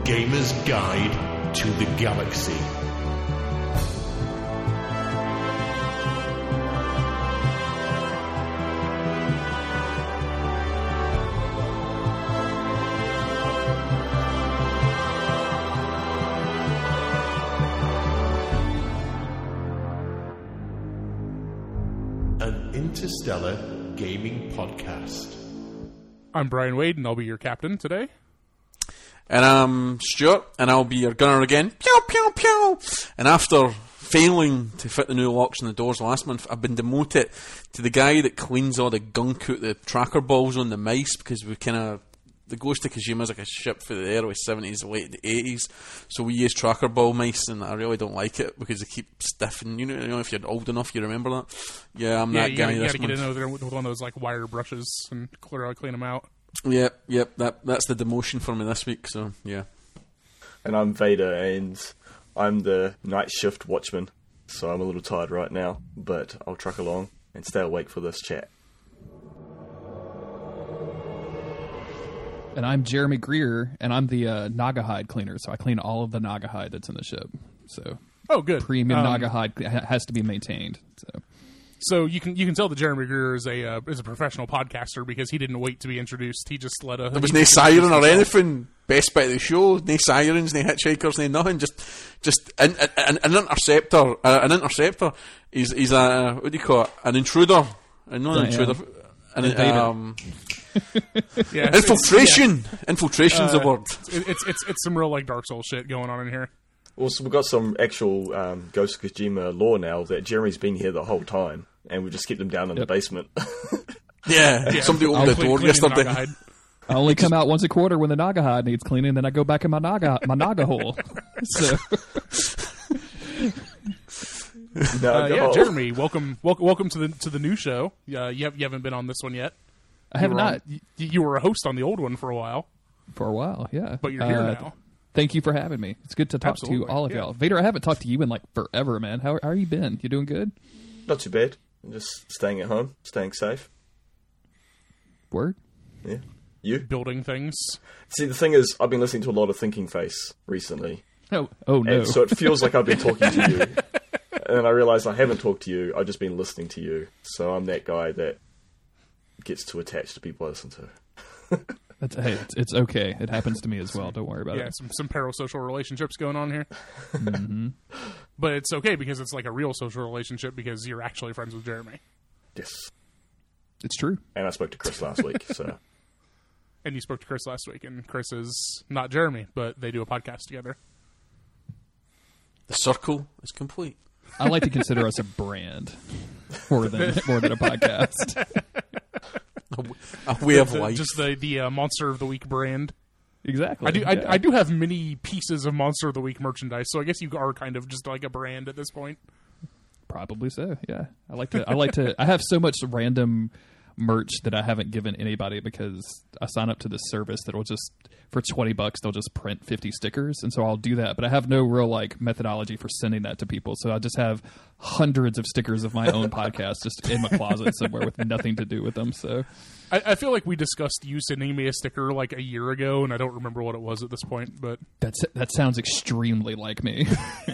Gamer's Guide to the Galaxy. An interstellar gaming podcast. I'm Brian Wade, and I'll be your captain today. And I'm Stuart, and I'll be your gunner again. Pew, pew, pew. And after failing to fit the new locks on the doors last month, I've been demoted to the guy that cleans all the gunk out the tracker balls on the mice, because we kind of... The Ghost of Kojima is like a ship for the early 70s, late 80s. So we use tracker ball mice, and I really don't like it because they keep stiffing. You know, if you're old enough, you remember that. Yeah, I'm that guy. You this gotta get month. in there with one of those like wire brushes and clean them out. Yep. That's the demotion for me this week. So yeah. And I'm Vader, and I'm the night shift watchman. So I'm a little tired right now, but I'll truck along and stay awake for this chat. And I'm Jeremy Greer, and I'm the Naga hide cleaner, so I clean all of the Naga hide that's in the ship. So, Oh, good. premium Naga hide has to be maintained. So you can tell that Jeremy Greer is a professional podcaster because he didn't wait to be introduced. He just let a... There was no siren or anything. Best bit of the show. No sirens, no hitchhikers, no nothing. Just an interceptor. An interceptor. He's a, what do you call it? An intruder. Not an intruder. Yeah, Infiltration. Infiltration's the word. It's some real like Dark Souls shit going on in here. Also, we've got some actual Ghost of Kojima lore now that Jeremy's been here the whole time, and we just kept him down in the basement. Yeah. Somebody opened the door yesterday. I only come out once a quarter when the Naga hide needs cleaning, then I go back in my Naga hole. So... Jeremy, welcome to the new show. You haven't been on this one yet. I have not. You were a host on the old one for a while. For a while, yeah. But you're here now. Thank you for having me. It's good to talk to all of y'all. Vader, I haven't talked to you in like forever, man. How you been? You doing good? Not too bad. I'm just staying at home, staying safe. Word? Yeah. You? Building things. See, the thing is, I've been listening to a lot of Thinking Face recently. Oh no. And so it feels like I've been talking to you. And then I realised I haven't talked to you, I've just been listening to you. So I'm that guy that gets too attached to people I listen to. Hey, it's okay. It happens to me as well. Don't worry about it. Yeah, some parasocial relationships going on here. Mm-hmm. But it's okay because it's like a real social relationship because you're actually friends with Jeremy. Yes. It's true. And I spoke to Chris last week, so... And you spoke to Chris last week, and Chris is not Jeremy, but they do a podcast together. The circle is complete. I like to consider us a brand more than a podcast. A way of life. Just the Monster of the Week brand. Exactly. I do have many pieces of Monster of the Week merchandise, so I guess you are kind of just like a brand at this point. Probably so. Yeah. I have so much random merch that I haven't given anybody because I sign up to this service that will just, for $20, they'll just print 50 stickers. And so I'll do that, but I have no real like methodology for sending that to people. So I just have hundreds of stickers of my own podcast just in my closet somewhere with nothing to do with them. So I feel like we discussed you sending me a sticker like a year ago, and I don't remember what it was at this point, but that sounds extremely like me.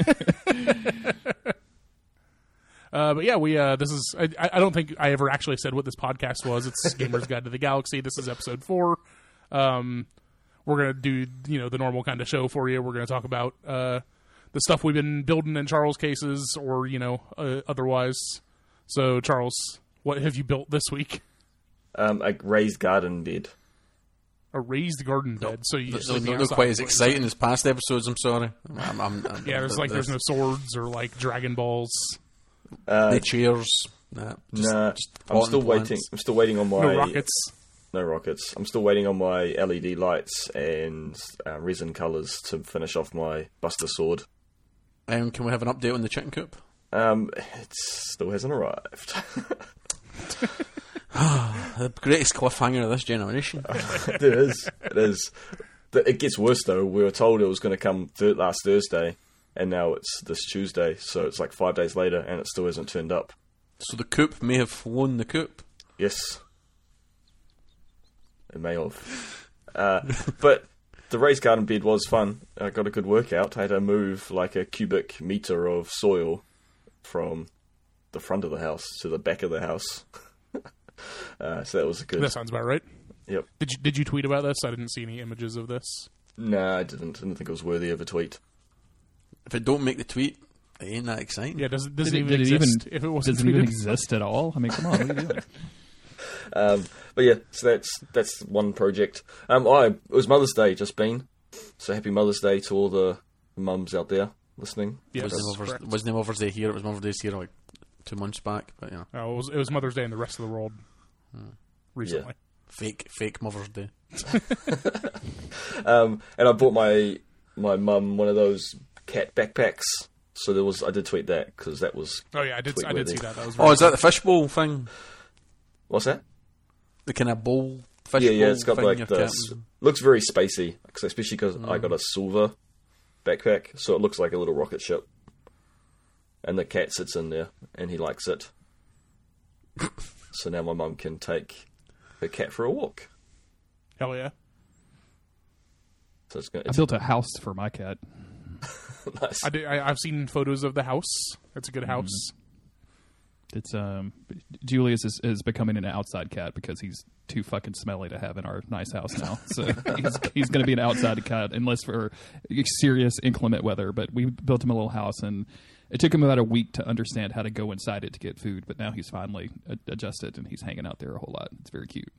But yeah, this is. I don't think I ever actually said what this podcast was. It's Gamer's Guide to the Galaxy. This is episode 4. We're gonna do the normal kind of show for you. We're gonna talk about the stuff we've been building in Charles' cases, or otherwise. So Charles, what have you built this week? A raised garden bed. A raised garden bed. So you not quite as exciting as past episodes. I'm sorry. There's no swords or like Dragon Balls. No chairs. I'm still waiting. I'm still waiting on my no rockets. No rockets. I'm still waiting on my LED lights and resin colours to finish off my Buster Sword. Can we have an update on the chicken coop? It still hasn't arrived. The greatest cliffhanger of this generation. It is. It gets worse though. We were told it was going to come last Thursday, and now it's this Tuesday, so it's like 5 days later, and it still hasn't turned up. So the coop may have flown the coop. Yes. It may have. But the raised garden bed was fun. I got a good workout. I had to move like a cubic meter of soil from the front of the house to the back of the house. So that was good. That sounds about right. Yep. Did you tweet about this? I didn't see any images of this. Nah, I didn't think it was worthy of a tweet. If it don't make the tweet, it ain't that exciting. Yeah, doesn't Did even it exist if it wasn't does it even tweeted. exist at all? I mean, come on, what are you doing? But yeah, so that's one project. It was Mother's Day just been, so happy Mother's Day to all the mums out there listening. Yes, Wasn't the Mother's Day here? It was Mother's Day here like 2 months back, but yeah, it was Mother's Day in the rest of the world recently. fake Mother's Day. And I bought my mum one of those cat backpacks. So I did tweet that because that was. Oh yeah, I did see tweet-worthy. that. That was Oh, is that the fishbowl thing? What's that? The kind of bowl fishbowl. Yeah, it's got thing like your this. cat- Looks very spacey, especially because I got a silver backpack, so it looks like a little rocket ship. And the cat sits in there, and he likes it. So now my mum can take her cat for a walk. Hell yeah. So it's going. I built a house for my cat. Nice. I've seen photos of the house. It's a good house. It's Julius is becoming an outside cat because he's too fucking smelly to have in our nice house now. So he's going to be an outside cat unless for serious inclement weather. But we built him a little house, and it took him about a week to understand how to go inside it to get food. But now he's finally adjusted, and he's hanging out there a whole lot. It's very cute.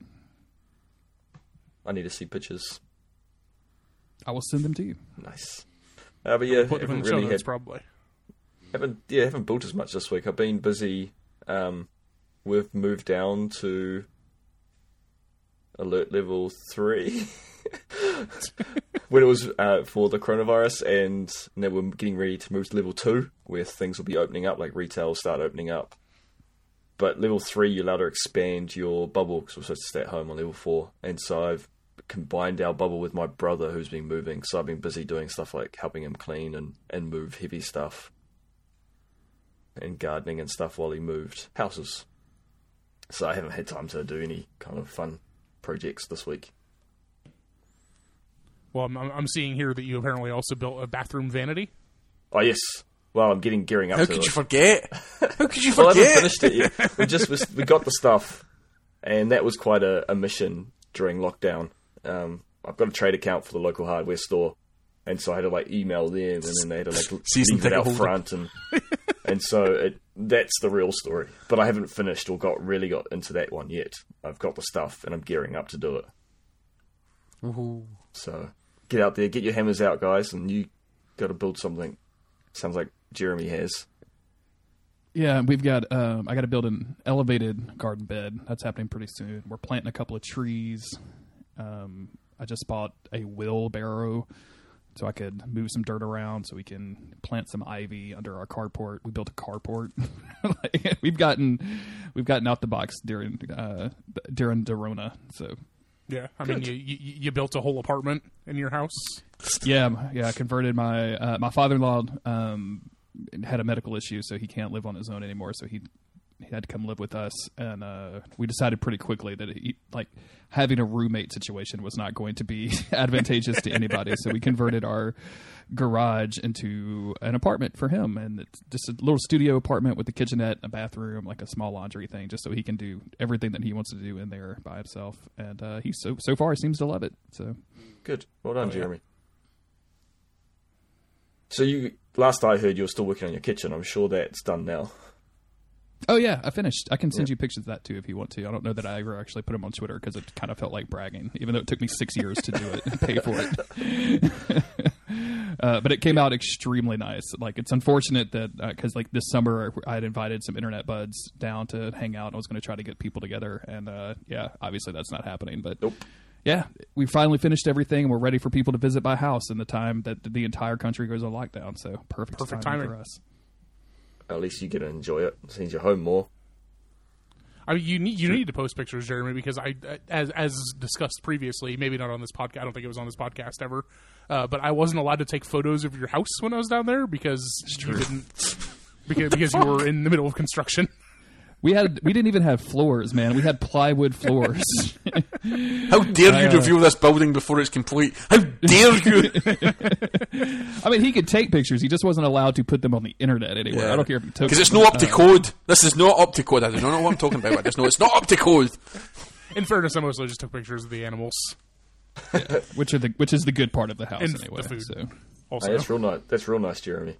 I need to see pictures. I will send them to you. Nice. But yeah, Put them in haven't the show really notes, had probably. haven't built as much this week. I've been busy. We've moved down to alert level 3 when it was for the coronavirus, and now we're getting ready to move to level 2, where things will be opening up, like retail will start opening up. But level 3, you're allowed to expand your bubble because we're supposed to stay at home on level 4, and so I've combined our bubble with my brother who's been moving. So I've been busy doing stuff like helping him clean and move heavy stuff, and gardening and stuff while he moved houses. So I haven't had time to do any kind of fun projects this week. Well, I'm seeing here that you apparently also built a bathroom vanity. Oh yes. Well, I'm gearing up How to could it. you forget? How could you Well, I haven't forget? finished it yet. We got the stuff, and that was quite a mission during lockdown. I've got a trade account for the local hardware store, and so I had to like email them, and then they had to like Season leave it ticket out holder. front, and so that's the real story. But I haven't finished or really got into that one yet. I've got the stuff, and I'm gearing up to do it. Ooh. So get out there, get your hammers out, guys, and you got to build something. Sounds like Jeremy has. Yeah, we've got. I got to build an elevated garden bed. That's happening pretty soon. We're planting a couple of trees. I just bought a wheelbarrow so I could move some dirt around so we can plant some ivy under our carport. We built a carport. we've gotten out the box during Dorona. So Yeah, I mean, you built a whole apartment in your house. yeah. I converted my father-in-law. Had a medical issue, so he can't live on his own anymore. So he had to come live with us, and we decided pretty quickly that having a roommate situation was not going to be advantageous to anybody. So we converted our garage into an apartment for him, and it's just a little studio apartment with a kitchenette, a bathroom, like a small laundry thing, just so he can do everything that he wants to do in there by himself. And he so far seems to love it. So Good. Well done, yeah. Jeremy. So last I heard, you were still working on your kitchen. I'm sure that's done now. oh yeah, I finished. I can send you pictures of that too if you want to. I don't know that I ever actually put them on Twitter because it kind of felt like bragging, even though it took me 6 years to do it and pay for it. But it came out extremely nice. Like, it's unfortunate that because like this summer I had invited some internet buds down to hang out. And I was going to try to get people together, and yeah, obviously that's not happening. But Nope. yeah, we finally finished everything, and we're ready for people to visit my house in the time that the entire country goes on lockdown. So perfect timing for us. At least you get to enjoy it. It seems you're home more. I mean, you need to post pictures, Jeremy, because as discussed previously, maybe not on this podcast. I don't think it was on this podcast ever, but I wasn't allowed to take photos of your house when I was down there because you didn't because you were in the middle of construction. We didn't even have floors, man. We had plywood floors. How dare you reveal this building before it's complete? How dare you? I mean, he could take pictures. He just wasn't allowed to put them on the internet anywhere. Yeah. I don't care if he took Because it's them. not up to code. This is not up to code. I do not know what I'm talking about. I just know it's not up to code. In fairness, I mostly just took pictures of the animals which is the good part of the house and anyway. the food. So Also, Hey, that's real nice. That's real nice, Jeremy.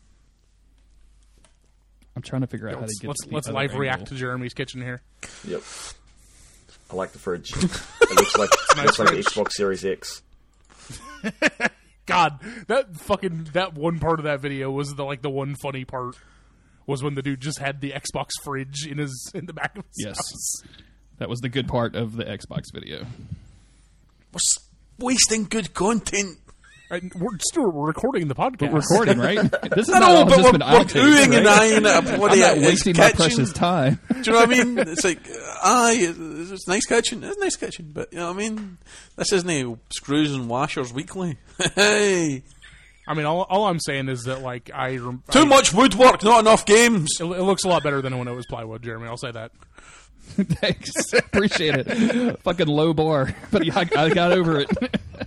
I'm trying to figure out how to get. let's live react to Jeremy's kitchen here. Yep. I like the fridge. It looks like nice the fridge. Xbox Series X. God, that one part of that video was the one funny part was when the dude just had the Xbox fridge in the back of his Yes, house. that was the good part of the Xbox video. We're wasting good content. And Stuart, we're recording the podcast. We're recording, right? This is I not know, all but just been we're outtakes, oohing and right? eyeing at a bloody I'm not wasting my kitchen. precious time. Do you know what I mean? It's like, it's a nice kitchen. It's a nice kitchen, but you know what I mean? This isn't screws and washers weekly. Hey! I mean, all I'm saying is that Too much woodwork, not enough games. It looks a lot better than when it was plywood, Jeremy. I'll say that. Thanks, appreciate it. Fucking low bar, but I got over it.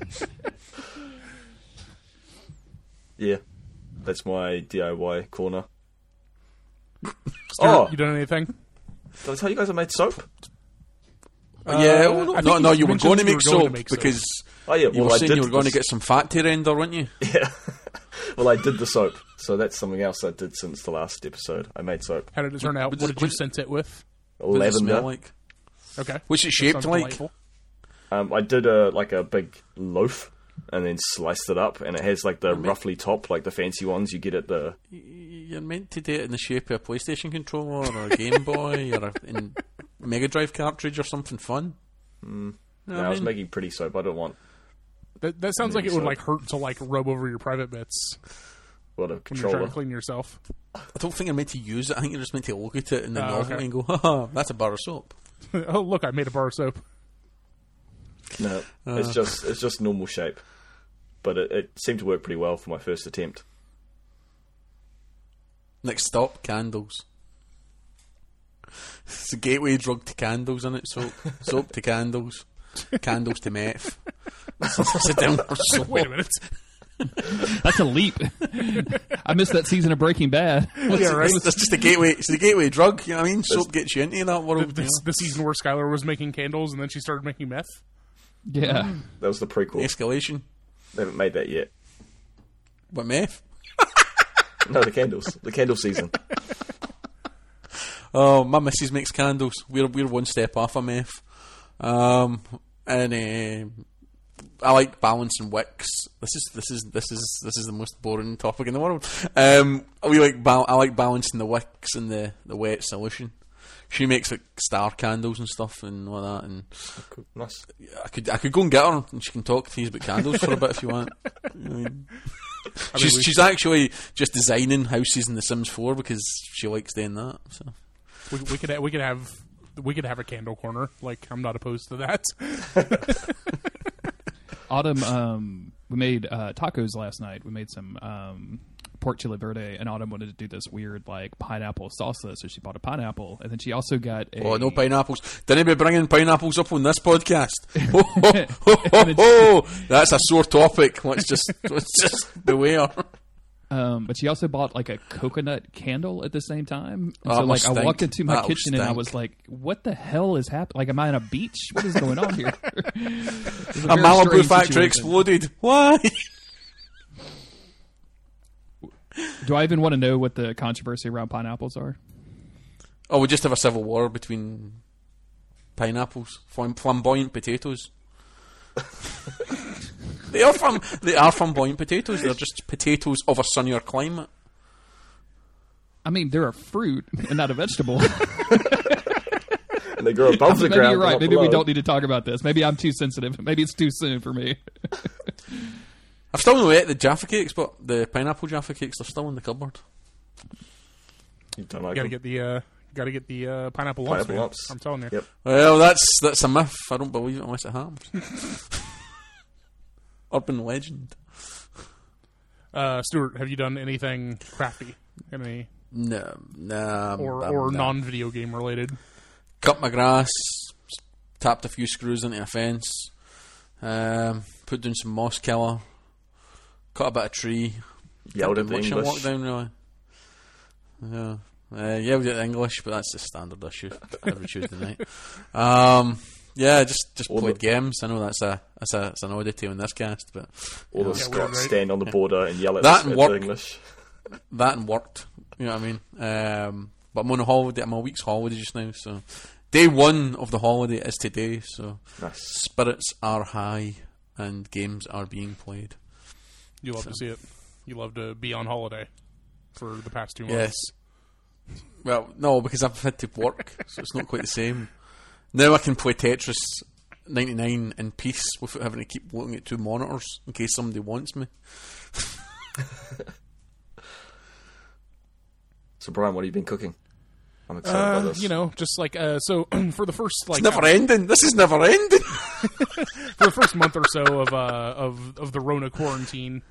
Yeah, that's my DIY corner. Stuart, Oh. you done anything? Did I tell you guys I made soap? Yeah, I think no, you you were mentioned going to you make were going to soap make soap. because Oh yeah, you were well I saying did. you were going to this- get some fat to render, weren't you? Yeah. Well, I did the soap, so that's something else I did since the last episode. I made soap. How did it turn out? What did you scent it with? What does it smell Lavender. like? Okay. What's it That shaped sounds like? delightful. I did a big loaf and then sliced it up, and it has like the roughly top, like the fancy ones you get at the. You're meant to do it in the shape of a PlayStation controller or a Game Boy or a Mega Drive cartridge or something fun. No, I I was mean- making pretty soap. I don't want That sounds like it would Maybe hurt to rub over your private bits what a when you're trying controller. to clean yourself. I don't think you're meant to use it. I think you're just meant to look at it in the novel okay. and go, haha, that's a bar of soap. Oh, look, I made a bar of soap. No, it's just normal shape, but it seemed to work pretty well for my first attempt. Next stop, candles. It's a gateway drug to candles, isn't it? Soap to candles. Candles to meth. Sit down for soap. Wait a minute. That's a leap. I missed that season of Breaking Bad. Yeah, right. That's just a gateway. It's the gateway drug. You know what I mean? Soap gets you into that world. The season where Skylar was making candles and then she started making meth. Yeah. That was the prequel. Escalation. They haven't made that yet. What meth? No, the candles. The candle season. Oh, my missus makes candles. We're one step off of meth. I like balancing wicks. This is the most boring topic in the world. I like balancing the wicks and the wet solution. She makes star candles and stuff and all that. And Nice. I could go and get her and she can talk to you about candles for a bit if you want. She's actually just designing houses in The Sims 4 because she likes doing that. So. We could have a candle corner. I'm not opposed to that. Autumn, we made tacos last night. We made some pork chile verde, and Autumn wanted to do this weird pineapple salsa, so she bought a pineapple, and then she also got a. Oh, no pineapples! Didn't be bringing pineapples up on this podcast. Oh, that's a sore topic. Let's just beware. But she also bought a coconut candle at the same time. And Oh, so that must I stink. walked into my That'll kitchen and I stink. was like, "What the hell is happening? Am I on a beach? What is going on here?" A Malibu factory exploded. Why? Do I even want to know what the controversy around pineapples are? Oh, we just have a civil war between pineapples, flamboyant potatoes. They are flamboyant potatoes. They're just potatoes of a sunnier climate. I mean, they're a fruit and not a vegetable. And they grow above the Maybe ground. you're right. not Maybe we below. don't need to talk about this. Maybe I'm too sensitive. Maybe it's too soon for me. I've still not ate the Jaffa cakes, but the pineapple Jaffa cakes, they're still in the cupboard. You don't like Gotta them? get the pineapple lumps. Pineapple man. lumps. I'm telling you. Yep. Well, that's a myth. I don't believe it unless it happens. Urban legend. Stuart, have you done anything crafty? Any Nah. or non-video game related. Cut my grass, tapped a few screws into a fence, put down some moss killer, cut a bit of tree. Yelled at the Much in English. lockdown, really. Yelled at the English, but that's the standard issue every Tuesday night. Just played games. I know that's an oddity on this cast, but All the Yeah, Scots weird, right? stand on the border and yell at That the and work. English. that worked. You know what I mean? But I'm on a holiday. I'm on a week's holiday just now, so day one of the holiday is today. So Nice. spirits are high and games are being played. You love to see it. You love to be on holiday for the past 2 months. Yes. Well, no, because I've had to work, so it's not quite the same. Now I can play Tetris 99 in peace without having to keep looking at 2 monitors in case somebody wants me. So, Brian, what have you been cooking? I'm excited about this. You know, just like so for the first It's never ending. This is never ending. for the first month or so of the Rona quarantine,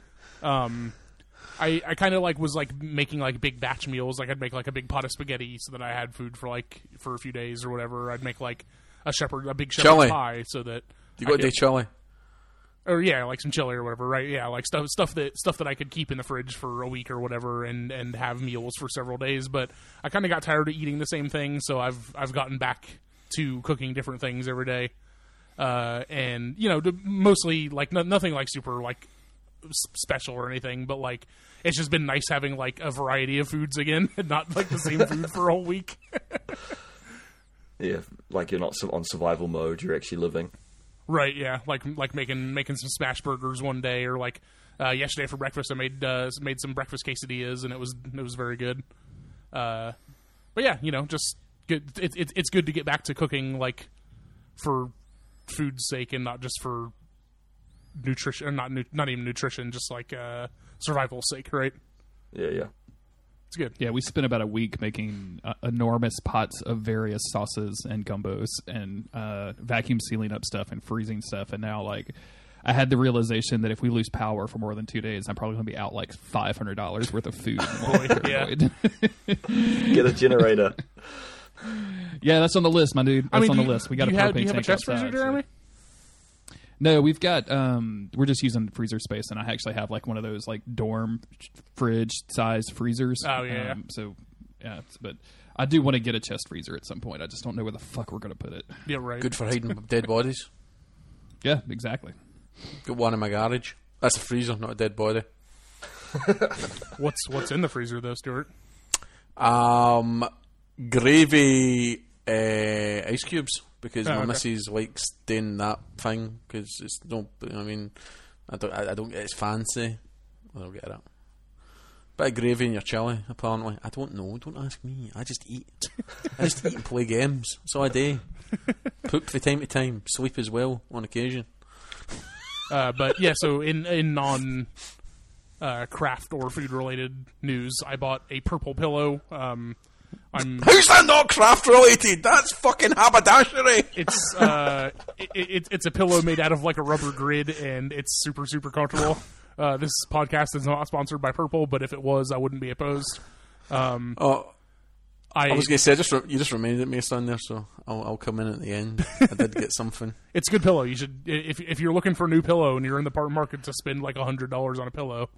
I kind of was making big batch meals. Like I'd make a big pot of spaghetti so that I had food for a few days or whatever. I'd make a big shepherd's Chili. pie so that You got to do chili. or yeah, like some chili or whatever, right? Yeah, like stuff that I could keep in the fridge for a week or whatever, and have meals for several days. But I kind of got tired of eating the same thing, so I've gotten back to cooking different things every day, and mostly nothing super special or anything, but it's just been nice having a variety of foods again, and not the same food for a whole week. Yeah, you're not on survival mode. You're actually living. Right, yeah, like making some smash burgers one day, or yesterday for breakfast I made some breakfast quesadillas, and it was very good. But yeah, just good. It's good to get back to cooking for food's sake and not just for nutrition, or not even nutrition, just survival's sake, right? Yeah. It's good. Yeah, we spent about a week making enormous pots of various sauces and gumbos and vacuum sealing up stuff and freezing stuff. And now, I had the realization that if we lose power for more than 2 days, I'm probably going to be out $500 worth of food. Yeah. Get a generator. Yeah, that's on the list, my dude. That's on the list. We got a propane do you have a tank chest freezer, outside, Jeremy? No, we've got. We're just using freezer space, and I actually have one of those dorm fridge size freezers. Oh yeah. So yeah, but I do want to get a chest freezer at some point. I just don't know where the fuck we're going to put it. Yeah, right. Good for hiding dead bodies. Yeah, exactly. Got one in my garage. That's a freezer, not a dead body. What's in the freezer though, Stuart? Gravy ice cubes, because my okay. missus likes doing that thing, because it's I don't get it's fancy. I don't get it. Bit of gravy in your chili, apparently. I don't know. Don't ask me. I just eat. I just eat and play games. That's all I do. Poop from time to time. Sleep as well on occasion. But yeah, so in non craft or food related news, I bought a purple pillow. How's that not craft related? That's fucking haberdashery. It's a pillow made out of a rubber grid, and it's super, super comfortable. This podcast is not sponsored by Purple, but if it was, I wouldn't be opposed. I was going to say, you just reminded me of something there, so I'll come in at the end. I did get something. It's a good pillow. You should, if you're looking for a new pillow and you're in the market to spend $100 on a pillow,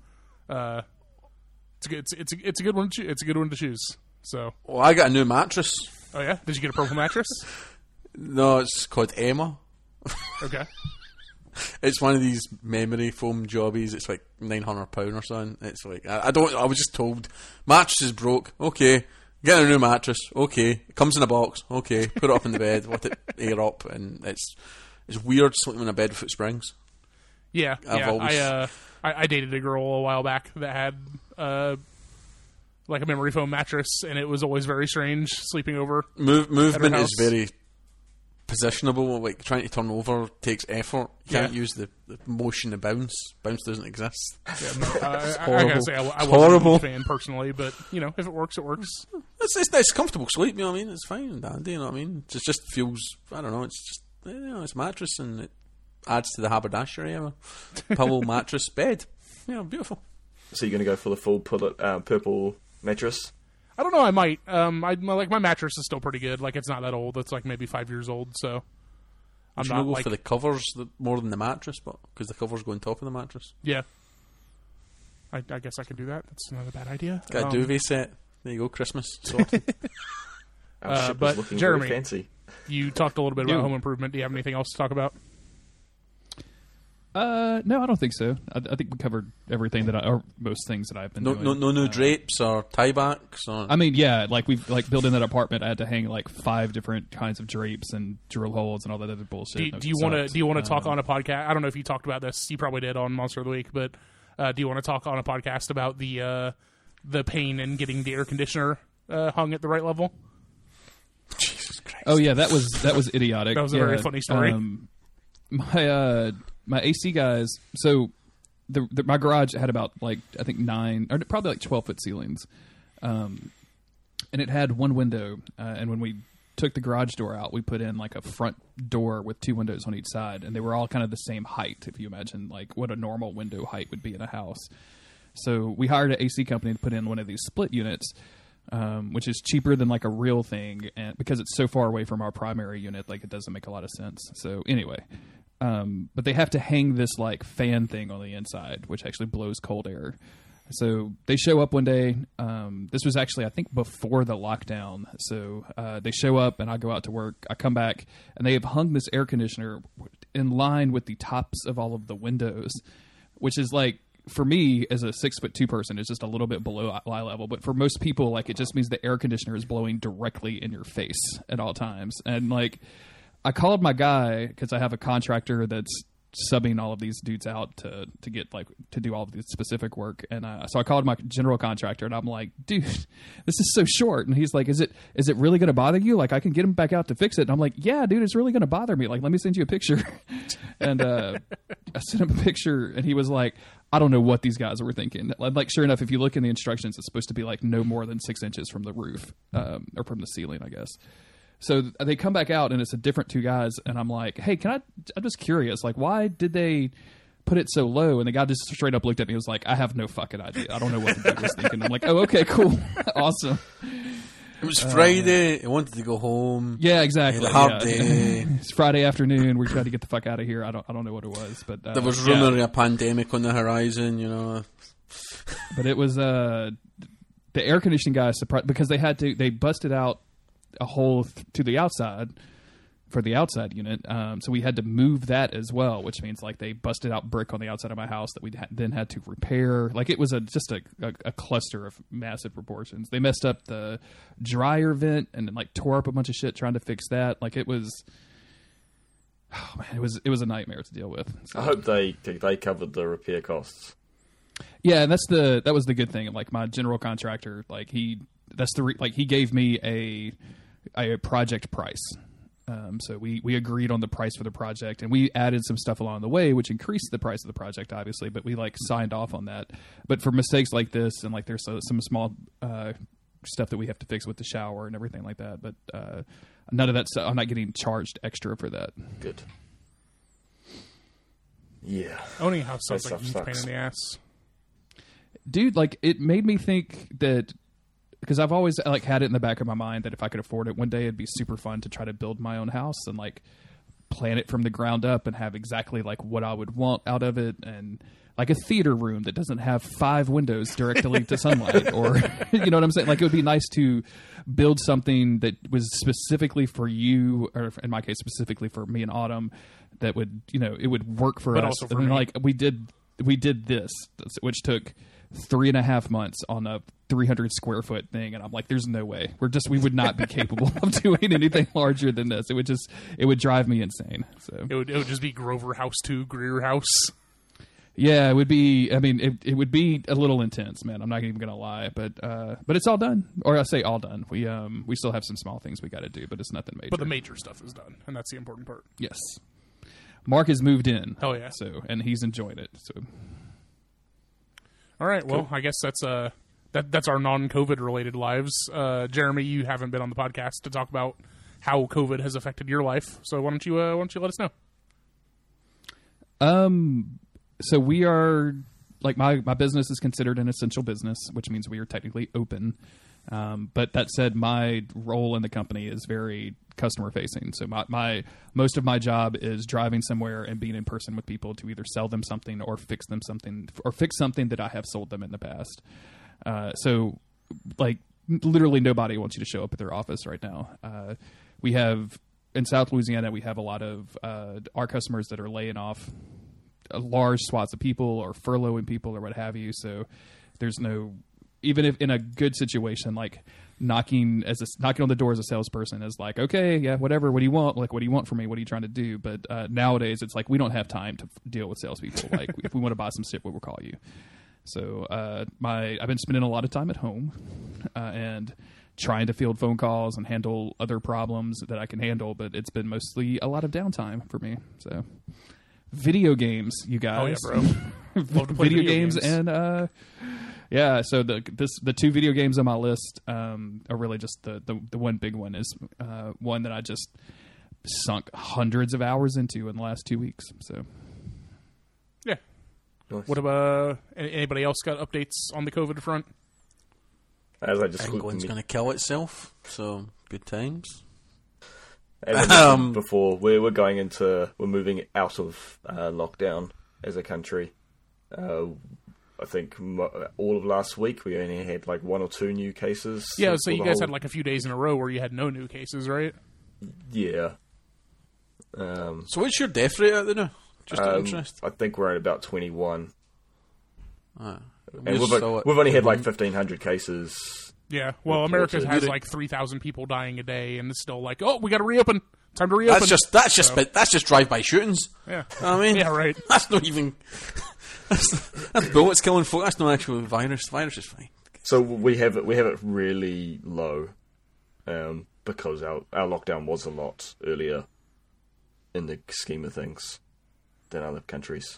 it's a good one. It's a good one to choose. So, Well, I got a new mattress. oh yeah, did you get a purple mattress? No, it's called Emma. Okay. It's one of these memory foam jobbies. It's £900 or something. It's I was just told mattress is broke. Okay, get a new mattress. Okay, it comes in a box. Okay, put it up in the bed. Let it air up, and it's weird sleeping in a bed without springs. Yeah, I dated a girl a while back that had a memory foam mattress, and it was always very strange sleeping over. Movement house. is very positionable. Trying to turn over takes effort. You can't use the motion to bounce. Bounce doesn't exist. Yeah, no, I horrible. gotta say I wasn't Horrible. a big fan personally, but if it works, it works. It's comfortable sleep. You know what I mean? It's fine and dandy. You know what I mean? It just feels. I don't know. It's just it's a mattress, and it adds to the haberdashery. Pillow, mattress, bed. Yeah, beautiful. So you're going to go for the full purple mattress? I don't know. I might. My mattress is still pretty good. Like, it's not that old. It's like maybe 5 years old. So I'm You not go like for the covers more than the mattress, but because the covers go on top of the mattress. yeah. I guess I could do that. That's not a bad idea. Got a duvet set. There you go, Christmas sorted. Our ship but is looking Jeremy- very fancy. You talked a little bit about Yeah. home improvement. Do you have anything else to talk about? No, I don't think so. I think we covered everything or most things that I've been No, doing. no new drapes or tiebacks or. I mean, yeah, like we've building that apartment. I had to hang like 5 different kinds of drapes and drill holes and all that other bullshit. Do you want to talk on a podcast? I don't know if you talked about this. You probably did on Monster of the Week, but do you want to talk on a podcast about the pain in getting the air conditioner hung at the right level? Jesus Christ. Oh yeah, that was idiotic. That was a very funny story. My AC guys. So my garage had about like I think 9 or probably like 12-foot ceilings, and it had one window. And when we took the garage door out, we put in like a front door with 2 windows on each side, and they were all kind of the same height. If you imagine like what a normal window height would be in a house. So we hired an AC company to put in one of these split units. Which is cheaper than like a real thing, and because it's so far away from our primary unit, like it doesn't make a lot of sense. So anyway, but they have to hang this like fan thing on the inside, which actually blows cold air. So they show up one day. This was actually I think before the lockdown. So they show up, and I go out to work. I come back, and they have hung this air conditioner in line with the tops of all of the windows, which is like. For me, as a 6'2" person, it's just a little bit below eye level. But for most people, like it just means the air conditioner is blowing directly in your face at all times. And like, I called my guy because I have a contractor that's subbing all of these dudes out to get like to do all of the specific work. And so I called my general contractor, and I'm like, dude, this is so short. And he's like, is it really going to bother you? Like, I can get him back out to fix it. And I'm like, yeah, dude, it's really going to bother me. Like, let me send you a picture. And I sent him a picture, and he was like, I don't know what these guys were thinking. Like, sure enough, if you look in the instructions, it's supposed to be like no more than 6 inches from the roof, or from the ceiling, I guess. So they come back out, and it's a different 2 guys, and I'm like, hey, I'm just curious, like, why did they put it so low? And the guy just straight up looked at me and was like, I have no fucking idea. I don't know what the dude was thinking. I'm like, oh, okay, cool. Awesome. It was Friday. He wanted to go home. Yeah, exactly. He had a hard day. It's Friday afternoon. We're trying to get the fuck out of here. I don't know what it was, but There was rumor of a pandemic on the horizon, you know. But it was the air conditioning guy surprised because they busted out a hole to the outside for the outside unit. So we had to move that as well, which means like they busted out brick on the outside of my house that we then had to repair. Like it was just a cluster of massive proportions. They messed up the dryer vent and then like tore up a bunch of shit trying to fix that. Like it was, oh man, it was a nightmare to deal with. So, I hope they covered the repair costs. yeah, and that was the good thing. Like my general contractor, like he gave me a project price. So we agreed on the price for the project, and we added some stuff along the way, which increased the price of the project, obviously. But we like signed off on that. But for mistakes like this, and like there's some small stuff that we have to fix with the shower and everything like that. But none of that stuff. I'm not getting charged extra for that. Good. Yeah. Owning a house sounds That like a huge stuff pain sucks. in the ass. Dude, like it made me think that because I've always like had it in the back of my mind that if I could afford it one day, it'd be super fun to try to build my own house and like plan it from the ground up and have exactly like what I would want out of it, and like a theater room that doesn't have 5 windows directly to sunlight, or you know what I'm saying? Like it would be nice to build something that was specifically for you, or in my case, specifically for me and Autumn, that would, you know, it would work for But us. also for And me. like we did this, which took 3.5 months on a 300 square foot thing, and I'm like, there's no way we would not be capable of doing anything larger than this. It would drive me insane. So It would just be Grover House 2, Greer House. yeah, it would be. I mean, it would be a little intense, man. I'm not even gonna lie, but it's all done. Or I say all done. We still have some small things we got to do, but it's nothing major. But the major stuff is done, and that's the important part. yes, Mark has moved in. Hell yeah. So and he's enjoyed it. So All right, well, I guess that's our non-COVID related lives. Jeremy, you haven't been on the podcast to talk about how COVID has affected your life, so why don't you let us know? So we are like my business is considered an essential business, which means we are technically open. But that said, my role in the company is very customer facing. So my most of my job is driving somewhere and being in person with people to either sell them something or fix something that I have sold them in the past. So like literally nobody wants you to show up at their office right now. We have in South Louisiana, we have a lot of our customers that are laying off large swaths of people or furloughing people or what have you. So there's no, even if in a good situation, like knocking on the door as a salesperson is like, okay, yeah, whatever. What do you want? Like, what do you want from me? What are you trying to do? But nowadays, it's like we don't have time to deal with salespeople. Like, if we want to buy some shit, we will call you. So I've been spending a lot of time at home and trying to field phone calls and handle other problems that I can handle. But it's been mostly a lot of downtime for me. So video games, you guys. Oh yeah, bro. Love to play video games and. Yeah, so the two video games on my list are really just the one big one is one that I just sunk hundreds of hours into in the last 2 weeks. So, yeah. Nice. What about anybody else got updates on the COVID front? As I just England's going to kill itself, so good times. As I mentioned before, we're moving out of lockdown as a country. I think all of last week we only had like 1 or 2 new cases. Yeah, so you guys had like a few days in a row where you had no new cases, right? Yeah. So what's your death rate out there now? Just out of interest. I think we're at about 21. Ah, And we've only had like 1,500 cases. Yeah, well, America has like 3,000 people dying a day, and it's still like, oh, we got to reopen. Time to reopen. That's just drive-by shootings. Yeah. You know what I mean? Yeah, right. That's not even... That's bullets killing folk. That's not actual virus. The virus is fine. So we have it really low, because our lockdown was a lot earlier in the scheme of things than other countries.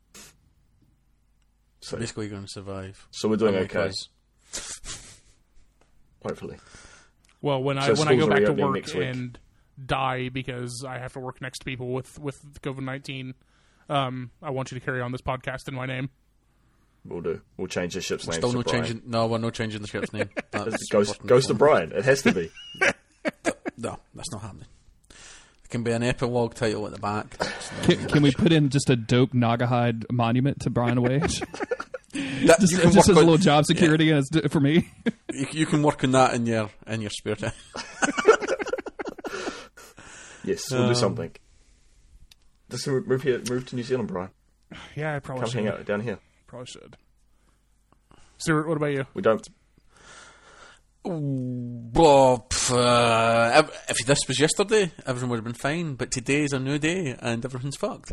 So basically, you're going to survive. So we're doing Unlike okay. us. Hopefully. Well, when I go back to work and die because I have to work next to people with COVID-19, I want you to carry on this podcast in my name. We'll do. We'll change the ship's name. Still to no Brian. changing. No, we're not changing the ship's name. Goes to Brian. It has to be. No, that's not happening. It can be an epilogue title at the back. Can we put in just a dope Nagahide monument to Brian Wage? just as a little job security for me. You can work on that in your spare time. Yes, we'll do something. Just move to New Zealand, Brian. Yeah, I probably Come should. hang out down here. Probably should. Stuart, what about you? We don't. Well, if this was yesterday, everything would have been fine. But today is a new day, and everything's fucked.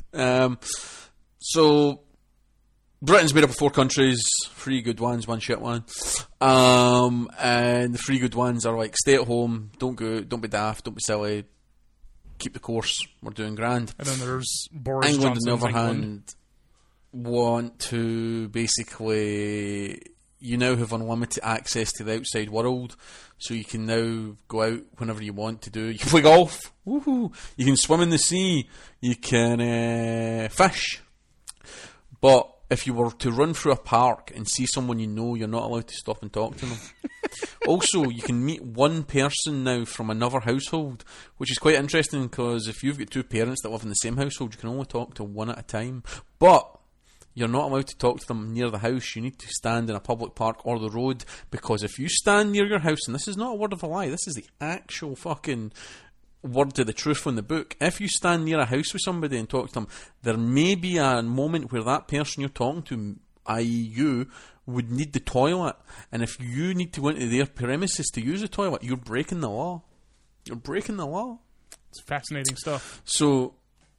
So Britain's made up of 4 countries: 3 good ones, 1 shit one. And the 3 good ones are like stay at home, don't go, don't be daft, don't be silly, keep the course. We're doing grand. And then there's Boris England, Johnson's on the other England. hand, want to basically, you now have unlimited access to the outside world, so you can now go out whenever you want to do. You can play golf, woohoo! You can swim in the sea, you can fish. But if you were to run through a park and see someone you know, you're not allowed to stop and talk to them. Also, you can meet one person now from another household, which is quite interesting because if you've got 2 parents that live in the same household, you can only talk to one at a time. But you're not allowed to talk to them near the house. You need to stand in a public park or the road, because if you stand near your house, and this is not a word of a lie, this is the actual fucking word to the truth from the book. If you stand near a house with somebody and talk to them, there may be a moment where that person you're talking to, i.e. you, would need the toilet, and if you need to go into their premises to use the toilet, you're breaking the law. You're breaking the law. It's fascinating stuff. So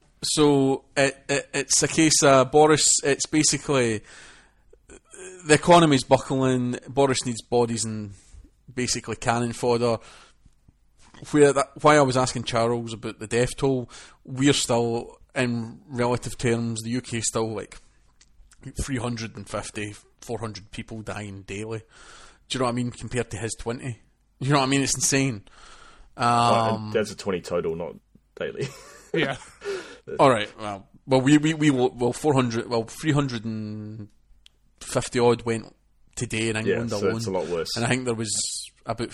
it's a case of Boris. It's basically the economy's buckling. Boris needs bodies and basically cannon fodder. Why I was asking Charles about the death toll, we're still, in relative terms, the UK is still like 350, 400 people dying daily. Do you know what I mean? Compared to his 20. You know what I mean? It's insane. That's a 20 total, not daily. Yeah. All right. Well, we will 400. Well, 300 and 50 odd went today in England so alone. it's a lot worse. And I think there was about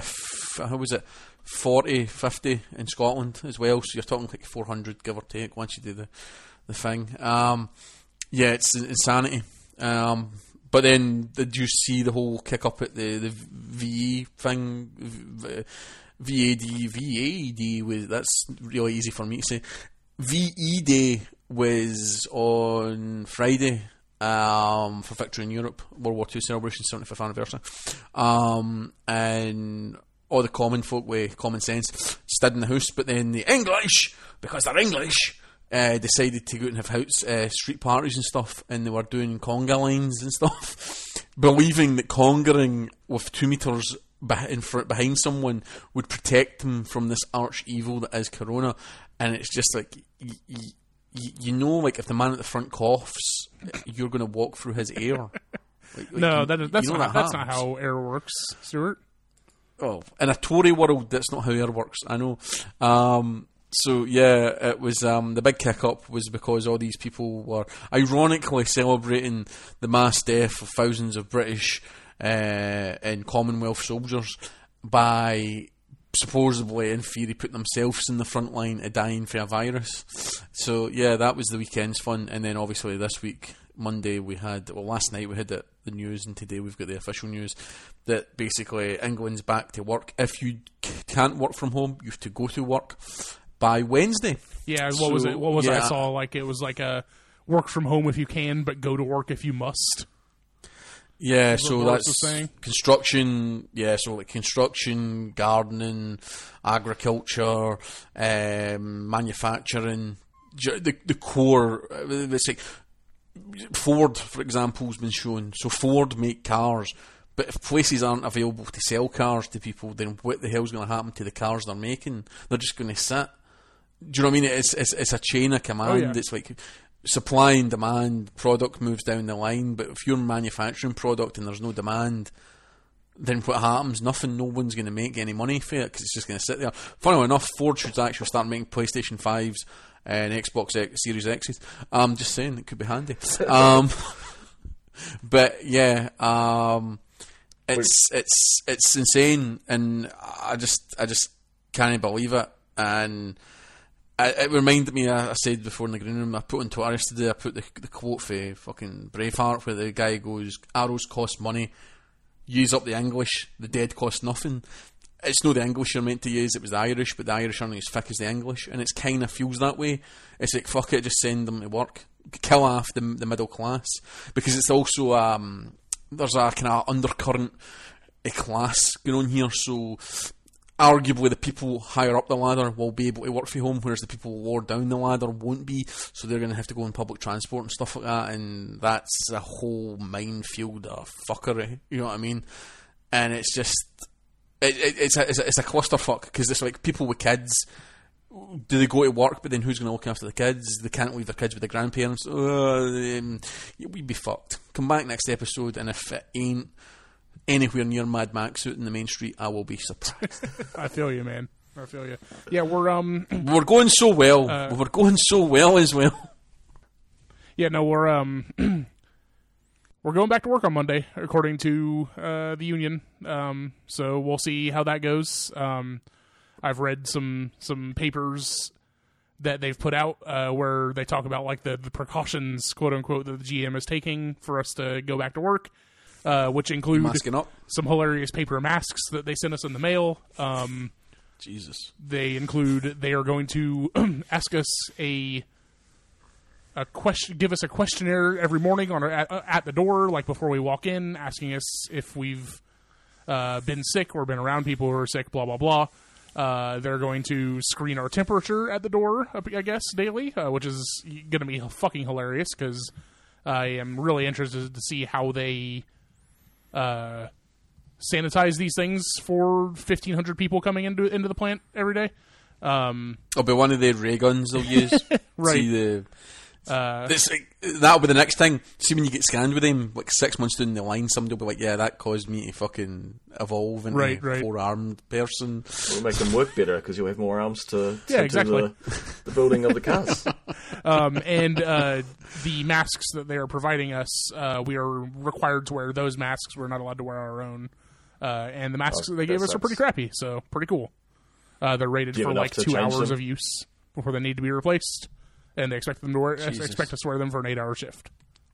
40, 50 in Scotland as well. So you're talking like 400, give or take, once you do the thing. Yeah, it's insanity. But then, did you see the whole kick up at the VE thing? VAD was, that's really easy for me to say. VE Day was on Friday for Victory in Europe, World War II celebration, 75th anniversary. And all the common folk with common sense stood in the house, but then the English, because they're English, decided to go out and have street parties and stuff, and they were doing conga lines and stuff, believing that congering with 2 metres behind someone would protect them from this arch evil that is Corona. And it's just like, you know, like if the man at the front coughs, you're going to walk through his air. No, that's not how air works, Stuart. Oh, in a Tory world, that's not how air works. I know. So yeah, it was the big kick up was because all these people were ironically celebrating the mass death of thousands of British and Commonwealth soldiers by supposedly, in theory, putting themselves in the front line of dying for a virus. So yeah, that was the weekend's fun. And then obviously this week, Monday, last night we had the news, and today we've got the official news that basically England's back to work. If you can't work from home, you have to go to work by Wednesday. Yeah, what was it? What was I saw? Like it was like a work from home if you can, but go to work if you must. Yeah, so that's construction. Yeah, so like construction, gardening, agriculture, manufacturing, the core. It's like Ford, for example, has been shown. So Ford make cars, but if places aren't available to sell cars to people, then what the hell's going to happen to the cars they're making? They're just going to sit. Do you know what I mean? It's a chain of command. Oh, yeah. It's like supply and demand, product moves down the line, but if you're manufacturing product and there's no demand, then what happens? No one's going to make any money for it because it's just going to sit there. Funnily enough, Ford should actually start making PlayStation 5s and Xbox Series X's. Just saying, it could be handy. But yeah, it's insane, and I just can't believe it. And it reminded me, I said before in the green room, I put on Twitter yesterday, I put the quote for fucking Braveheart where the guy goes, arrows cost money, use up the English, the dead cost nothing. It's not the English you're meant to use, it was the Irish, but the Irish aren't as thick as the English, and it's kind of feels that way. It's like, fuck it, just send them to work. Kill off the middle class. Because it's also, there's a kind of undercurrent of class going on here, so arguably the people higher up the ladder will be able to work from home, whereas the people lower down the ladder won't be, so they're going to have to go on public transport and stuff like that, and that's a whole minefield of fuckery, you know what I mean? And it's just, it's a clusterfuck, because it's like people with kids, do they go to work, but then who's going to look after the kids? They can't leave their kids with the grandparents. We'd be fucked. Come back next episode, and if it ain't anywhere near Mad Max out in the main street, I will be surprised. I feel you, man. I feel you. Yeah, we're going so well. We're going so well as well. Yeah, no, we're going back to work on Monday, according to the union. So we'll see how that goes. I've read some papers that they've put out where they talk about like the precautions, quote unquote, that the GM is taking for us to go back to work. Which include some hilarious paper masks that they sent us in the mail. Jesus. They are going to ask us a question, give us a questionnaire every morning at the door, like before we walk in, asking us if we've been sick or been around people who are sick, blah, blah, blah. They're going to screen our temperature at the door, I guess, daily, which is going to be fucking hilarious because I am really interested to see how they sanitize these things for 1,500 people coming into the plant every day. It'll be one of their ray guns they'll use. Right. See It's like, that'll be the next thing. See, when you get scanned with him, like 6 months down the line, somebody will be like, yeah, that caused me to fucking evolve into Right. a 4-armed person. It'll make them work better because you'll have more arms to exactly. do the building of the cars. And the masks that they are providing us, we are required to wear those masks. We're not allowed to wear our own. And the masks that they gave that us are pretty sucks. crappy, so pretty cool. They're rated Do you for have like enough to 2 change hours them? of use before they need to be replaced, and they expect them to wear. Jesus. Expect us to wear them for an 8-hour shift.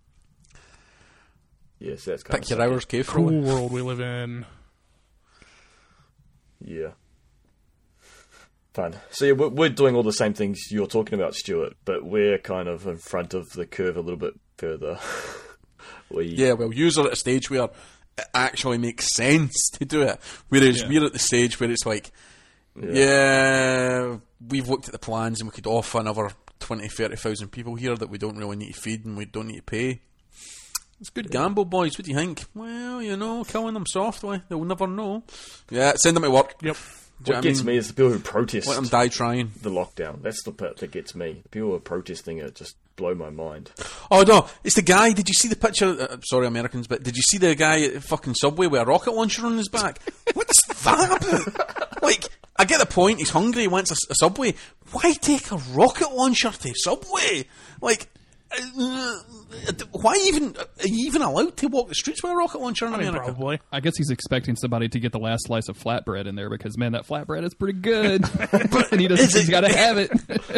Yes, that's kind Pick your hours Cool carefully. world we live in. Yeah. Fun. So yeah, we're doing all the same things you're talking about, Stuart, but we're kind of in front of the curve a little bit further. Yeah, well, you're at a stage where it actually makes sense to do it. Whereas we're at the stage where it's like, yeah, we've looked at the plans and we could offer another 20,000, 30,000 people here that we don't really need to feed and we don't need to pay. It's a good gamble, boys. What do you think? Well, you know, killing them softly. They'll never know. Yeah, send them to work. Yep. Do you know What what I gets mean? me is the people who protest Let them die trying. the lockdown. That's the part that gets me. The people who are protesting it just blow my mind. Oh no, it's the guy. Did you see the picture? Sorry, Americans, but did you see the guy at fucking Subway with a rocket launcher on his back? What's that about? Like, I get the point. He's hungry. He wants a Subway. Why take a rocket launcher to Subway? Like, why even? Are you even allowed to walk the streets with a rocket launcher in I mean, America? probably. I guess he's expecting somebody to get the last slice of flatbread in there because, man, that flatbread is pretty good. And he's got to have it.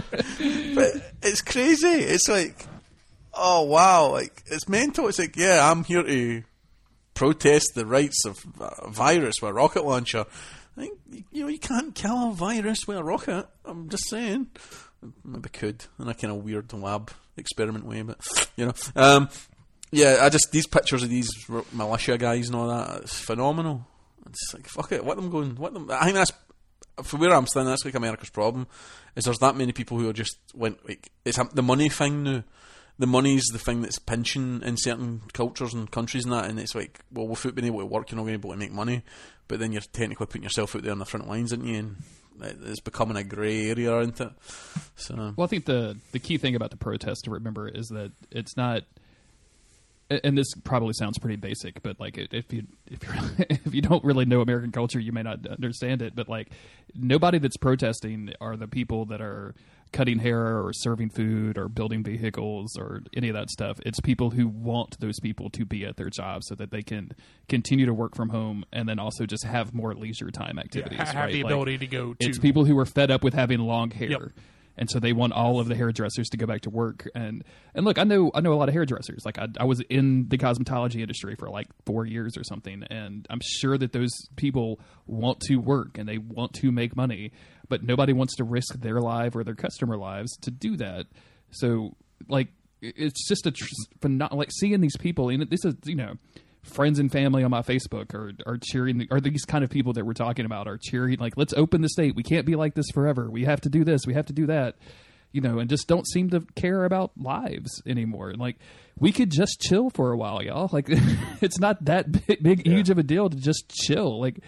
But it's crazy. It's like, oh wow, like it's mental. It's like, yeah, I'm here to protest the rights of a virus with a rocket launcher. I think, you know, you can't kill a virus with a rocket. I'm just saying. Maybe could in a kind of weird lab experiment way, but you know, yeah. I just these pictures of these militia guys and all that. It's phenomenal. It's like fuck it. What them going? What them? I think that's from where I'm standing. That's like America's problem. Is there's that many people who are just went like it's the money thing now. The money's the thing that's pinching in certain cultures and countries and that, and it's like, well, without being able to work, you're not going to be able to make money. But then you're technically putting yourself out there on the front lines, aren't you? And it's becoming a grey area, isn't it? So, Well, I think the key thing about the protest to remember is that it's not, and this probably sounds pretty basic, but like if you if you don't really know American culture, you may not understand it. But like nobody that's protesting are the people that are cutting hair or serving food or building vehicles or any of that stuff. It's people who want those people to be at their jobs so that they can continue to work from home and then also just have more leisure time activities. have right? the Like, ability to go to. it's people who are fed up with having long hair. Yep. And so they want all of the hairdressers to go back to work. And look, I know a lot of hairdressers. Like I was in the cosmetology industry for like 4 years or something, and I'm sure that those people want to work and they want to make money, but nobody wants to risk their life or their customer lives to do that. So like it's just like seeing these people, and this is, you know, friends and family on my Facebook are cheering, or these kind of people that we're talking about are cheering, like, let's open the state. We can't be like this forever. We have to do this. We have to do that, you know, and just don't seem to care about lives anymore. And like, we could just chill for a while, y'all. Like, it's not that big huge of a deal to just chill. Like,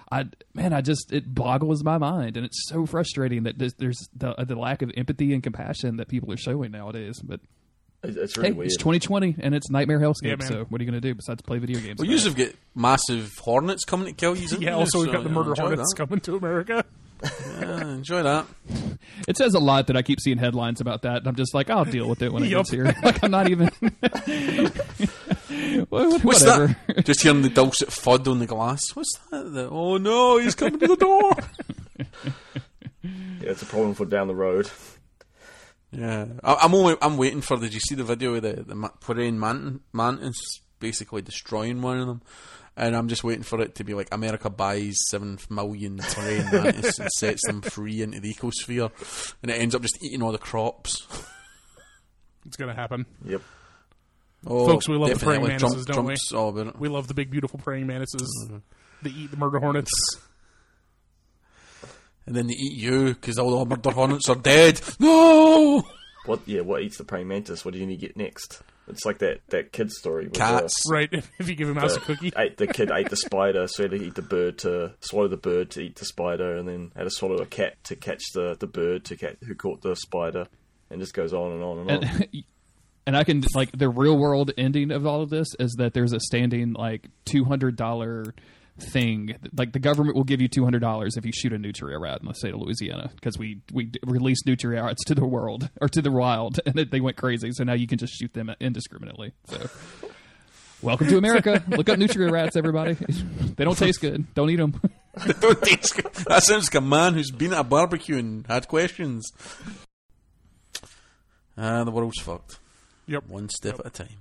it boggles my mind, and it's so frustrating that there's the lack of empathy and compassion that people are showing nowadays. But It's really hey, weird. it's 2020 and it's Nightmare Hellscape. Yeah, man. So what are you going to do besides play video games? well, you have got massive hornets coming to kill you. yeah, also we've got the murder enjoy hornets coming to America. Yeah, enjoy that. It says a lot that I keep seeing headlines about that, and I'm just like, I'll deal with it when it Yup. gets here. Like, I'm not even. What's Whatever. that? Just hearing the dulcet thud on the glass. What's that? Oh no, he's coming to the door. Yeah, it's a problem for down the road. Yeah, I'm waiting for. Did you see the video of the praying mantis basically destroying one of them? And I'm just waiting for it to be like America buys 7 million praying mantis and sets them free into the ecosphere, and it ends up just eating all the crops. It's going to happen. Yep. Oh, Folks, we love the praying definitely. mantises, don't we? Trump's all about it. We love the big, beautiful praying mantises that eat the murder hornets. And then they eat you because all the murder hornets are dead. No! What eats the praying mantis? What do you need to get next? It's like that kid's story. With, Cats. Right, if you give a mouse a cookie. The kid ate the spider, so he had to eat the bird to swallow the bird to eat the spider, and then had to swallow a cat to catch the bird who caught the spider, and just goes on and on and on. And I can, like, the real world ending of all of this is that there's a standing, like, $200 thing. Like, the government will give you $200 if you shoot a nutria rat in the state of Louisiana, because we released nutria rats to the world, or to the wild, and they went crazy. So now you can just shoot them indiscriminately. So, welcome to America. Look up nutria rats, everybody. They don't taste good. Don't eat them. They don't taste good. That sounds like a man who's been at a barbecue and had questions. The world's fucked. Yep. One step at a time.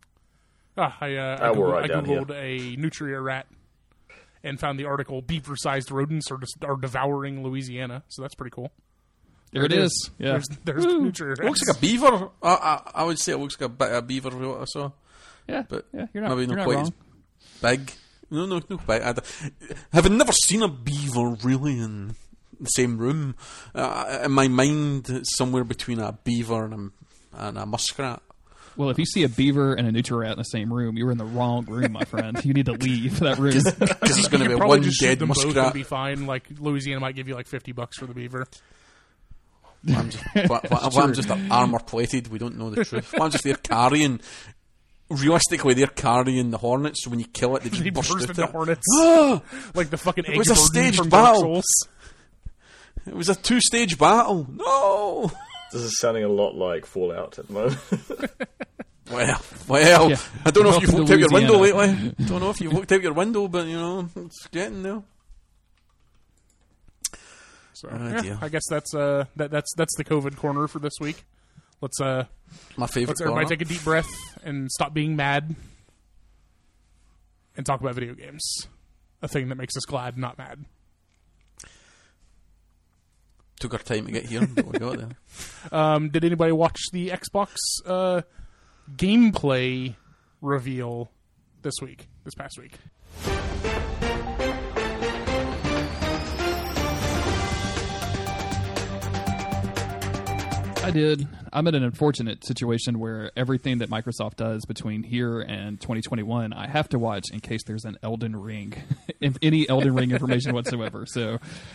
I we're right down Googled a nutria rat and found the article "Beaver-sized rodents are devouring Louisiana." So that's pretty cool. There it is. Yeah. There's the nutria It rats. looks like a beaver. I would say it looks like a bit of a beaver from what I saw. Yeah. But yeah. You're not, maybe you're not not quite wrong. as big. No big. Have never seen a beaver really in the same room. In my mind, it's somewhere between a beaver and a muskrat. Well, if you see a beaver and a nutria rat in the same room, you're in the wrong room, my friend. You need to leave that room. Because there's going to be Probably one just shoot dead them both and muskrat. be fine. Like Louisiana might give you like $50 for the beaver. I'm just armor plated. We don't know the truth. I'm just there carrying. Realistically, they're carrying the hornets. So when you kill it, they just They burst burst out into it. hornets, Ah! like the fucking egg was a burden staged from Dark battle. Souls. It was a 2-stage battle. No. This is sounding a lot like Fallout at the moment. Well. Yeah. I don't know if you've Welcome looked to out your window Louisiana. lately. Don't know if you've looked out your window, but it's getting there. So Oh, dear. I guess that's the COVID corner for this week. Let's My favourite let's everybody corner. take a deep breath and stop being mad and talk about video games. A thing that makes us glad, not mad. Took our time to get here, but we got there. Did anybody watch the Xbox gameplay reveal this past week? I did. I'm in an unfortunate situation where everything that Microsoft does between here and 2021, I have to watch in case there's an Elden Ring, any Elden Ring information whatsoever. So,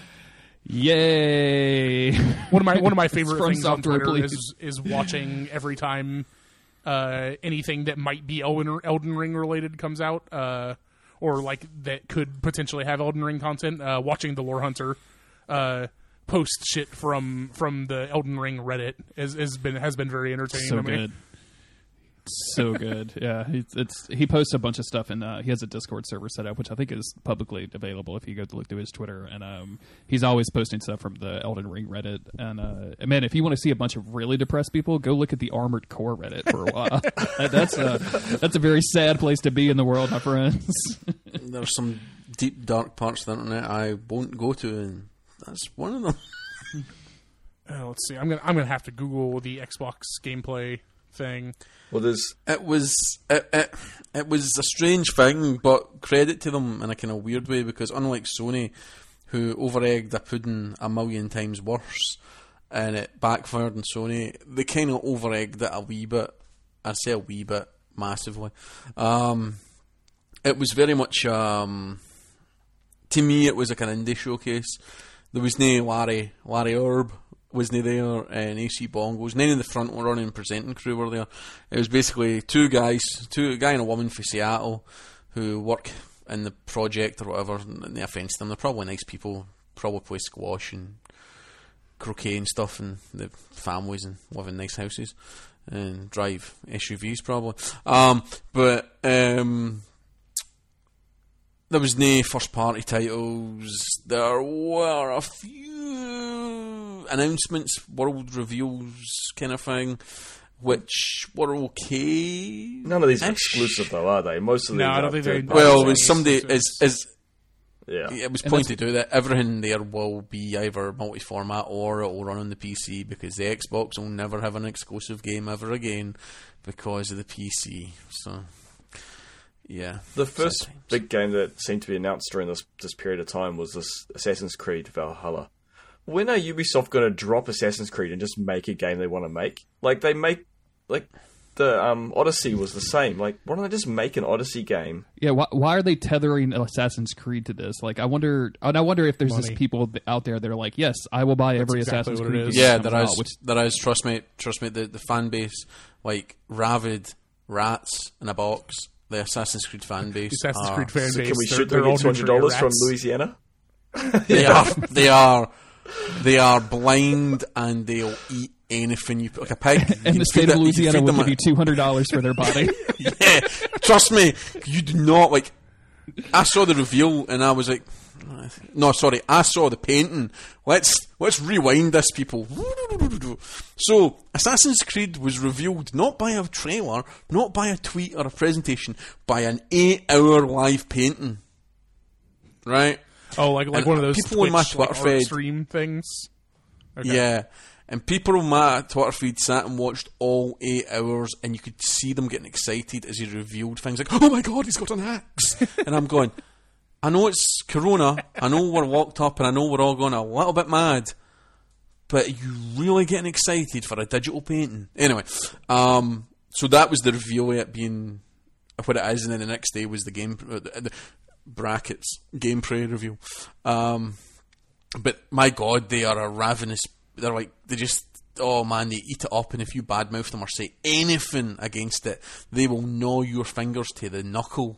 yay! One of my favorite From things on Software, Twitter please. is watching every time anything that might be Elden Ring related comes out, or like that could potentially have Elden Ring content. Watching the Lore Hunter post shit from the Elden Ring Reddit has been very entertaining So to me. good. So good. Yeah, he posts a bunch of stuff, and he has a Discord server set up, which I think is publicly available if you go to look through his Twitter. And he's always posting stuff from the Elden Ring Reddit. And man, if you want to see a bunch of really depressed people, go look at the Armored Core Reddit for a while. That's a very sad place to be in the world, my friends. There's some deep, dark parts of the internet I won't go to, and that's one of them. Let's see. I'm gonna have to Google the Xbox gameplay thing. Well, there's It was a strange thing, but credit to them in a kind of weird way, because unlike Sony, who over-egged a pudding a million times worse, and it backfired on Sony, they kind of over-egged it a wee bit. I say a wee bit, massively. It was very much, to me, it was like an indie showcase. There was no Larry Erb wasn't there, and AC Bongos. None of the front running presenting crew were there. It was basically a guy and a woman from Seattle who work in the project or whatever. And no offence to them, they're probably nice people. Probably play squash and croquet and stuff, and the families and live in nice houses and drive SUVs probably. But there was no first party titles. There were a few announcements, world reveals kind of thing, which were okay. none of these are exclusive, though, are they? Most of No, these I don't are think they- third-party Well, Well, when things. somebody exclusives. Yeah. it was And pointed out that everything there will be either multi-format or it will run on the PC, because the Xbox will never have an exclusive game ever again because of the PC. So, yeah. The first Sometimes. big game that seemed to be announced during this period of time was this Assassin's Creed Valhalla. When are Ubisoft going to drop Assassin's Creed and just make a game they want to make? Like, they make... Like, the Odyssey was the same. Like, why don't they just make an Odyssey game? Yeah, why are they tethering Assassin's Creed to this? Like, I wonder if there's just people out there that are like, yes, I will buy every exactly Assassin's what it Creed is. game Yeah, that there comes is. out, which There is. Trust me. The fan base, like rabid rats in a box. The Assassin's Creed fan base. Assassin's are- Creed fan So base. can we they're- shoot they're them all get $200 from rats. Louisiana? They are blind and they'll eat anything you put like a pig. and You the state feed of it- you Louisiana feed will them give you $200 for their body. yeah, trust me, you do not like. I saw the reveal and I was like, no, sorry, I saw the painting. Let's rewind this, people. So, Assassin's Creed was revealed not by a trailer, not by a tweet or a presentation, by an 8-hour live painting. Right? Oh, like And one of those people on my Twitch, like, Twitter art feed- stream things. Okay. Yeah. And people on my Twitter feed sat and watched all 8 hours, and you could see them getting excited as he revealed things like, oh my god, he's got an axe! And I'm going, I know it's Corona, I know we're locked up, and I know we're all going a little bit mad, but are you really getting excited for a digital painting? Anyway, so that was the reveal of it being what it is, and then the next day was the game, the brackets, gameplay review. But my god, they are a ravenous. They're like, they just, oh man, they eat it up, and if you badmouth them or say anything against it, they will gnaw your fingers to the knuckle,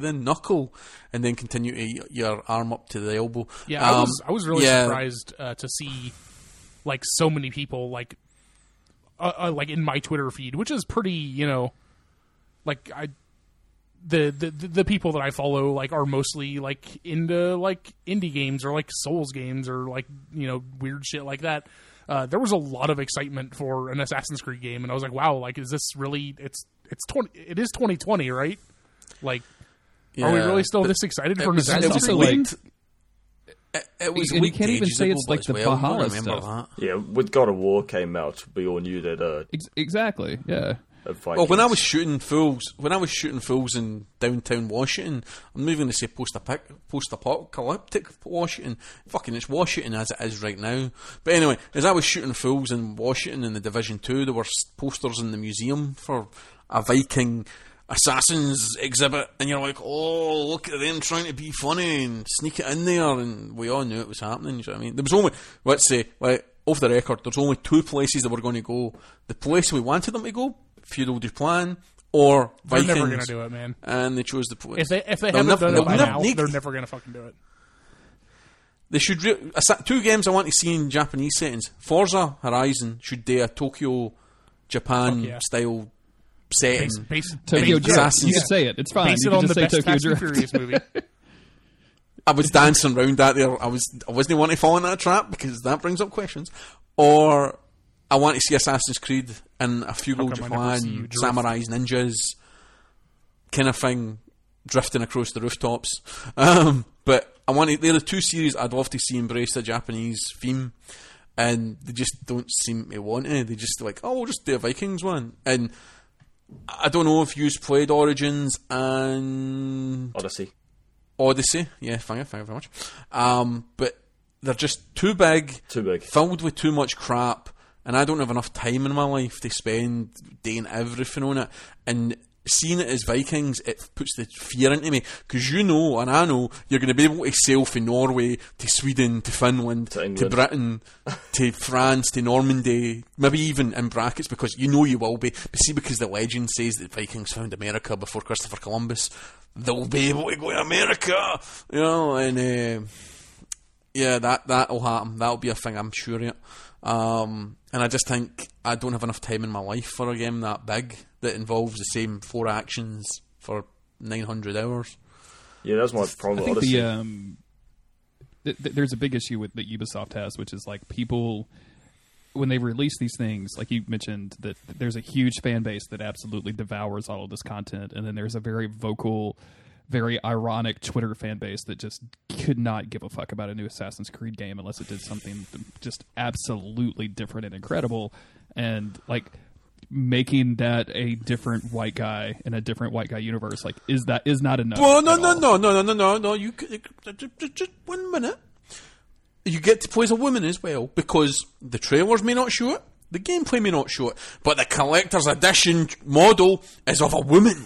and then continue to eat your arm up to the elbow. Yeah, I was really surprised to see like so many people like in my Twitter feed, which is pretty, like the people that I follow like are mostly like into like indie games or like Souls games or like weird shit like that. There was a lot of excitement for an Assassin's Creed game, and I was like, wow, like is this really? It is 2020, right? Like, are we really still this excited for an Assassin's also Creed game? like- It was and you leaked can't even ages say ago it's like as the well. I Valhalla remember stuff. that. Yeah, with God of War came out, we all knew that Exactly. Yeah. Well, when I was shooting fools in downtown Washington, I'm not even going to say post-apocalyptic Washington. Fucking, it's Washington as it is right now. But anyway, as I was shooting fools in Washington in the Division 2, there were posters in the museum for a Viking assassins exhibit, and you're like, oh, look at them trying to be funny and sneak it in there, and we all knew it was happening. You know what I mean? There was only, let's say, like, off the record, there's only two places that were going to go. The place we wanted them to go, Feudal du Plan, or Vikings. They're never going to do it, man. And they chose the place. If they haven't done it by now, they're never going to fucking do it. They should two games I want to see in Japanese settings. Forza Horizon should do a Tokyo, Japan style setting. Tokyo yeah, Drift. You can say it. It's fine. Base You it can on just the say best Tokyo Fast and Drift. Furious movie. I was dancing around that there. I wasn't wanting to fall in that trap because that brings up questions. Or I want to see Assassin's Creed and a feudal How come I never see you Japan, drift? samurais, ninjas, kind of thing, drifting across the rooftops. But I want to. They're the two series I'd love to see embrace the Japanese theme, and they just don't seem to want to. They just like, oh, we'll just do a Vikings one. And I don't know if you've played Origins and Odyssey. Yeah, thank you very much. But they're just too big, filled with too much crap, and I don't have enough time in my life to spend doing everything on it. And seeing it as Vikings, it puts the fear into me, because you know, and I know, you're going to be able to sail from Norway to Sweden to Finland to Britain to France to Normandy, maybe even in brackets, because you know you will be. But see, because the legend says that Vikings found America before Christopher Columbus, they'll be able to go to America, and yeah, that'll happen. That'll be a thing, I'm sure of it. And I just think I don't have enough time in my life for a game that big that involves the same 4 actions for 900 hours. Yeah, that's my problem. I think there's a big issue that Ubisoft has, which is like people, when they release these things, like you mentioned, that there's a huge fan base that absolutely devours all of this content, and then there's a very vocal, very ironic Twitter fan base that just could not give a fuck about a new Assassin's Creed game unless it did something just absolutely different and incredible. And like making that a different white guy in a different white guy universe, like is not enough. Well, no. You just 1 minute. You get to play as a woman as well, because the trailers may not show it, The gameplay may not show it, but the collector's edition model is of a woman.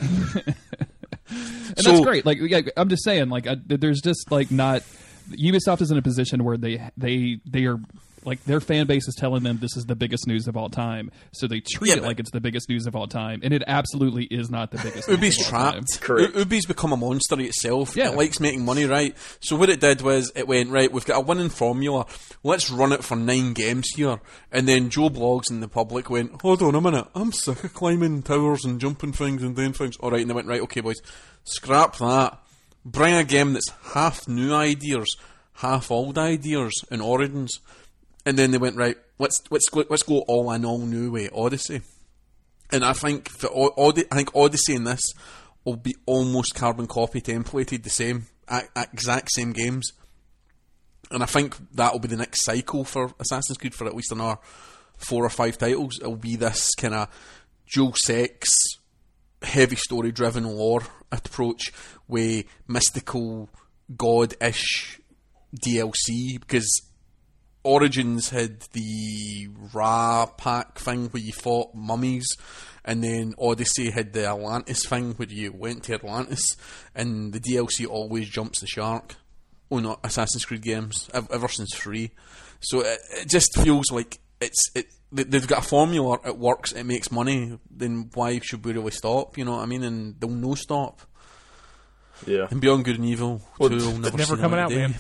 And that's great. Like, yeah, I'm just saying, like, there's just like not. Ubisoft is in a position where they are like their fan base is telling them this is the biggest news of all time, so they treat it like it's the biggest news of all time, and it absolutely is not the biggest. Ubi's news of all time. trapped. Correct. Ubi's become a monster itself. Yeah. It likes making money, right? So what it did was it went, right, we've got a winning formula. Let's run it for 9 games here. And then Joe Blogs and the public went, hold on a minute, I'm sick of climbing towers and jumping things and doing things. Alright, and they went, right, okay boys, scrap that. Bring a game that's half new ideas, half old ideas and origins. And then they went, right, let's go all in, all new way, Odyssey. And I think Odyssey and this will be almost carbon copy templated the same, exact same games. And I think that will be the next cycle for Assassin's Creed for at least another 4 or 5 titles. It'll be this kind of dual sex, heavy story driven lore approach with mystical god-ish DLC, because Origins had the Ra pack thing where you fought mummies, and then Odyssey had the Atlantis thing where you went to Atlantis, and the DLC always jumps the shark on Assassin's Creed games ever since 3. So it just feels like they've got a formula, it works, it makes money, then why should we really stop, you know what I mean? And they'll no stop. Yeah. And Beyond Good and Evil 2 will Never coming out, man.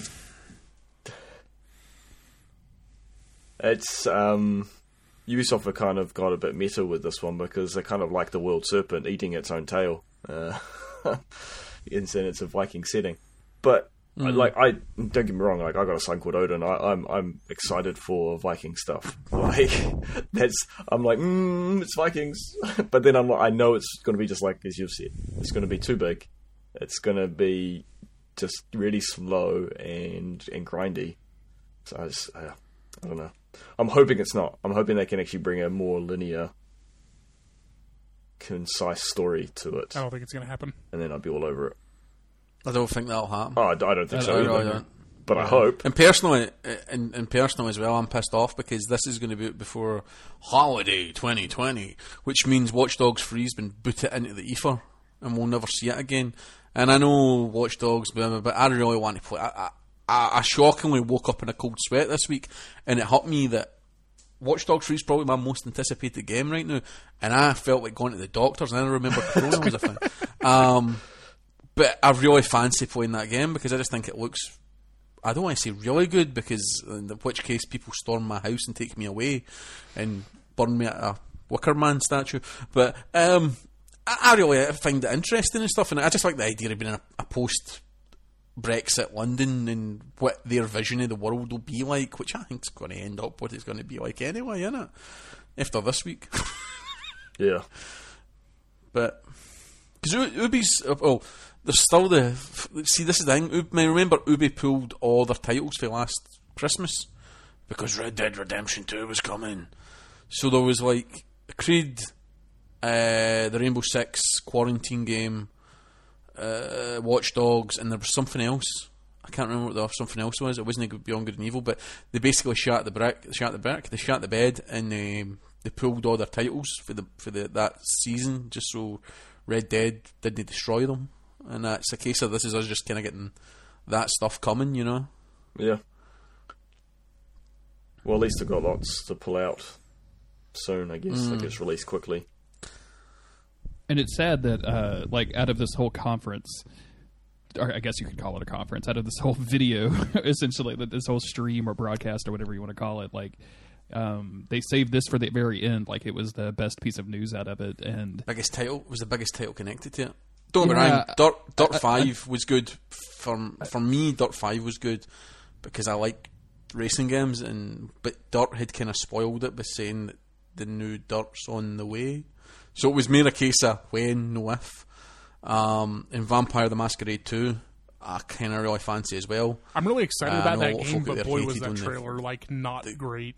It's Ubisoft have kind of got a bit meta with this one, because they're kind of like the world serpent eating its own tail, in it's a Viking setting. But like, I don't get me wrong, like I got a son called Odin. I'm excited for Viking stuff. Like I'm like, it's Vikings. But then I'm like, I know it's going to be just like as you've said. It's going to be too big. It's going to be just really slow and grindy. So I don't know. I'm hoping it's not. I'm hoping they can actually bring a more linear, concise story to it. I don't think it's going to happen. And then I'd be all over it. I don't think that'll happen. Oh, I don't think so. I either. don't. But I hope. And personally, as well, I'm pissed off because this is going to be out before Holiday 2020, which means Watch Dogs 3 has been booted into the ether and we'll never see it again. And I know Watch Dogs, but I really want to play. I shockingly woke up in a cold sweat this week, and it hit me that Watch Dogs 3 is probably my most anticipated game right now, and I felt like going to the doctors, and I remember Corona was a thing. But I really fancy playing that game because I just think it looks, I don't want to say really good, because in which case people storm my house and take me away and burn me at a Wicker Man statue. But I really find it interesting and stuff, and I just like the idea of being a post-Brexit London and what their vision of the world will be like, which I think is going to end up what it's going to be like anyway, isn't it? After this week. Yeah. But because Ubi's, there's still see, this is the thing. Remember, Ubi pulled all their titles for last Christmas because Red Dead Redemption 2 was coming. So there was like Creed, the Rainbow Six quarantine game, Watch Dogs, and there was something else. I can't remember what something else was. It wasn't Beyond Good and Evil, but they basically shot the bed, and they pulled all their titles for that season just so Red Dead didn't destroy them. And that's a case of this is us just kind of getting that stuff coming, you know? Yeah. Well, at least they've got lots to pull out soon, I guess. It gets released quickly. And it's sad that, like, out of this whole conference, or I guess you could call it a conference, out of this whole video, essentially, this whole stream or broadcast or whatever you want to call it, like, they saved this for the very end, like it was the best piece of news out of it. And biggest title was the biggest title connected to it. Don't get me wrong, Dirt 5 was good. For me, Dirt 5 was good because I like racing games, but Dirt had kind of spoiled it by saying that the new Dirt's on the way. So it was more a case of when, no if. And Vampire the Masquerade 2, I kind of really fancy as well. I'm really excited about that game, but boy, was that trailer not great.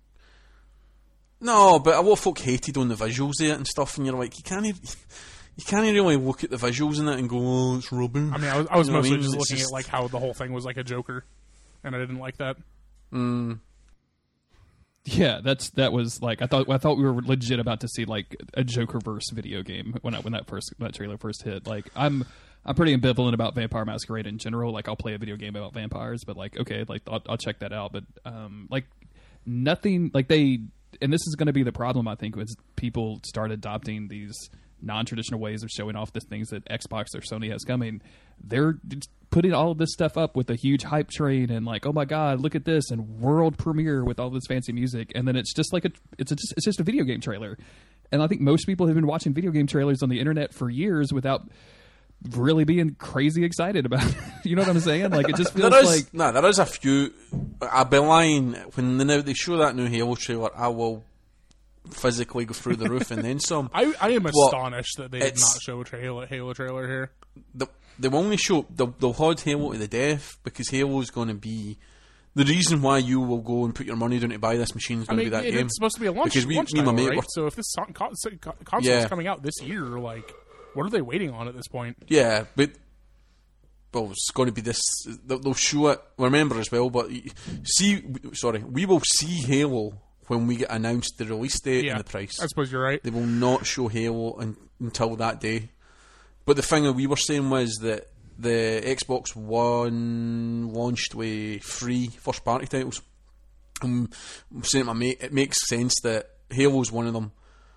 No, but a lot of folk hated on the visuals of it and stuff, and you're like, you can't really look at the visuals in it and go, oh, it's rubbish. I mean, I was mostly just looking at like how the whole thing was like a Joker, and I didn't like that. Yeah, that was like I thought we were legit about to see like a Joker-verse video game when that trailer first hit. Like I'm pretty ambivalent about Vampire Masquerade in general. Like I'll play a video game about vampires, but like okay, like I'll check that out. But like nothing like and this is going to be the problem I think was people start adopting these non-traditional ways of showing off the things that Xbox or Sony has coming. They're putting all of this stuff up with a huge hype train and like, oh my god, look at this, and world premiere with all this fancy music, and then it's just like it's just a video game trailer. And I think most people have been watching video game trailers on the internet for years without really being crazy excited about it. You know what I'm saying? Like it just feels there is a few. I've been lying when they show that new Halo trailer. I will physically go through the roof and then some. I am astonished that they did not show a Halo trailer here. They'll only show they'll hold Halo to the death because Halo's going to be the reason why you will go and put your money down to buy this machine is going to be that game. It's supposed to be a launch title, right? So if this console is coming out this year, like, what are they waiting on at this point? Yeah, but it's going to be this. They'll show it. Remember as well, but we will see Halo when we get announced the release date and the price. I suppose you're right. They will not show Halo until that day. But the thing that we were saying was that the Xbox One launched with free first-party titles. I'm saying to my mate, it makes sense that Halo's one of them.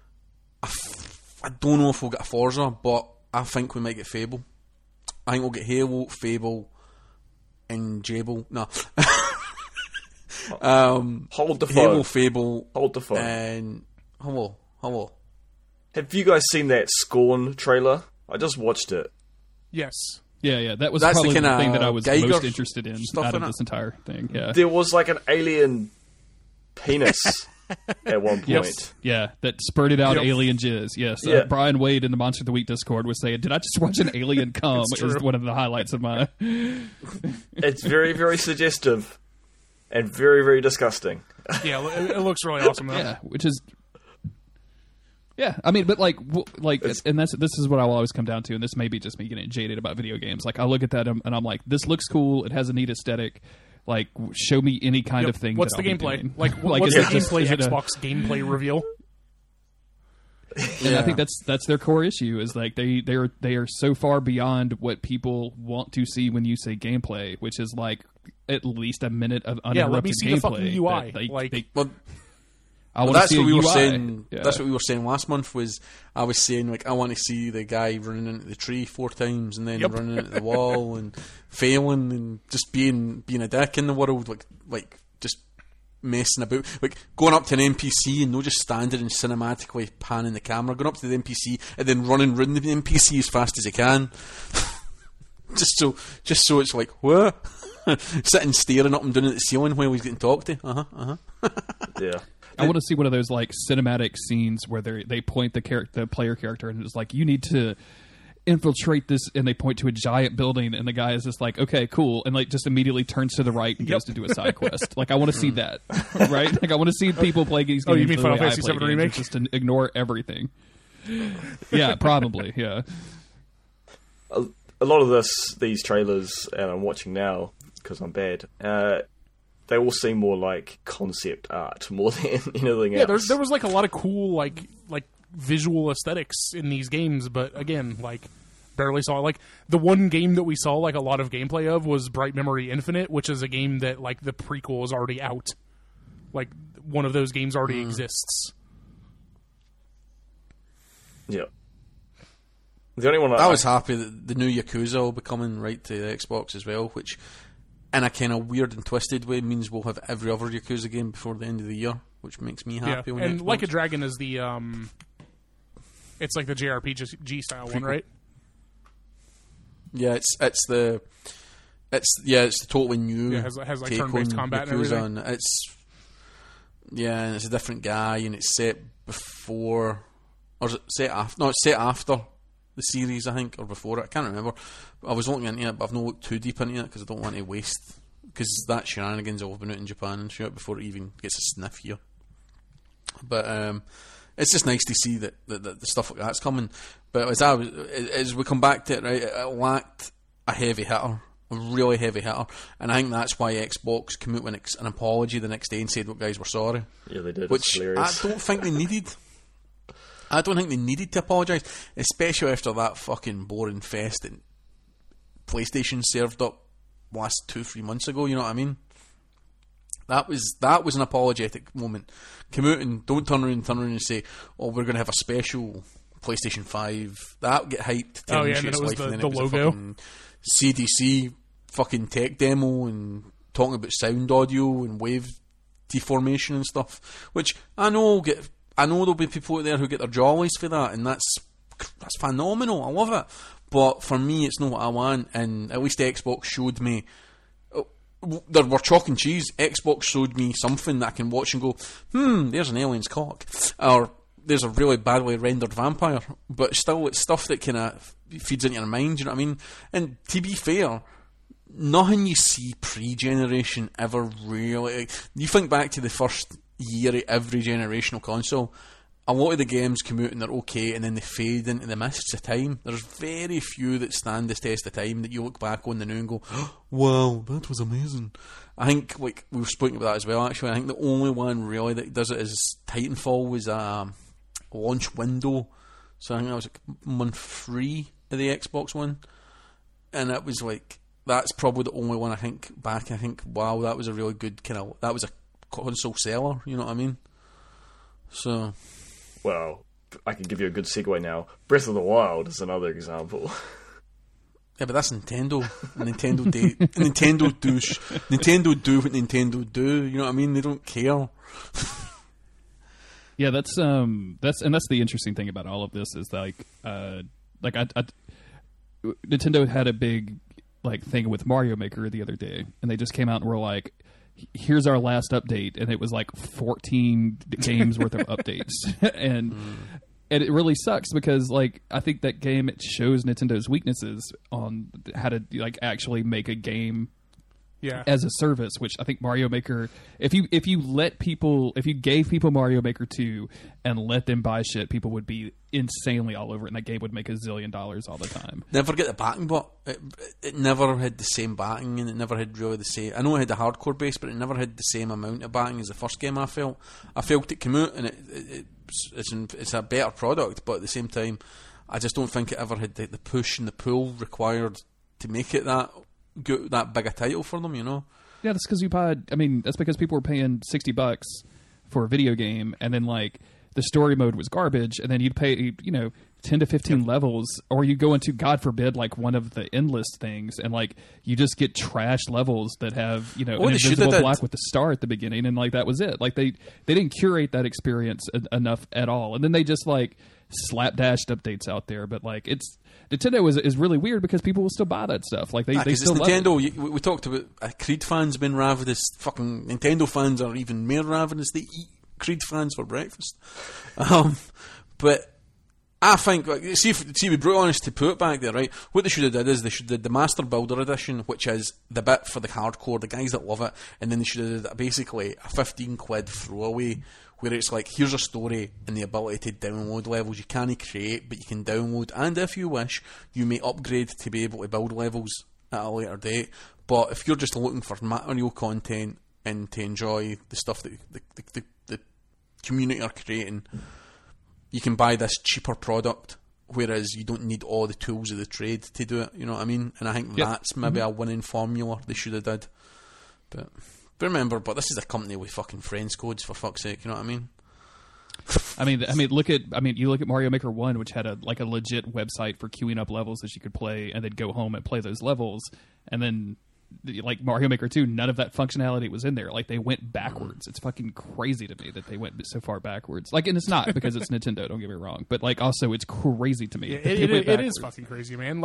I don't know if we'll get a Forza, but I think we might get Fable. I think we'll get Halo, Fable, and Jable. No. Hold the phone. Halo, Fable. Hold the phone. And hello. Have you guys seen that Scorn trailer? I just watched it. Yes. Yeah. That's the probably the thing that I was Geiger most interested in out of in this entire thing. Yeah. There was like an alien penis at one point. Yes. Yeah, that spurted out alien jizz. Yes. Yeah. Brian Wade in the Monster of the Week Discord was saying, "Did I just watch an alien come?" Is one of the highlights of my. It's very, very suggestive and very, very disgusting. Yeah, it looks really awesome though. Yeah, which is. Yeah, I mean, but like, and this is what I'll always come down to, and this may be just me getting jaded about video games. Like, I look at that and I'm like, this looks cool. It has a neat aesthetic. Like, show me any kind of thing. What's the gameplay? Like, what's the gameplay? Xbox gameplay reveal. And I think that's their core issue is like they are so far beyond what people want to see when you say gameplay, which is like at least a minute of uninterrupted let me see gameplay. The fucking UI. That's what we were saying. Yeah. That's what we were saying last month. Was I was saying like I want to see the guy running into the tree 4 times and then running into the wall and failing and just being a dick in the world, like just messing about, like going up to an NPC and not just standing and cinematically panning the camera, going up to the NPC and then running around the NPC as fast as you can, just so it's like what. Sitting staring up and down at the ceiling while he's getting talked to. Yeah. I want to see one of those like cinematic scenes where they point the player character and it's like you need to infiltrate this, and they point to a giant building, and the guy is just like, okay, cool, and like just immediately turns to the right and goes to do a side quest. Like I want to see that, right? Like I want to see people play these games. Oh, you mean Final Fantasy VII Remake? Just to ignore everything. Yeah, probably. Yeah. A lot of these trailers, and I'm watching now because I'm bad. They all seem more like concept art more than anything else. There was like a lot of cool like visual aesthetics in these games, but again, like barely saw like the one game that we saw like a lot of gameplay of was Bright Memory Infinite, which is a game that like the prequel is already out. Like one of those games already exists. Yeah. The only one I was happy that the new Yakuza will be coming right to the Xbox as well, which in a kind of weird and twisted way means we'll have every other Yakuza game before the end of the year, which makes me happy. Yeah, and Like a Dragon is the it's like the JRPG style one, right? Yeah, it's the totally new. Yeah, it has like take turn-based on combat Yakuza, and everything. And it's a different guy, and it's set before, or is it set after? No, it's set after the series, I think, or before it. I can't remember. I was looking into it, but I've not looked too deep into it because I don't want to waste. Because that shenanigans will have been out in Japan and shit before it even gets a sniff here. But it's just nice to see that the stuff like that's coming. But as we come back to it, right, it lacked a heavy hitter. a really heavy hitter, and I think that's why Xbox came out with an apology the next day and said, "Look, guys, we're sorry." Yeah, they did. Which It's I hilarious. don't think they needed. I don't think they needed to apologise, especially after that fucking boring fest that PlayStation served up last 2-3 months ago. You know what I mean? That was an apologetic moment. Come out and don't turn around and say, "Oh, we're going to have a special PlayStation 5." That get hyped. Oh, yeah, and and then it was and then the it was a logo. fucking CDC fucking tech demo and talking about sound audio and wave deformation and stuff. Which I know there'll be people out there who get their jollies for that, and that's phenomenal. I love it. But for me, it's not what I want. And at least Xbox showed me. There were chalk and cheese. Xbox showed me something that I can watch and go, there's an alien's cock, or there's a really badly rendered vampire. But still, it's stuff that kind of feeds into your mind. You know what I mean? And to be fair, nothing you see pre-generation ever really. You think back to the first year of every generational console. A lot of the games come out and they're okay, and then they fade into the mists of time. There's very few that stand the test of time that you look back on the new and go, "Wow, that was amazing." I think, like, we've spoken about that as well, actually. I think the only one really that does it is Titanfall was a launch window. So I think that was like month 3 of the Xbox One. And it was like, that's probably the only one I think back. I think, wow, that was a really good that was a console seller, you know what I mean? So... Well, I can give you a good segue now. Breath of the Wild is another example. Yeah, but that's Nintendo. Nintendo do what Nintendo do. You know what I mean? They don't care. Yeah, that's the interesting thing about all of this is Nintendo had a big thing with Mario Maker the other day, and they just came out and were like, "Here's our last update," and it was like 14 games worth of updates, and it really sucks because I think that game, it shows Nintendo's weaknesses on how to actually make a game as a service, which I think Mario Maker, if you gave people Mario Maker 2 and let them buy shit, people would be insanely all over it, and that game would make $1 zillion all the time. Never get the backing, but it never had the same backing, and it never had really the same. I know it had the hardcore base, but it never had the same amount of backing as the first game. I felt it came out, and it's a better product, but at the same time, I just don't think it ever had the push and the pull required to make it that big a title for them, you know? Yeah, that's because people were paying $60 for a video game, and then the story mode was garbage, and then you'd pay 10 to 15 levels, or you go into, God forbid, one of the endless things, and you just get trash levels that have an invisible block with the star at the beginning, and that was it. They didn't curate that experience enough at all, and then they just slapdashed updates out there. But it's Nintendo is really weird because people will still buy that stuff. They still love Nintendo. it. We talked about Creed fans being ravenous. Fucking Nintendo fans are even more ravenous. They eat Creed fans for breakfast. But I think, see, we brought honest to put it back there, right? What they should have did is they should have did the Master Builder Edition, which is the bit for the hardcore, the guys that love it, and then they should have did basically a 15 quid throwaway, where it's here's a story and the ability to download levels. You can't create, but you can download, and if you wish, you may upgrade to be able to build levels at a later date. But if you're just looking for Mario content and to enjoy the stuff that the community are creating, you can buy this cheaper product, whereas you don't need all the tools of the trade to do it. You know what I mean? And I think that's maybe a winning formula they should have did. But remember, this is a company with fucking friends codes, for fuck's sake. You know what I mean? You look at Mario Maker 1, which had a legit website for queuing up levels that you could play, and then go home and play those levels, and then Mario Maker 2, none of that functionality was in there. They went backwards. It's fucking crazy to me that they went so far backwards. And it's not because it's Nintendo, don't get me wrong, but also it's crazy to me. It is fucking crazy, man.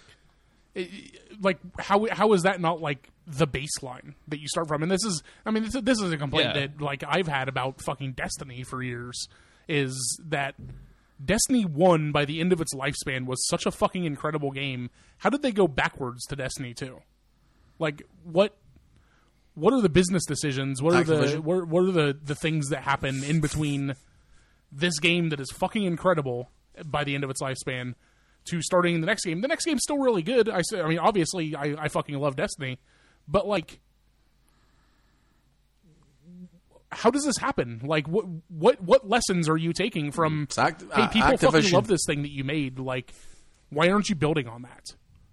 How is that not the baseline that you start from? And this is a complaint that I've had about fucking Destiny for years, is that Destiny 1 by the end of its lifespan was such a fucking incredible game. How did they go backwards to Destiny 2? What are the business decisions? What are the things that happen in between this game that is fucking incredible by the end of its lifespan to starting the next game. The next game's still really good. I mean, obviously, I fucking love Destiny, but like, how does this happen? Like, what lessons are you taking from? Hey, people Activision. fucking love this thing that you made. Like, why aren't you building on that?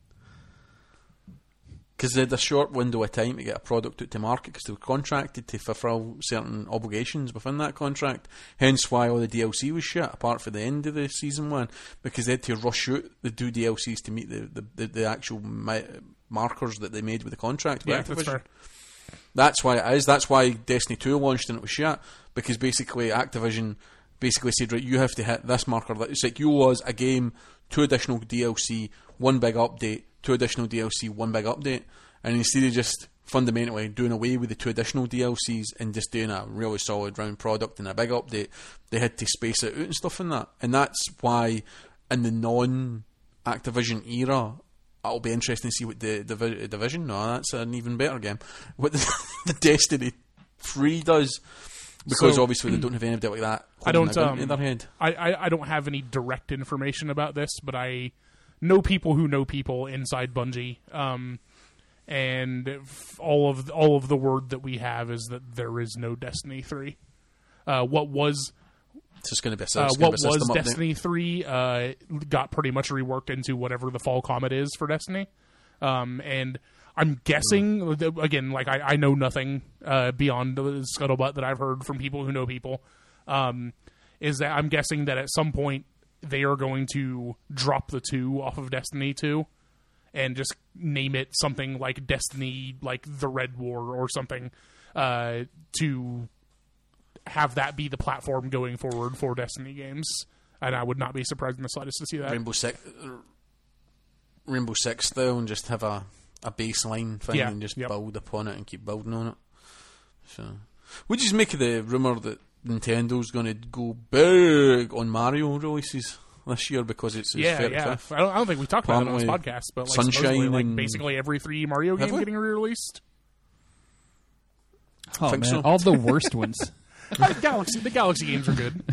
Because they had a short window of time to get a product out to market because they were contracted to fulfill certain obligations within that contract. Hence why all the DLC was shit, apart from the end of the Season 1, because they had to rush out the 2 DLCs to meet the actual markers that they made with the contract. Yeah, that's fair. That's why it is. That's why Destiny 2 launched and it was shit, because basically Activision basically said, right, you have to hit this marker. It's like you was a game, 2 additional DLC, 1 big update, 2 additional DLC, 1 big update, and instead of just fundamentally doing away with the 2 additional DLCs and just doing a really solid round product and a big update, they had to space it out and stuff in that. And that's why in the non-Activision era, it'll be interesting to see what the Division, no, that's an even better game, what the Destiny 3 does, because obviously they don't have anything like that holding a gun to their head. I don't have any direct information about this, but I know people who know people inside Bungie, and all of the word that we have is that there is no Destiny 3. What was Destiny 3 got pretty much reworked into whatever the fall comet is for Destiny, and I'm guessing again, like I know nothing beyond the scuttlebutt that I've heard from people who know people, is that I'm guessing that at some point they are going to drop the 2 off of Destiny 2 and just name it something like Destiny, like the Red War or something, to have that be the platform going forward for Destiny games. And I would not be surprised in the slightest to see that. Rainbow Six though, and just have a baseline thing and just build upon it and keep building on it. So, what do you make of the rumour that Nintendo's going to go big on Mario releases this year because it's his 35th? I don't think we talked about it on this podcast, but like, Sunshine, like basically every 3D Mario game getting re-released. Oh think man, so. all the worst ones. The Galaxy games are good.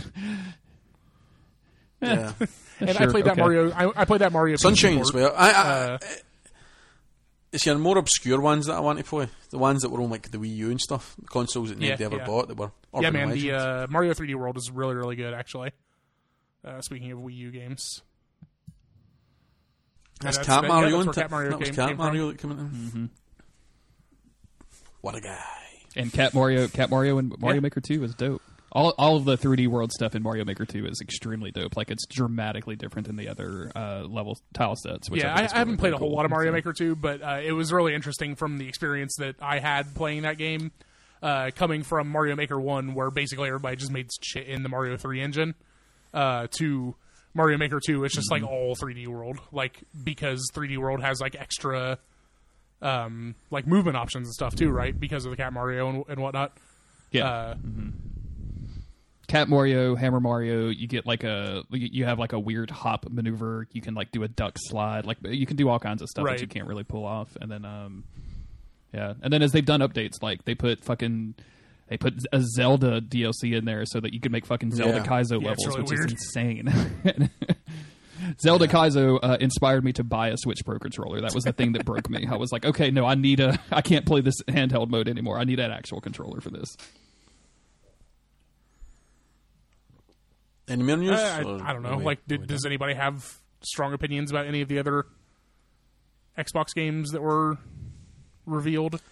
Yeah. And Sure, I played that okay. Mario. I played that Mario. Sunshine PC as port. well. It's your more obscure ones that I want to play. The ones that were on like the Wii U and stuff, the consoles that nobody ever bought that were urban man. legends. The Mario 3D World is really, really good, actually. Speaking of Wii U games, That's Cat Mario, that's isn't where it? Cat Mario That was came Cat from. Mario that came in. What a guy! And Cat Mario and Mario Maker 2 is dope. All of the 3D World stuff in Mario Maker 2 is extremely dope. Like, it's dramatically different than the other level tile sets. Which I haven't played a whole lot of Mario Maker 2, but it was really interesting from the experience that I had playing that game, coming from Mario Maker 1, where basically everybody just made shit in the Mario 3 engine, to Mario Maker 2. It's just like all 3D World, like, because 3D World has like extra like movement options and stuff too, right? Because of the Cat Mario and whatnot. Yeah. Cat Mario, Hammer Mario, you get like you have like a weird hop maneuver. You can like do a duck slide. Like, you can do all kinds of stuff Right. that you can't really pull off. And then, and then as they've done updates, like they put a Zelda DLC in there so that you can make fucking Zelda Kaizo Yeah, it's levels, really which weird. is insane. Zelda Kaizo inspired me to buy a Switch Pro controller. That was the thing that broke me. I was like, okay, no, I can't play this handheld mode anymore. I need an actual controller for this. Any more news? I don't know. Like, does anybody have strong opinions about any of the other Xbox games that were revealed?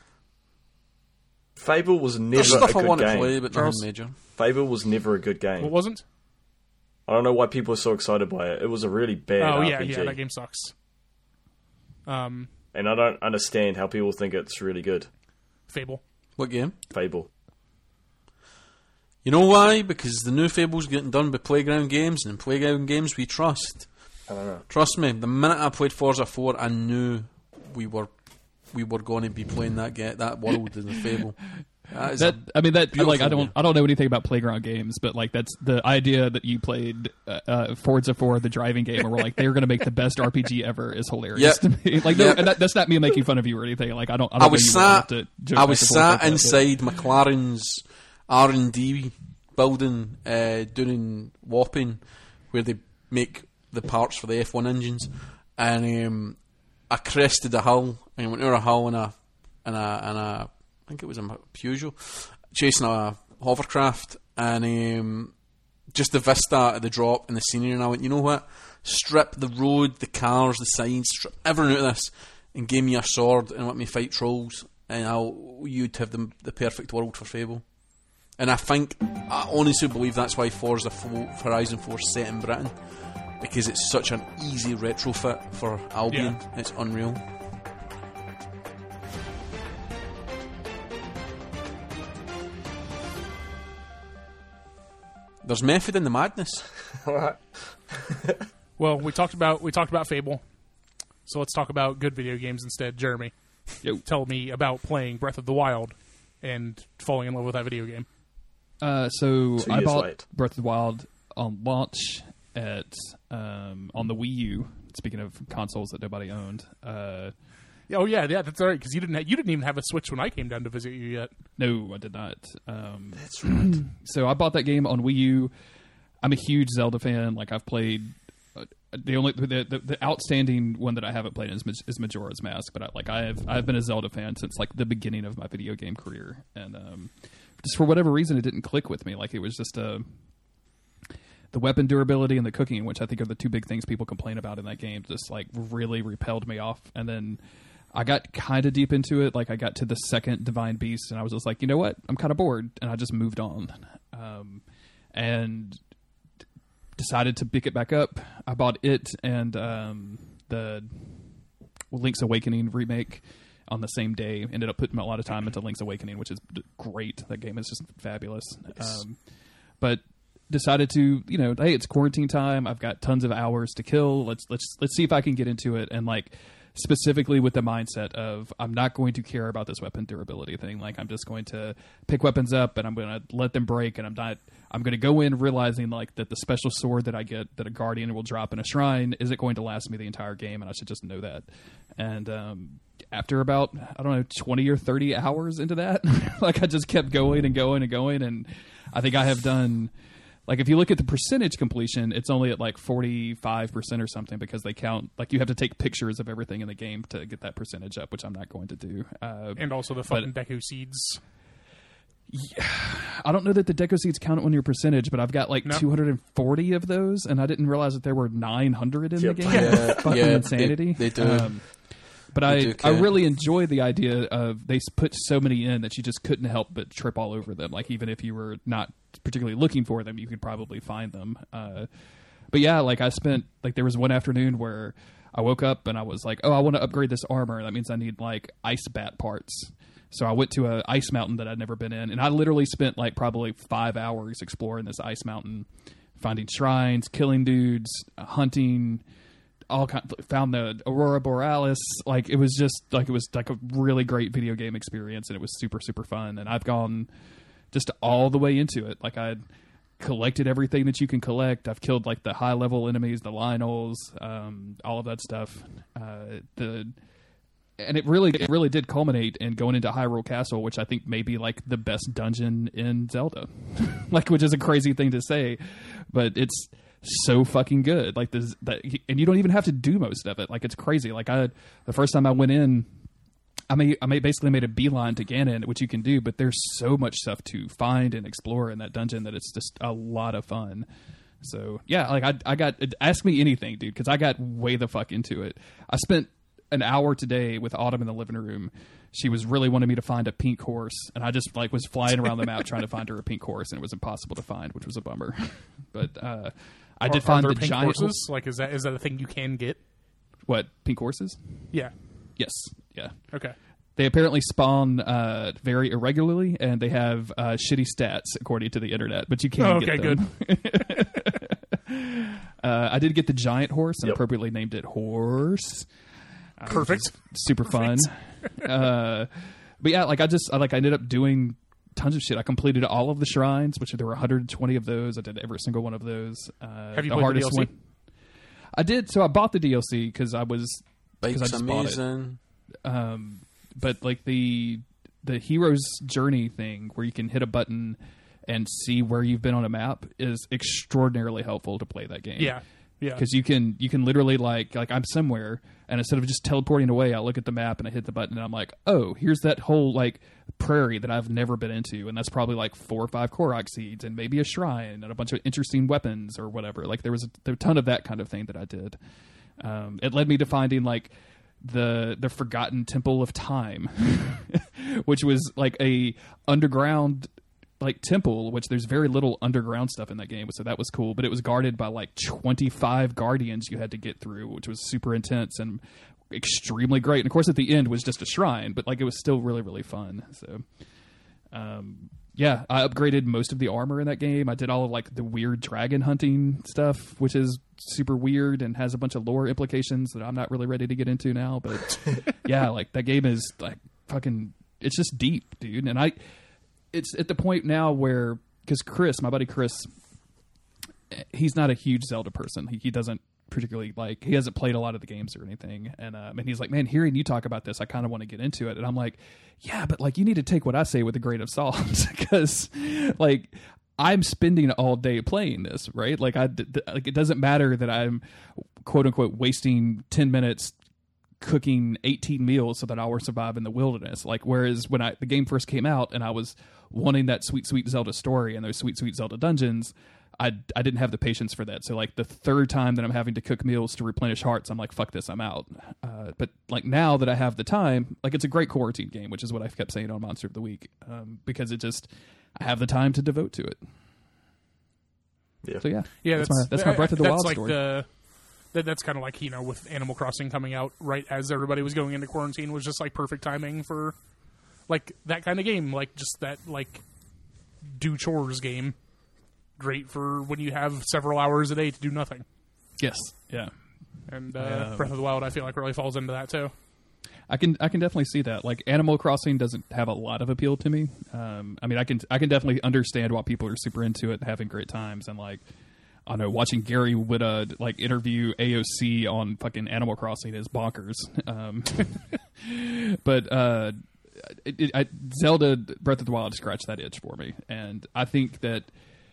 Fable was never There's stuff a I good want to game. play, but nothing Charles? major. Fable was never a good game. What wasn't? I don't know why people are so excited by it. It was a really bad RPG. Yeah, that game sucks. And I don't understand how people think it's really good. Fable. What game? Fable. You know why? Because the new Fable's getting done by Playground Games, and in Playground Games we trust. I don't know. Trust me, the minute I played Forza 4, I knew we were going to be playing that world in the Fable. I don't know anything about Playground Games, but like that's the idea that you played Forza 4, the driving game, and we're like they're going to make the best RPG ever is hilarious to me. Like, no, and that's not me making fun of you or anything. Like, I was sat inside McLaren's R&D building doing Wapping, where they make the parts for the F1 engines, and I crested a hill and went over a hill in a I think it was a Peugeot, chasing a hovercraft, and just the vista of the drop and the scenery, and I went, you know what? Strip the road, the cars, the signs, strip everything out of this, and give me a sword and let me fight trolls, and you'd have the perfect world for Fable. And I honestly believe that's why Forza Horizon 4 is set in Britain, because it's such an easy retrofit for Albion. Yeah. It's unreal. There's method in the madness. Well, we talked about Fable, so let's talk about good video games instead. Jeremy, tell me about playing Breath of the Wild and falling in love with that video game. So 2 I years bought late. Breath of the Wild on launch on the Wii U. Speaking of consoles that nobody owned, Yeah, that's all right, because you didn't even have a Switch when I came down to visit you yet. no, I did not. That's right. So I bought that game on Wii U. I'm a huge Zelda fan. Like, I've played the outstanding one that I haven't played is Majora's Mask, but I've been a Zelda fan since like the beginning of my video game career, and just for whatever reason it didn't click with me. Like, it was just the weapon durability and the cooking, which I think are the two big things people complain about in that game, just like really repelled me off. And then I got kind of deep into it. Like, I got to the second Divine Beast, and I was just like, you know what? I'm kind of bored, and I just moved on. And decided to pick it back up. I bought it and the Link's Awakening remake on the same day. Ended up putting a lot of time into Link's Awakening, which is great. That game is just fabulous. Nice. But decided to, hey, it's quarantine time. I've got tons of hours to kill. Let's see if I can get into it. And like, specifically with the mindset of I'm not going to care about this weapon durability thing. Like, I'm just going to pick weapons up and I'm going to let them break, and I'm going to go in realizing like that the special sword that I get that a guardian will drop in a shrine isn't going to last me the entire game, and I should just know that. And after about, 20 or 30 hours into that, like, I just kept going and going and going, and I think I have done, like, if you look at the percentage completion, it's only at like 45% or something, because they count, like, you have to take pictures of everything in the game to get that percentage up, which I'm not going to do. And also the fucking Deku Seeds. I don't know that the Deco Seeds count on your percentage, but I've got like No. 240 of those, and I didn't realize that there were 900 in the Yep. game. Yeah, Fucking yeah, insanity. they do. But They do I count. really enjoyed the idea of they put so many in that you just couldn't help but trip all over them. Like, even if you were not particularly looking for them, you could probably find them. But yeah, like, I spent, like, there was one afternoon where I woke up and I was like, oh, I want to upgrade this armor. That means I need like ice bat parts. So I went to a ice mountain that I'd never been in, and I literally spent like probably 5 hours exploring this ice mountain, finding shrines, killing dudes, hunting, found the Aurora Borealis. Like, it was like a really great video game experience, and it was super, super fun. And I've gone just all the way into it. Like, I'd collected everything that you can collect. I've killed like the high level enemies, the Lionels, all of that stuff. And it really did culminate in going into Hyrule Castle, which I think may be like the best dungeon in Zelda. Like, which is a crazy thing to say, but it's so fucking good. Like, and you don't even have to do most of it. Like, it's crazy. Like, the first time I went in, I basically made a beeline to Ganon, which you can do, but there's so much stuff to find and explore in that dungeon that it's just a lot of fun. So yeah, like, I got, ask me anything, dude, because I got way the fuck into it. I spent an hour today with Autumn in the living room. She was really wanting me to find a pink horse, and I just like was flying around the map trying to find her a pink horse, and it was impossible to find, which was a bummer. But I did find Are the there pink giant horses. Like, is that a thing you can get? What, pink horses? Yeah. Yes. Yeah. Okay. They apparently spawn very irregularly, and they have shitty stats according to the internet. But you can get them. Good. I did get the giant horse and Yep. appropriately named it Horse. Perfect. Super fun. But yeah, like, I ended up doing tons of shit. I completed all of the shrines, which there were 120 of those. I did every single one of those. Have you the played hardest the DLC? one? I did. So I bought the DLC because I Bike's just bought it. amazing. But like the hero's journey thing, where you can hit a button and see where you've been on a map, is extraordinarily helpful to play that game. Yeah. Yeah. because you can literally like I'm somewhere, and instead of just teleporting away, I look at the map and I hit the button, and I'm like, oh, here's that whole like prairie that I've never been into, and that's probably like 4 or 5 Korok seeds and maybe a shrine and a bunch of interesting weapons or whatever. Like there was a ton of that kind of thing that I did. It led me to finding like the Forgotten Temple of Time, which was like a underground like temple, which there's very little underground stuff in that game, so that was cool. But it was guarded by like 25 guardians you had to get through, which was super intense and extremely great. And of course, at the end was just a shrine, but like it was still really, really fun. So, yeah, I upgraded most of the armor in that game. I did all of like the weird dragon hunting stuff, which is super weird and has a bunch of lore implications that I'm not really ready to get into now. But yeah, like that game is like fucking, it's just deep, dude. And it's at the point now where, because Chris, my buddy Chris, he's not a huge Zelda person. He doesn't particularly like, he hasn't played a lot of the games or anything. And he's like, man, hearing you talk about this, I kind of want to get into it. And I'm like, yeah, but like you need to take what I say with a grain of salt, because like I'm spending all day playing this, right? Like like it doesn't matter that I'm quote unquote wasting 10 minutes cooking 18 meals so that I will survive in the wilderness. Like, whereas when the game first came out and I was wanting that sweet, sweet Zelda story and those sweet, sweet Zelda dungeons, I didn't have the patience for that. So like the third time that I'm having to cook meals to replenish hearts, I'm like, fuck this, I'm out. But like now that I have the time, like it's a great quarantine game, which is what I kept saying on Monster of the Week, because I have the time to devote to it. Yeah. So yeah, Yeah, that's my Breath of the Wild like story. That's kind of like, with Animal Crossing coming out right as everybody was going into quarantine was just like perfect timing for like that kind of game, like just that like do chores game. Great for when you have several hours a day to do nothing. Yes. Yeah. And Breath of the Wild, I feel like really falls into that too. I can definitely see that. Like Animal Crossing doesn't have a lot of appeal to me. I mean, I can definitely understand why people are super into it and having great times, and like, I don't know, watching Gary Whitta like interview AOC on fucking Animal Crossing is bonkers. But Zelda Breath of the Wild scratched that itch for me, and I think that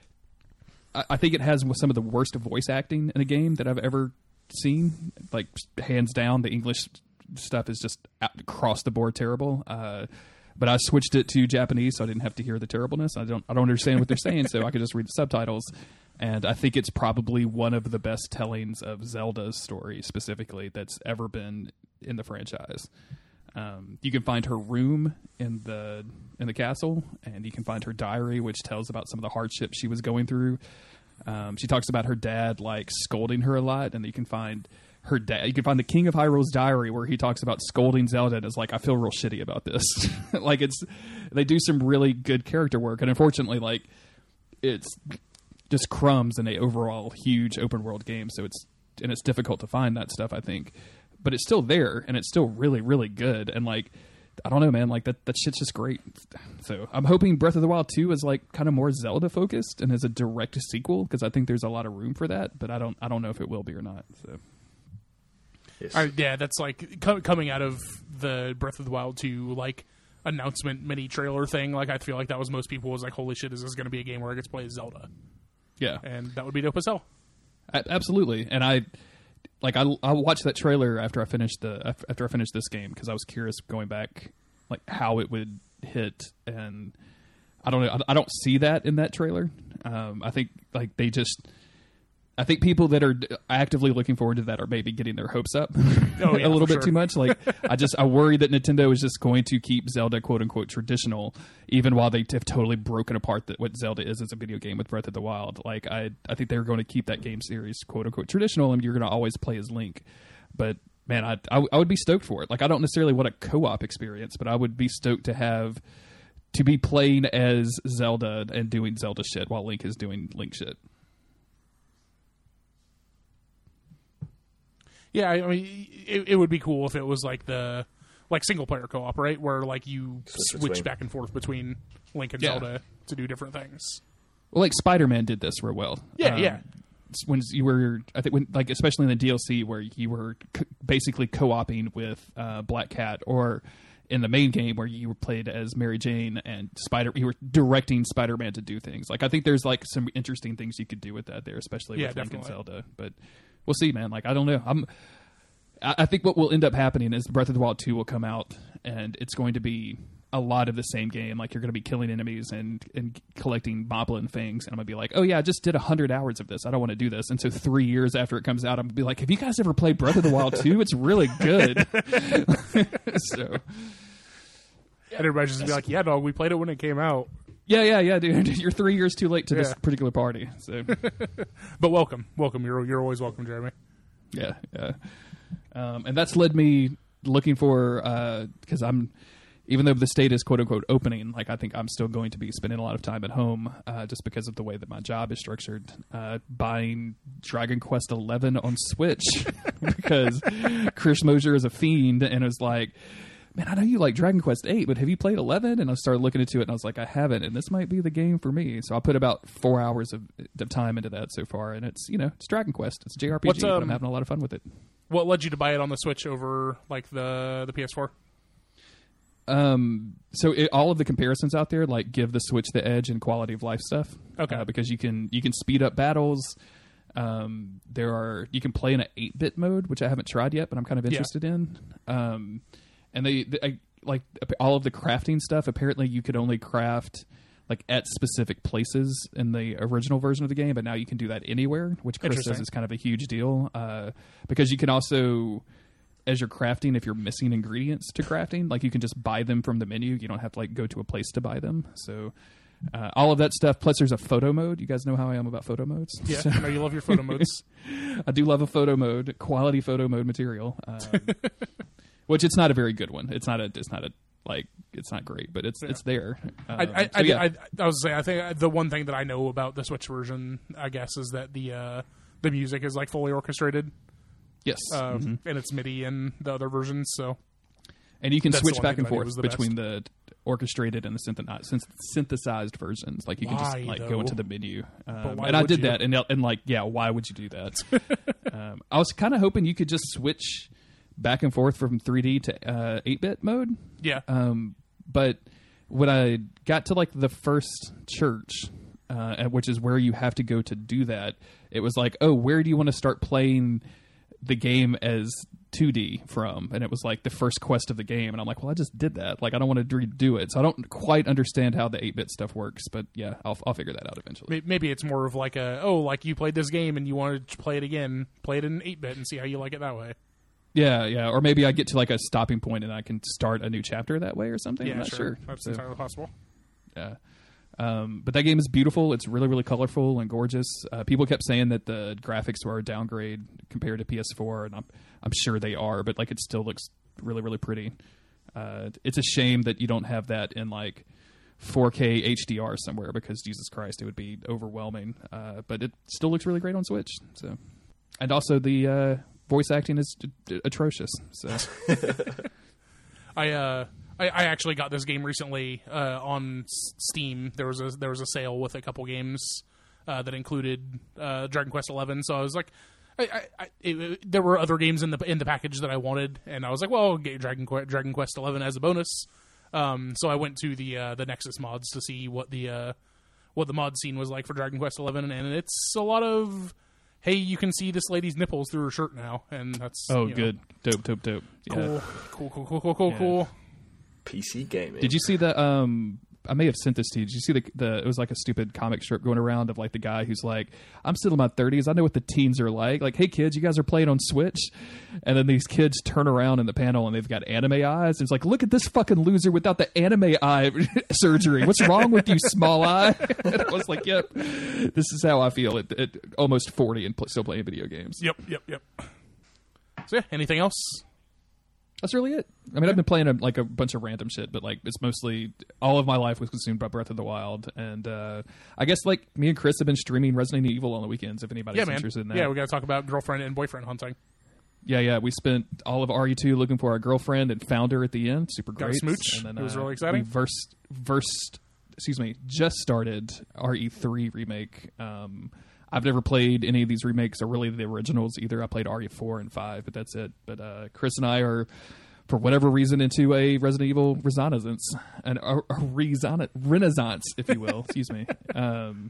I think it has some of the worst voice acting in a game that I've ever seen. Like hands down, the English stuff is just across the board terrible. But I switched it to Japanese, so I didn't have to hear the terribleness. I don't understand what they're saying, so I could just read the subtitles. And I think it's probably one of the best tellings of Zelda's story specifically that's ever been in the franchise. You can find her room in the castle, and you can find her diary, which tells about some of the hardships she was going through. She talks about her dad like scolding her a lot, and you can find her dad. You can find the King of Hyrule's diary, where he talks about scolding Zelda and is like, I feel real shitty about this. Like they do some really good character work, and unfortunately, like it's just crumbs in a overall huge open world game. So it's difficult to find that stuff, I think, but it's still there, and it's still really, really good. And like, I don't know, man, like that shit's just great. So I'm hoping Breath of the Wild 2 is like kind of more Zelda focused and is a direct sequel, because I think there's a lot of room for that, but I don't know if it will be or not. So Yes. Yeah, that's like coming out of the Breath of the Wild 2 like announcement mini trailer thing. Like I feel like that was most people was like, holy shit, is this going to be a game where I get to play as Zelda? yeah, And that would be dope as hell. absolutely. And I watched that trailer after I finished this game, because I was curious going back like how it would hit, and I don't know. I don't see that in that trailer. I think like I think people that are actively looking forward to that are maybe getting their hopes up Oh, yeah, a little for bit sure. too much. Like I worry that Nintendo is just going to keep Zelda quote unquote traditional, even while they have totally broken apart what Zelda is as a video game with Breath of the Wild. Like I think they're going to keep that game series quote unquote traditional, and you're going to always play as Link. But man, I would be stoked for it. Like I don't necessarily want a co-op experience, but I would be stoked to be playing as Zelda and doing Zelda shit while Link is doing Link shit. Yeah, I mean, it would be cool if it was like the single player co-op, right? Where like you switch between. back and forth between Link and Yeah. Zelda to do different things. Well, like Spider-Man did this real well. Yeah. When you were, I think, like especially in the DLC where you were basically co-oping with Black Cat, or in the main game where you were played as Mary Jane and you were directing Spider-Man to do things. Like I think there's like some interesting things you could do with that there, especially Yeah, with Link and definitely. Zelda. But we'll see, man. Like, I don't know. I think what will end up happening is Breath of the Wild 2 will come out, and it's going to be a lot of the same game. Like, you're going to be killing enemies and collecting moblin things, and I'm going to be like, oh yeah, I just did 100 hours of this. I don't want to do this. And so 3 years after it comes out, I'm going to be like, have you guys ever played Breath of the Wild 2? It's really good. So... And everybody's just be like, yeah, dog, we played it when it came out. Yeah, dude. You're 3 years too late to this particular party. So, but welcome. You're always welcome, Jeremy. Yeah. And that's led me looking for, because even though the state is quote unquote opening, like I think I'm still going to be spending a lot of time at home, just because of the way that my job is structured, buying Dragon Quest XI on Switch because Chris Mosier is a fiend and was like, man, I know you like Dragon Quest VIII, but have you played 11? And I started looking into it, and I was like, I haven't, and this might be the game for me. So I put about 4 hours of time into that so far, and it's Dragon Quest. It's a JRPG, but I'm having a lot of fun with it. What led you to buy it on the Switch over like the PS4? All of the comparisons out there like give the Switch the edge in quality of life stuff. Okay, because you can speed up battles. You can play in an 8-bit mode, which I haven't tried yet, but I'm kind of interested in. And they like all of the crafting stuff. Apparently, you could only craft like at specific places in the original version of the game, but now you can do that anywhere, which Chris says is kind of a huge deal. Because you can also, as you're crafting, if you're missing ingredients to crafting, like you can just buy them from the menu. You don't have to like go to a place to buy them. So all of that stuff. Plus, there's a photo mode. You guys know how I am about photo modes. Yeah, I know you love your photo modes. I do love a photo mode, quality photo mode material. Which it's not a very good one. It's not great, but it's there. I was saying, I think the one thing that I know about the Switch version, I guess, is that the music is like fully orchestrated. Yes, and it's MIDI in the other versions. So, and you can switch back and forth between the orchestrated and the synthesized versions. Like you can just go into the menu. And I did that, and why would you do that? I was kind of hoping you could just switch back and forth from 3D to 8-bit mode. Yeah. But when I got to like the first church, which is where you have to go to do that, it was like, oh, where do you want to start playing the game as 2D from? And it was like the first quest of the game. And I'm like, well, I just did that. Like, I don't want to redo it. So I don't quite understand how the 8-bit stuff works. But yeah, I'll figure that out eventually. Maybe it's more of like like you played this game and you wanted to play it again, play it in 8-bit and see how you like it that way. Yeah, or maybe I get to like a stopping point and I can start a new chapter that way or something. Yeah, I'm not sure. That's entirely possible. Yeah. But that game is beautiful. It's really, really colorful and gorgeous. People kept saying that the graphics were a downgrade compared to PS4, and I'm sure they are, but like it still looks really, really pretty. It's a shame that you don't have that in like 4K HDR somewhere, because Jesus Christ, it would be overwhelming. But it still looks really great on Switch. So, and also the voice acting is atrocious. So, I actually got this game recently on Steam. There was a sale with a couple games that included Dragon Quest XI. So I was like, there were other games in the package that I wanted, and I was like, well, I'll get Dragon Quest XI as a bonus. So I went to the Nexus mods to see what the mod scene was like for Dragon Quest XI, and it's a lot of, hey, you can see this lady's nipples through her shirt now, and that's good, dope, cool, yeah. Cool. PC gaming. Did you see the? I may have sent this to you. Did you see the? It was like a stupid comic strip going around of like the guy who's like, I'm still in my 30s. I know what the teens are like. Like, hey kids, you guys are playing on Switch, and then these kids turn around in the panel and they've got anime eyes. It's like, look at this fucking loser without the anime eye surgery. What's wrong with you, small eye? And I was like, yep, this is how I feel at almost 40 and still playing video games. Yep. So yeah, anything else? That's really it. I mean, I've been playing a bunch of random shit, but like it's mostly all of my life was consumed by Breath of the Wild, and I guess like me and Chris have been streaming Resident Evil on the weekends. If anybody's interested in that, yeah, we got to talk about girlfriend and boyfriend hunting. Yeah, we spent all of RE2 looking for our girlfriend and found her at the end. Super great. Got a smooch. And then, it was really exciting. We just started RE3 remake. I've never played any of these remakes or really the originals either. I played RE4 and 5, but that's it. But Chris and I are, for whatever reason, into a Resident Evil renaissance, if you will. Excuse me.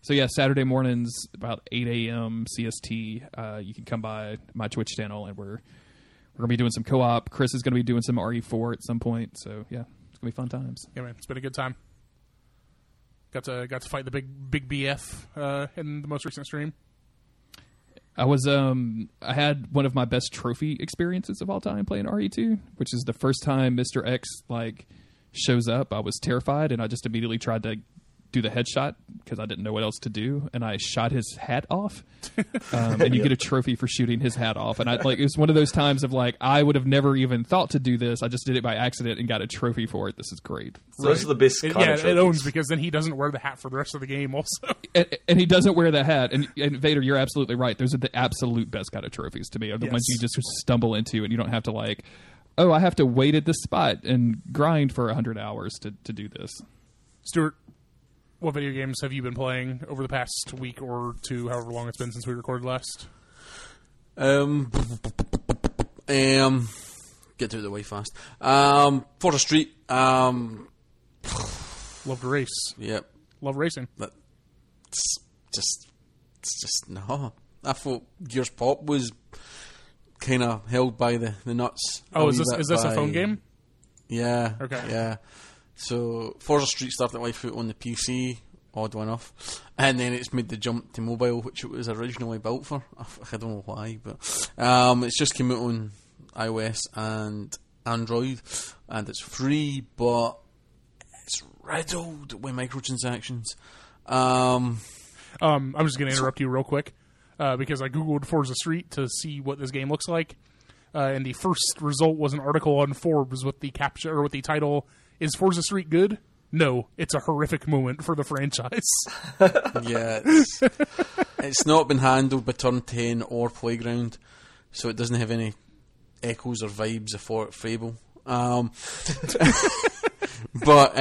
So yeah, Saturday mornings about 8 a.m. CST. You can come by my Twitch channel, and we're gonna be doing some co-op. Chris is gonna be doing some RE4 at some point. So yeah, it's gonna be fun times. Yeah, man, it's been a good time. Got to fight the big BF in the most recent stream. I had one of my best trophy experiences of all time playing RE2, which is the first time Mr. X shows up. I was terrified, and I just immediately tried to do the headshot because I didn't know what else to do, and I shot his hat off. And you get a trophy for shooting his hat off. And it was one of those times of I would have never even thought to do this. I just did it by accident and got a trophy for it. This is great. So those are the best kind of trophies. It owns because then he doesn't wear the hat for the rest of the game also. And he doesn't wear the hat. And Vader, you're absolutely right. Those are the absolute best kind of trophies to me. Are the ones you just stumble into and you don't have to I have to wait at this spot and grind for 100 hours to do this. Stuart, what video games have you been playing over the past week or two, however long it's been since we recorded last? Get to the way fast. Forza Street. Love to race. Yep. Love racing. It's just no. I thought Gears Pop was kind of held by the nuts. Oh, is this a phone game? Yeah. Okay. Yeah. So Forza Street started life out on the PC, odd one off, and then it's made the jump to mobile, which it was originally built for. I don't know why, but it's just came out on iOS and Android, and it's free, but it's riddled with microtransactions. I'm just going to interrupt you real quick because I googled Forza Street to see what this game looks like, and the first result was an article on Forbes with the caption or with the title, "Is Forza Street good? No, it's a horrific moment for the franchise." Yeah, it's not been handled by Turn 10 or Playground, so it doesn't have any echoes or vibes of Fable. But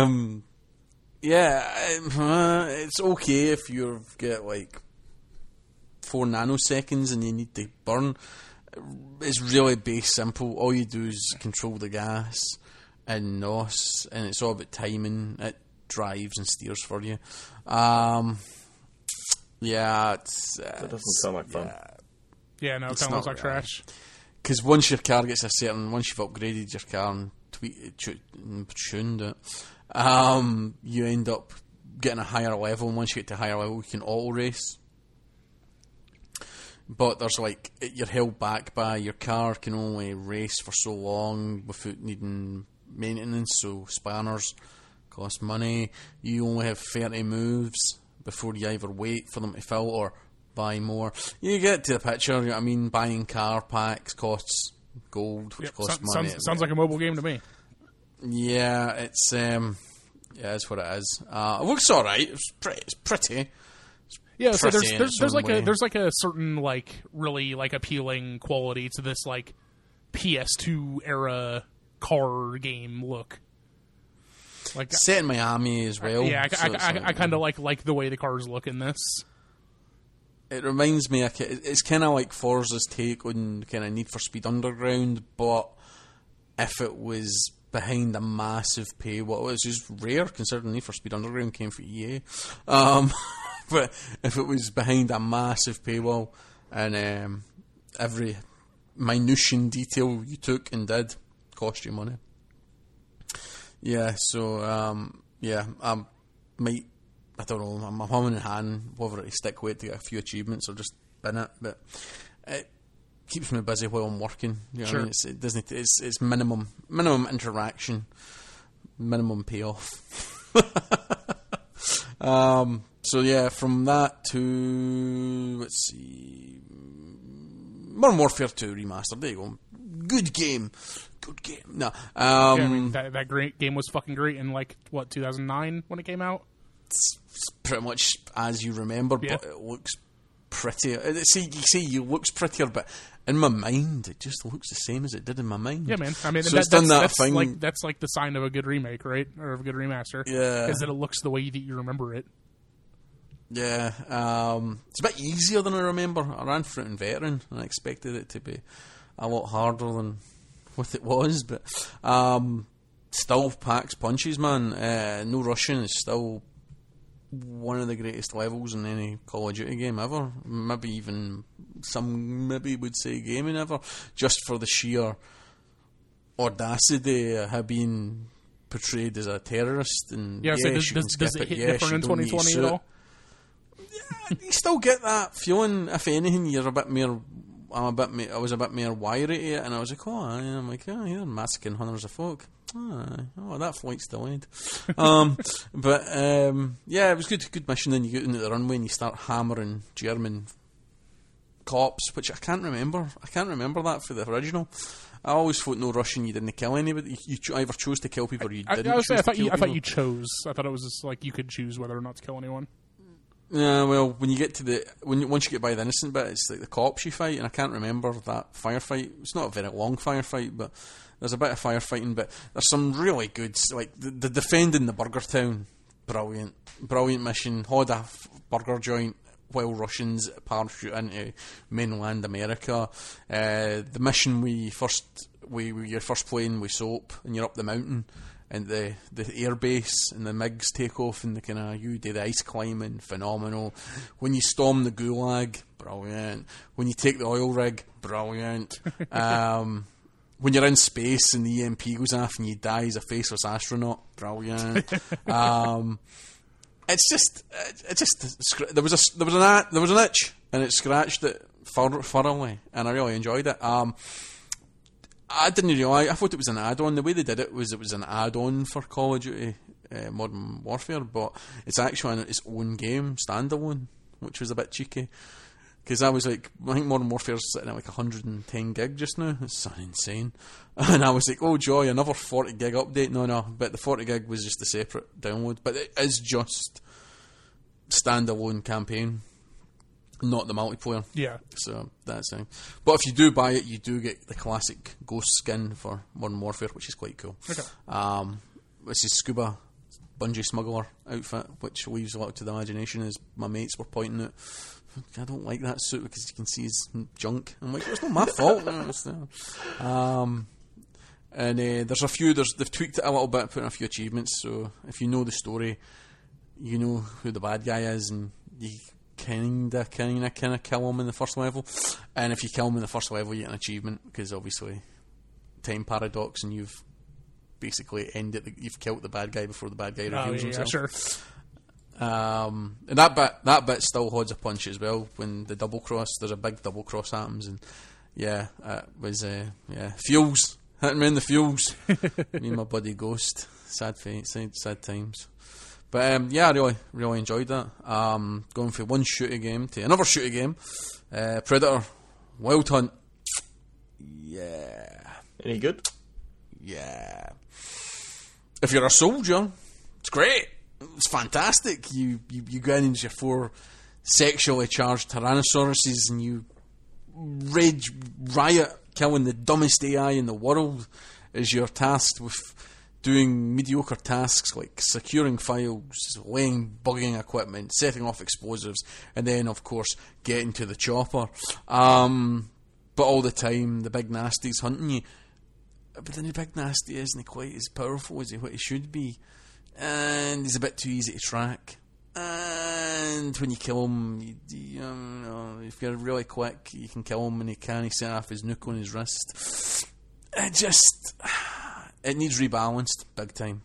it's okay if you've got 4 nanoseconds and you need to burn. It's really base simple. All you do is control the gas and NOS, and it's all about timing. It drives and steers for you. That doesn't sound like fun. Yeah, no, it kind of looks like trash. Because once you've upgraded your car and tuned it, you end up getting a higher level, and once you get to a higher level, you can auto race. But there's you're held back by your car can only race for so long without needing maintenance, so spanners cost money. You only have 30 moves before you either wait for them to fill or buy more. You get to the picture, you know what I mean? Buying car packs costs gold, which costs money. Sounds like a mobile game to me. Yeah, it's it's what it is. It looks alright. It's pretty. Yeah, so there's a certain really appealing quality to this PS2 era car game look. Set in Miami as well. Yeah, I kind of like the way the cars look in this. It reminds me, it's kind of like Forza's take on kind of Need for Speed Underground, but if it was behind a massive paywall, it's just rare considering Need for Speed Underground came from EA. But if it was behind a massive paywall and every minutiae detail you took and did cost you money. Yeah, so I don't know, I'm humming and hawing whether to stick with it to get a few achievements or just bin it, but it keeps me busy while I'm working. You know what I mean? It's minimum interaction, minimum payoff. So yeah, from that to let's see, Modern Warfare 2 Remastered. There you go. Good game. No, that great game was fucking great in 2009 when it came out. It's pretty much as you remember, but it looks prettier. See, it looks prettier, but in my mind, it just looks the same as it did in my mind. Yeah, man. I mean, so that's thing. That's the sign of a good remake, right, or of a good remaster. Yeah, is that it looks the way that you remember it. Yeah, it's a bit easier than I remember. I ran through it in Veteran, and I expected it to be a lot harder than what it was, but still packs punches, man. No Russian is still one of the greatest levels in any Call of Duty game ever. Maybe even maybe would say gaming ever, just for the sheer audacity of being portrayed as a terrorist. And Yeah, so yes, you can does skip it hit Yes, different in you don't need 2020 to at suit. all? You still get that feeling. If anything, you're a bit more. I was a bit more wiry to it, and I was like, I'm like, you're massacring hundreds of folk. Oh, that flight's delayed. But yeah, it was good mission. Then you get into the runway and you start hammering German cops, which I can't remember. I can't remember that for the original. I always thought no Russian, you didn't kill anybody. You either chose to kill people or you didn't. I thought people. you chose. I thought it was just like you could choose whether or not to kill anyone. Yeah, well, when you get to once you get by the innocent bit, it's like the cops you fight, and I can't remember that firefight. It's not a very long firefight, but there's a bit of firefighting. But there's some really good, like the defending the burger town, brilliant mission. Hold a burger joint while Russians parachute into mainland America. The mission you're first playing with Soap, and you're up the mountain. And the air base and the MiGs take off, and you do the ice climbing, phenomenal. When you storm the Gulag, brilliant. When you take the oil rig, brilliant. When you're in space and the EMP goes off and you die as a faceless astronaut, brilliant. It's just there was an itch and it scratched it thoroughly, and I really enjoyed it. I didn't realise. I thought it was an add-on. The way they did it was an add-on for Call of Duty Modern Warfare, but it's actually its own game, standalone, which was a bit cheeky. Because I was like, I think Modern Warfare's sitting at like 110 gig just now. It's so insane. And I was like, oh joy, another 40 gig update. No, but the 40 gig was just a separate download. But it is just standalone campaign, not the multiplayer. Yeah. So that's it. But if you do buy it, you do get the classic Ghost skin for Modern Warfare, which is quite cool. Okay. This is Scuba Bungee Smuggler outfit, which leaves a lot to the imagination, as my mates were pointing out. I don't like that suit because you can see his junk. I'm like, it's not my fault. And there's a few. They've tweaked it a little bit, put in a few achievements. So if you know the story, you know who the bad guy is, and you kind of kill him in the first level. And if you kill him in the first level, you get an achievement, because obviously time paradox, and you've basically you've killed the bad guy before the bad guy reveals himself. Sure. And that bit still holds a punch as well. When the double cross, there's a big double cross happens, and it was feels hitting me in the feels. Me and my buddy Ghost, sad times. But I really enjoyed that. Going from one shooting game to another shooting game. Predator, Wild Hunt. Yeah. Any good? Yeah. If you're a soldier, it's great. It's fantastic. You go in as your 4 sexually charged tyrannosauruses, and you rage riot, killing the dumbest AI in the world, as you're tasked with doing mediocre tasks like securing files, bugging equipment, setting off explosives, and then of course getting to the chopper. But all the time the big nasty's hunting you. But then the big nasty isn't quite as powerful as what he should be. And he's a bit too easy to track. And when you kill him, if you're really quick, you can kill him, and he can't set off his nuke on his wrist. It needs rebalanced big time.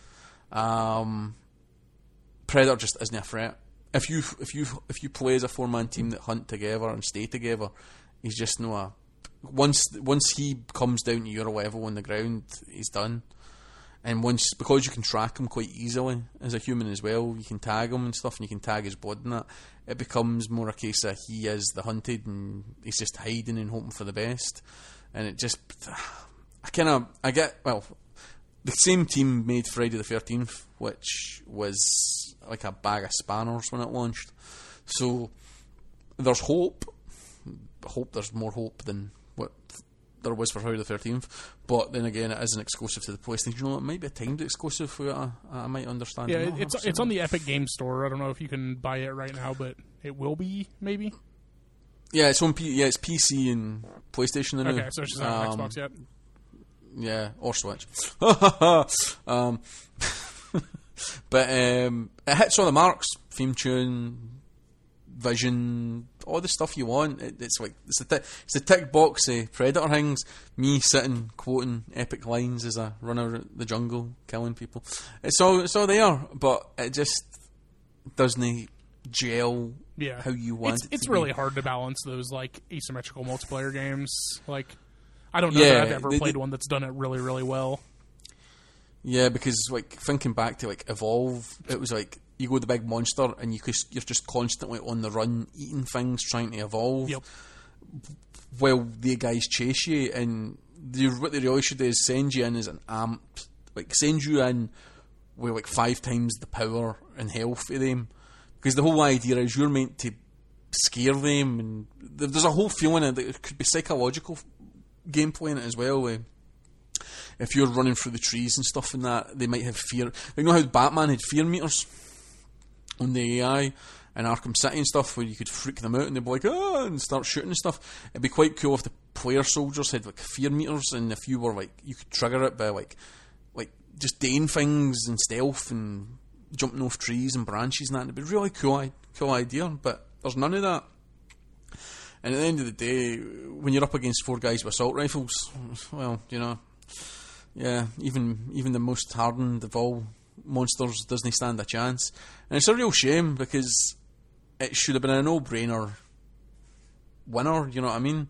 Predator just isn't a threat. If you play as a 4-man team that hunt together and stay together, he's just no a. Once he comes down to your level on the ground, he's done. And because you can track him quite easily as a human as well, you can tag him and stuff, and you can tag his blood and that. It becomes more a case that he is the hunted, and he's just hiding and hoping for the best. And it just, the same team made Friday the 13th, which was like a bag of spanners when it launched. So there's hope. I hope there's more hope than what there was for Friday the 13th, but then again, it isn't exclusive to the PlayStation. It might be a timed exclusive for I might understand. Yeah, it's on the Epic Games Store. I don't know if you can buy it right now, but it will be, maybe. Yeah, it's on it's PC and PlayStation now. Okay, so it's just not on Xbox yet. Yeah, or Switch. But it hits all the marks theme tune, vision, all the stuff you want. It's the tick box Predator things. Me sitting quoting epic lines as I run out the jungle killing people. It's all there, but it just doesn't gel how you want it. It's to really be. hard to balance those like asymmetrical multiplayer games. Like, I don't know that I've ever played one that's done it really, really well. Yeah, because like thinking back to like Evolve, it was like you go to the big monster and you're just constantly on the run, eating things, trying to evolve. Yep. While the guys chase you, and what they really should do is send you in as an amp, like send you in with like 5 times the power and health of them, because the whole idea is you're meant to scare them, and there's a whole feeling that it could be psychological gameplay in it as well. If you're running through the trees and stuff and that, they might have fear. You know how Batman had fear meters on the AI and Arkham City and stuff, where you could freak them out and they'd be like, ah, and start shooting and stuff. It'd be quite cool if the player soldiers had like fear meters, and if you were like, you could trigger it by like just doing things and stealth and jumping off trees and branches and that. It'd be a really cool idea, but there's none of that. And at the end of the day, when you're up against 4 guys with assault rifles, well, you know, yeah, even the most hardened of all monsters doesn't stand a chance. And it's a real shame, because it should have been a no-brainer winner, you know what I mean?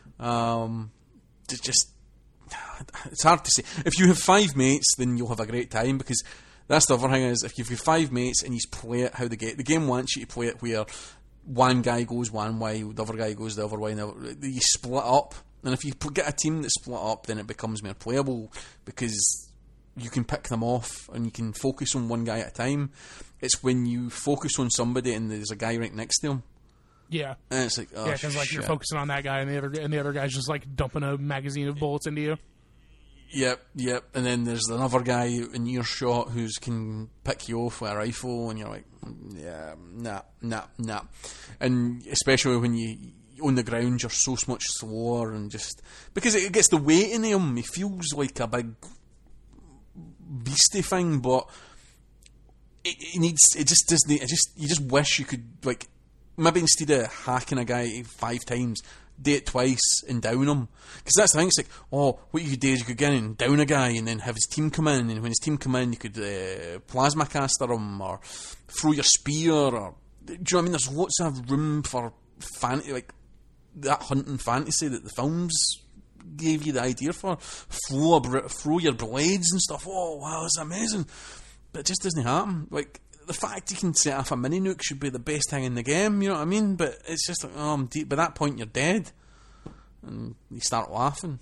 It's hard to say. If you have 5 mates, then you'll have a great time, because that's the other thing is, if you've got 5 mates and you play it how the game wants you to play it, where one guy goes one way, the other guy goes the other way, and you split up. And if you get a team that's split up, then it becomes more playable, because you can pick them off and you can focus on one guy at a time. It's when you focus on somebody and there's a guy right next to him. Yeah. And it's like, oh, because like you're focusing on that guy, and the other guy's just like dumping a magazine of bullets into you. Yep. And then there's another guy in earshot who can pick you off with a rifle, and you're like, yeah, nah. And especially when you on the ground, you're so much slower, and just because it gets the weight in him, he feels like a big beastie thing, but you just wish you could, like, maybe instead of hacking a guy 5 times, do it twice and down him. Because that's the thing, it's like, oh, what you could do is you could get in and down a guy and then have his team come in, and when his team come in, you could plasma caster him, or throw your spear, or, do you know what I mean? There's lots of room for fantasy, like that hunting fantasy that the films gave you the idea for. Throw your blades and stuff. Oh wow, it's amazing. But it just doesn't happen. Like, the fact you can set off a mini nuke should be the best thing in the game, you know what I mean? But it's just like, oh, I'm deep. By that point, you're dead, and you start laughing.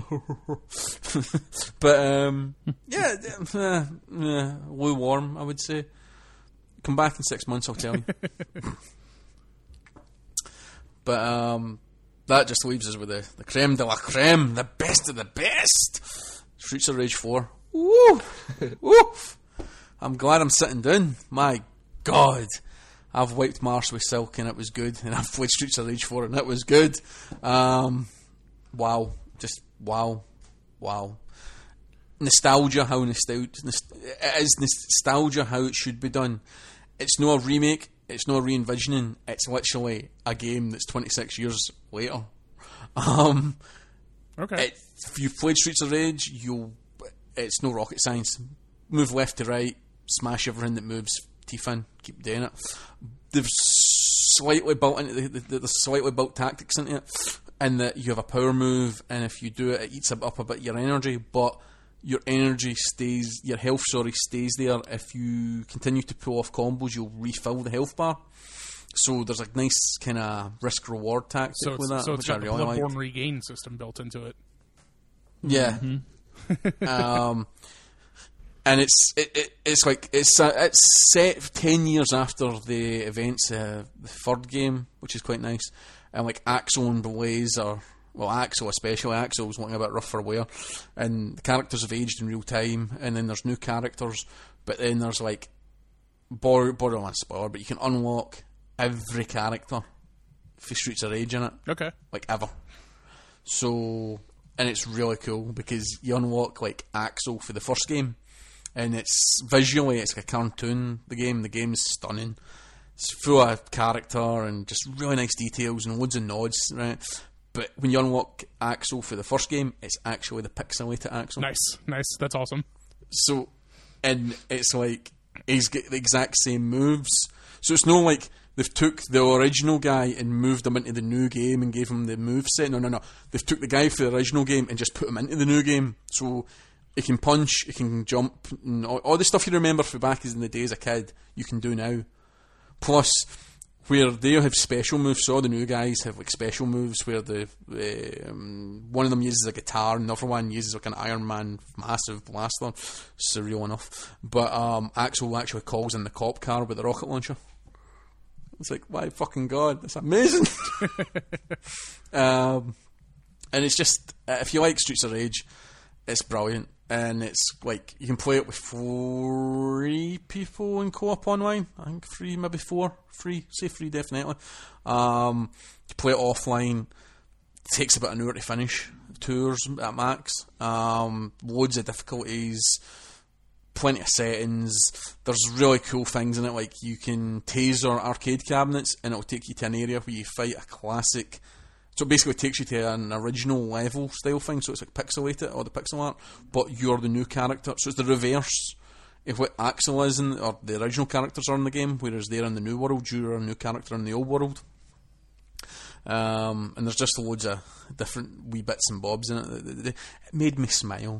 But lukewarm, I would say. Come back in 6 months, I'll tell you. But that just leaves us with the creme de la creme, the best of the best. Streets of Rage 4. Woo! Woof! I'm glad I'm sitting down. My God. I've wiped Mars with Silk and it was good. And I've played Streets of Rage 4 and it was good. Wow. Just wow. Wow. Nostalgia, how it is nostalgia how it should be done. It's not a remake. It's not re-envisioning. It's literally a game that's 26 years later. Okay. If you've played Streets of Rage, it's no rocket science. Move left to right, smash everything that moves, teeth in, keep doing it. They've slightly built tactics into it, in that you have a power move, and if you do it, it eats up a bit of your energy, but your health stays there. If you continue to pull off combos, you'll refill the health bar. So there's a nice kind of risk-reward tactic with that, so which it's I got the really like. Bloodborne regain system built into it. Yeah. Mm-hmm. And it's set 10 years after the events of the third game, which is quite nice. And like Axel and Blaze Axel especially. Axel was looking a bit rough for wear, and the characters have aged in real time. And then there's new characters, but then there's like borderline spoiler, but you can unlock every character for Streets of Rage in it. Okay, like ever. So, and it's really cool because you unlock like Axel for the first game, and it's visually it's like a cartoon. The game's stunning. It's full of character and just really nice details and loads of nods, right? But when you unlock Axel for the first game, it's actually the pixelated Axel. Nice. That's awesome. So, and it's like he's got the exact same moves. So it's not like they've took the original guy and moved him into the new game and gave him the move set. No. They've took the guy for the original game and just put him into the new game. So he can punch, he can jump, and all the stuff you remember from back in the day as a kid, you can do now. Plus, where they have special moves, so all the new guys have like special moves where the one of them uses a guitar, and the other one uses like an Iron Man massive blaster. Surreal enough. But Axel actually calls in the cop car with the rocket launcher. It's like, my fucking god, that's amazing. And it's just, if you like Streets of Rage, it's brilliant. And it's like, you can play it with 3 people in co-op online. I think 3, maybe 4. 3, say 3 definitely. You play it offline. It takes about an hour to finish. 2 hours at max. Loads of difficulties. Plenty of settings. There's really cool things in it, like you can taser arcade cabinets and it'll take you to an area where you fight a classic. So it basically takes you to an original level style thing, so it's like pixelated, or the pixel art, but you're the new character. So it's the reverse of what Axel is, or the original characters are in the game, whereas they're in the new world, you're a new character in the old world. And there's just loads of different wee bits and bobs in it. It made me smile.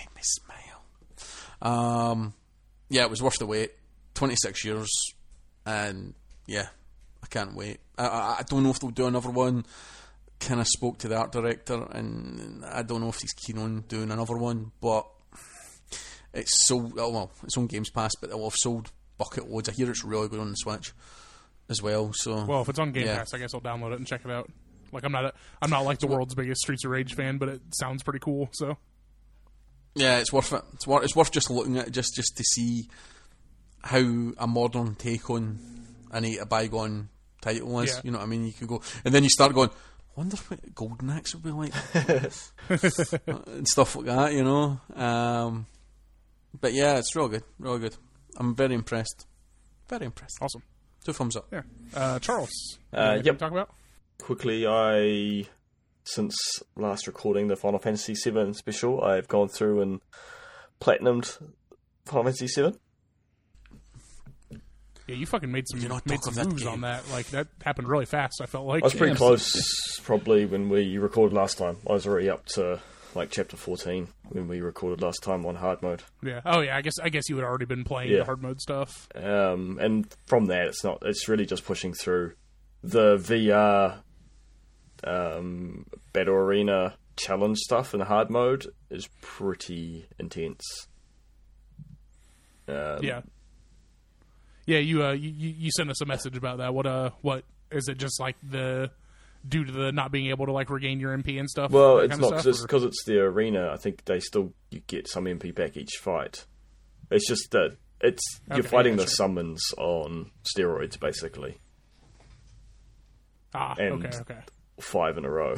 Yeah, it was worth the wait. 26 years, and yeah, I can't wait. I don't know if they'll do another one. Kind of spoke to the art director, and I don't know if he's keen on doing another one, but it's sold. Well, it's on Games Pass, but they'll have sold bucket loads. I hear it's really good on the Switch as well. So, well, if it's on Game Pass, I guess I'll download it and check it out. Like, I'm not like the world's biggest Streets of Rage fan, but it sounds pretty cool. So, yeah, it's worth it. It's worth just looking at it just to see how a modern take on a bygone title is. Yeah. You know what I mean? You could go, and then you start going, I wonder what Golden Axe would be like, and stuff like that, you know. But yeah, it's real good. I'm very impressed. Awesome. 2 thumbs up. Yeah. Charles. Yep. Talk about. Quickly, since last recording the Final Fantasy VII special, I've gone through and platinumed Final Fantasy VII. Yeah, you fucking made some moves game. on that. Like, that happened really fast, I felt like. I was pretty close, probably, when we recorded last time. I was already up to, like, chapter 14 when we recorded last time on hard mode. Yeah. Oh, yeah, I guess you had already been playing the hard mode stuff. And from that, it's really just pushing through. The VR Battle Arena challenge stuff in the hard mode is pretty intense. Yeah. Yeah, you sent us a message about that. What is it? Just like due to the not being able to like regain your MP and stuff? Well, it's not because it's the arena. I think you get some MP back each fight. It's just that you're fighting the summons on steroids, basically. Okay. 5 in a row.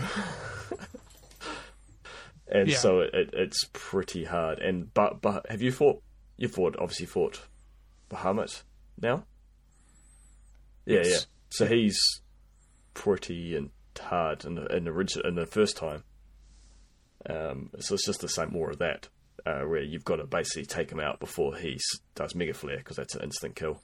And so it's pretty hard. And but have you fought? Obviously fought Bahamut now. Yeah. So he's pretty hard in the first time. So it's just the same, more of that, where you've got to basically take him out before he does Mega Flare, because that's an instant kill.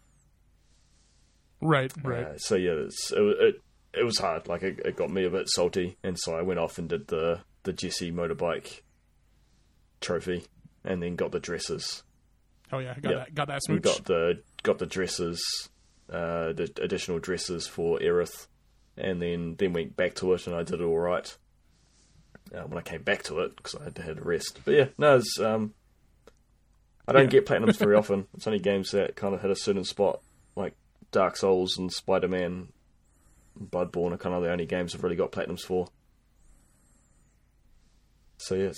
Right. So yeah, it was hard. Like, it got me a bit salty, and so I went off and did the Jesse motorbike trophy, and then got the dresses. Oh yeah, got that smooch. Got the dresses, the additional dresses for Aerith, and then went back to it, and I did it all right. When I came back to it, because I had to rest. But yeah, no, it's, I don't get platinums very often. It's only games that kind of hit a certain spot, like Dark Souls and Spider-Man, Bloodborne are kind of the only games I've really got platinums for. So yeah, it's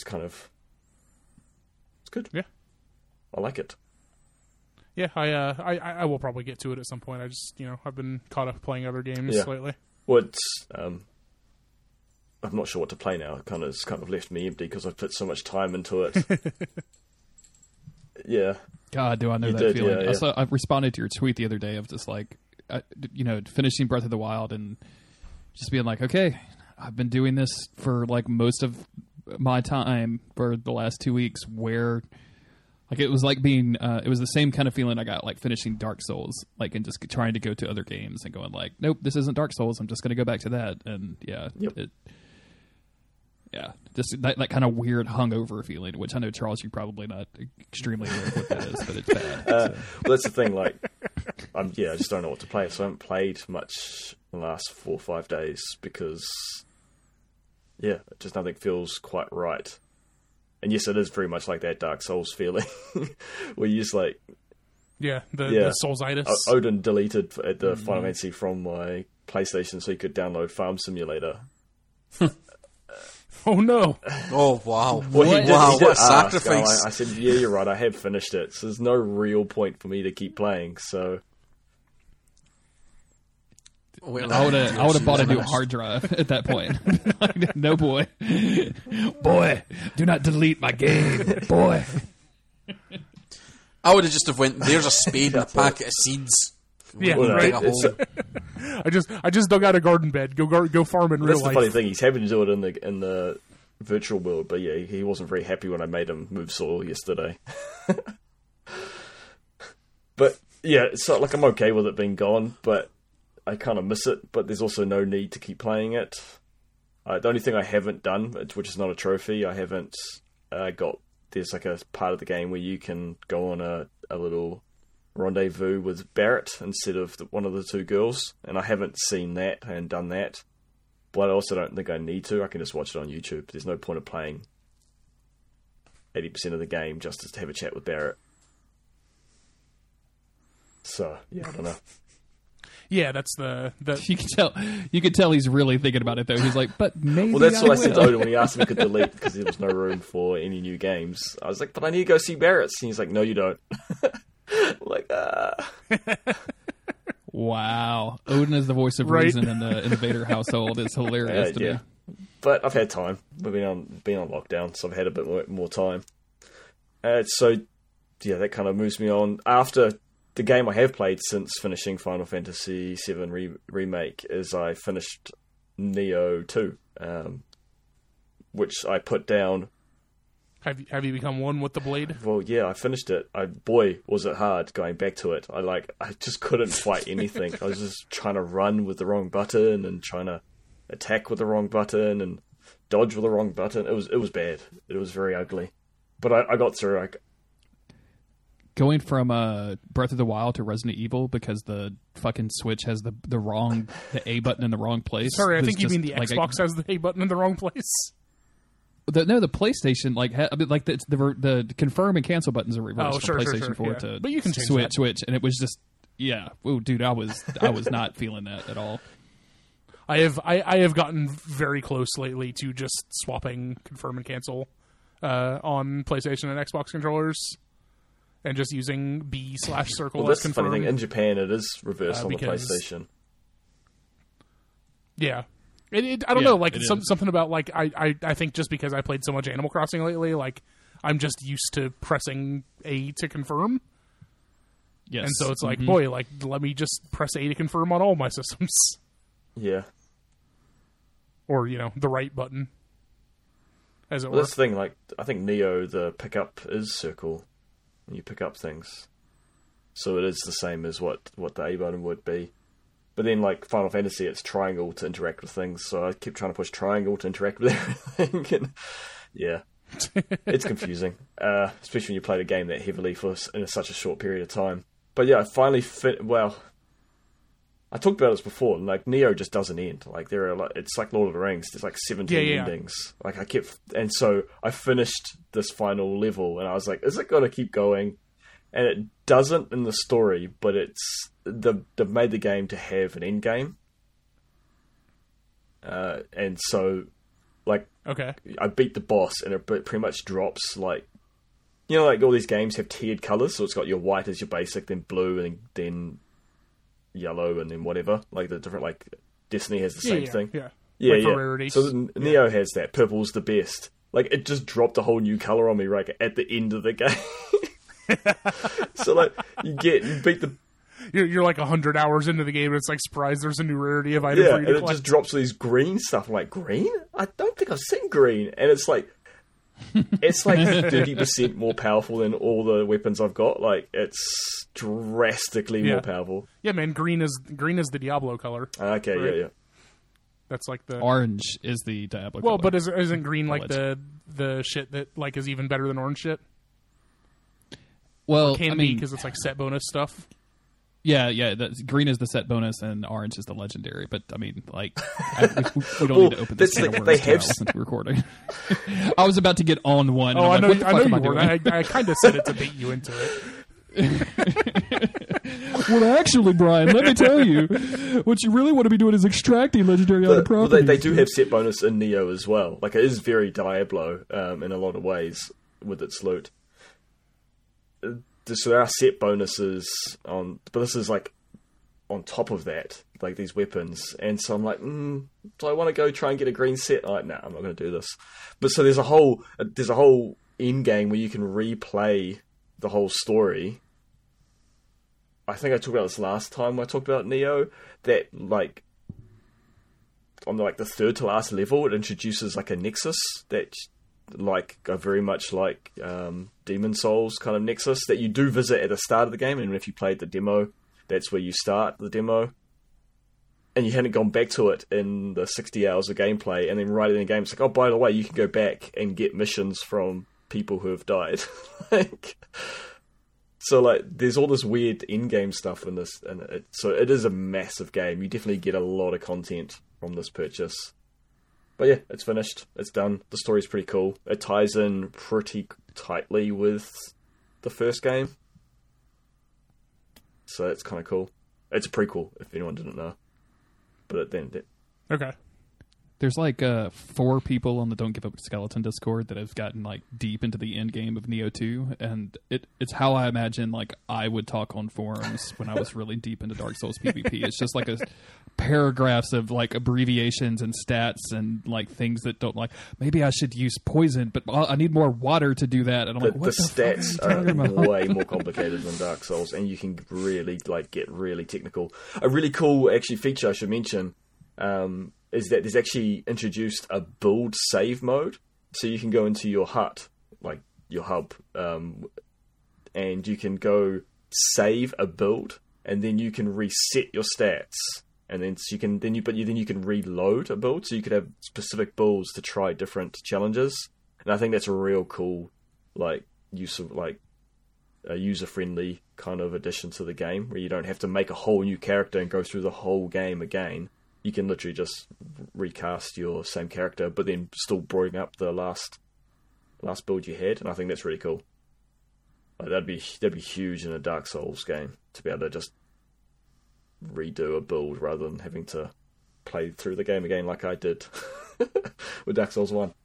good. Yeah, I like it. Yeah, I will probably get to it at some point. I just, I've been caught up playing other games lately. Well, I'm not sure what to play now. It's kind of left me empty because I've put so much time into it. Yeah. God, do I know that feeling. I responded to your tweet the other day of just like, finishing Breath of the Wild and just being like, okay, I've been doing this for like most of my time for the last 2 weeks, where like it was like being it was the same kind of feeling I got like finishing Dark Souls, like, and just trying to go to other games and going like, nope, this isn't Dark Souls, I'm just going to go back to that. And just that kind of weird hungover feeling, which I know, Charles, you're probably not extremely aware of what that is, but it's bad. Well, that's the thing, like, I just don't know what to play, so I haven't played much in the last 4 or 5 days because, just nothing feels quite right. And yes, it is very much like that Dark Souls feeling, where you just like... the Souls-itis. Odin deleted the Final Fantasy from my PlayStation so you could download Farm Simulator. Oh no! Oh wow! Well, he did what a sacrifice! I said, yeah, you're right. I have finished it. So there's no real point for me to keep playing. So I would have bought a new hard drive at that point. No, boy, do not delete my game, boy. I would have just went. There's a spade and a packet of seeds. Yeah, well, right. I I just dug out a garden bed. Go farm in real life. That's the funny thing. He's having to do it in the virtual world, but yeah, he wasn't very happy when I made him move soil yesterday. But yeah, so like I'm okay with it being gone, but I kind of miss it. But there's also no need to keep playing it. The only thing I haven't done, which is not a trophy, I haven't got. There's like a part of the game where you can go on a little rendezvous with Barrett instead of one of the two girls, and I haven't seen that and done that, but I also don't think I need to. I can just watch it on YouTube. There's no point of playing 80% of the game just to have a chat with Barrett. So yeah, I don't know. Yeah, that's the you can tell he's really thinking about it though. He's like, but maybe. Well, that's what I said to Odin when he asked if he could delete because there was no room for any new games. I was like, but I need to go see Barrett's, and he's like, no, you don't. Like, Wow, Odin is the voice of reason in the Vader household. It's hilarious to me. But I've had time. We've been on lockdown, so I've had a bit more time. So yeah, that kind of moves me on. After the game I have played since finishing Final Fantasy VII Remake is I finished Neo 2, which I put down. Have you become one with the blade? Well, yeah, I finished it. Boy, was it hard going back to it. I just couldn't fight anything. I was just trying to run with the wrong button and trying to attack with the wrong button and dodge with the wrong button. It was bad. It was very ugly. But I got through. Going from Breath of the Wild to Resident Evil because the fucking Switch has the A button in the wrong place. Sorry, I think you mean the Xbox has the A button in the wrong place. The PlayStation the confirm and cancel buttons are reversed from PlayStation 4 to but you can change Switch, and it was just dude, I was not feeling that at all. I have gotten very close lately to just swapping confirm and cancel on PlayStation and Xbox controllers, and just using B/circle. Well, that's the funny thing. In Japan, it is reversed on the PlayStation. Yeah. I don't know, like something about like I think just because I played so much Animal Crossing lately, like I'm just used to pressing A to confirm. Yes. And so it's like, boy, like let me just press A to confirm on all my systems. Yeah. Or, the right button. As it were. That's the thing, like I think Neo, the pickup is circle when you pick up things. So it is the same as what the A button would be. But then, like, Final Fantasy, it's triangle to interact with things, so I keep trying to push triangle to interact with everything, and yeah, it's confusing, especially when you play the game that heavily in such a short period of time. But yeah, I finally I talked about this before, like, Neo just doesn't end. Like, it's like Lord of the Rings, there's like 17 endings. Like, and so I finished this final level, and I was like, is it going to keep going? And it doesn't in the story, but they've made the game to have an end game. And so, like, okay, I beat the boss, and it pretty much drops, like, like all these games have tiered colours, so it's got your white as your basic, then blue, and then yellow, and then whatever. Like, the different, like, Destiny has the same thing. Like for rarity. So Neo has that. Purple's the best. Like, it just dropped a whole new colour on me, right, at the end of the game. So, like, you beat the you're like 100 hours into the game, and it's like, surprise, there's a new rarity of item Yeah, for and you to it collect. just drops these green stuff. I'm like, green? I don't think I've seen green. And it's like 30% more powerful than all the weapons I've got. Like, it's drastically more powerful. Yeah, man, green is the Diablo color. Okay, Right. yeah. That's like the Orange is the Diablo. well, color. but isn't green like Alleged. the shit that like is even better than orange shit? Well, Can I be mean, because it's like set bonus stuff. yeah. Green is the set bonus, and orange is the legendary. But I mean, like, we don't need to open this that's can like- of they worms have- since we're recording. I was about to get on one. Oh, and I I'm know, like, what the you fuck am I were. doing? I kind of said it to bait you into it. Well, actually, Brian, let me tell you, what you really want to be doing is extracting legendary item Well, properties. they do have set bonus in Neo as well. Like, it is very Diablo in a lot of ways with its loot. So there are set bonuses on, but this is like on top of that, like these weapons. And so I'm like, do I want to go try and get a green set? Like, nah, I'm not going to do this. But so there's a whole end game where you can replay the whole story. I think I talked about this last time I talked about Neo, that like on like the third to last level, it introduces like a nexus that like are very much like Demon Souls kind of nexus that you do visit at the start of the game, and if you played the demo, that's where you start the demo. And you hadn't gone back to it in the 60 hours of gameplay, and then right in the game it's like, oh, by the way, you can go back and get missions from people who have died. Like, so like, there's all this weird in-game stuff in this, and so it is a massive game. You definitely get a lot of content from this purchase. But yeah, it's finished. It's done. The story's pretty cool. It ties in pretty tightly with the first game, so it's kind of cool. It's a prequel, if anyone didn't know. But then, Okay. There's like 4 people on the Don't Give Up Skeleton Discord that have gotten like deep into the end game of Neo 2, and it's how I imagine like I would talk on forums when I was really deep into Dark Souls PvP. It's just like paragraphs of like abbreviations and stats and like things that don't like. Maybe I should use poison, but I need more water to do that. And I'm like, the what the stats fuck are you talking are about? way more complicated than Dark Souls, and you can really like get really technical. A really cool actually feature I should mention is that there's actually introduced a build save mode, so you can go into your hut, like your hub, and you can go save a build, and then you can reset your stats, and then so you can then you can reload a build, so you could have specific builds to try different challenges. And I think that's a real cool like use of like a user-friendly kind of addition to the game, where you don't have to make a whole new character and go through the whole game again. You can literally just recast your same character, but then still bring up the last build you had, and I think that's really cool. Like, that'd be huge in a Dark Souls game, to be able to just redo a build rather than having to play through the game again like I did with Dark Souls 1.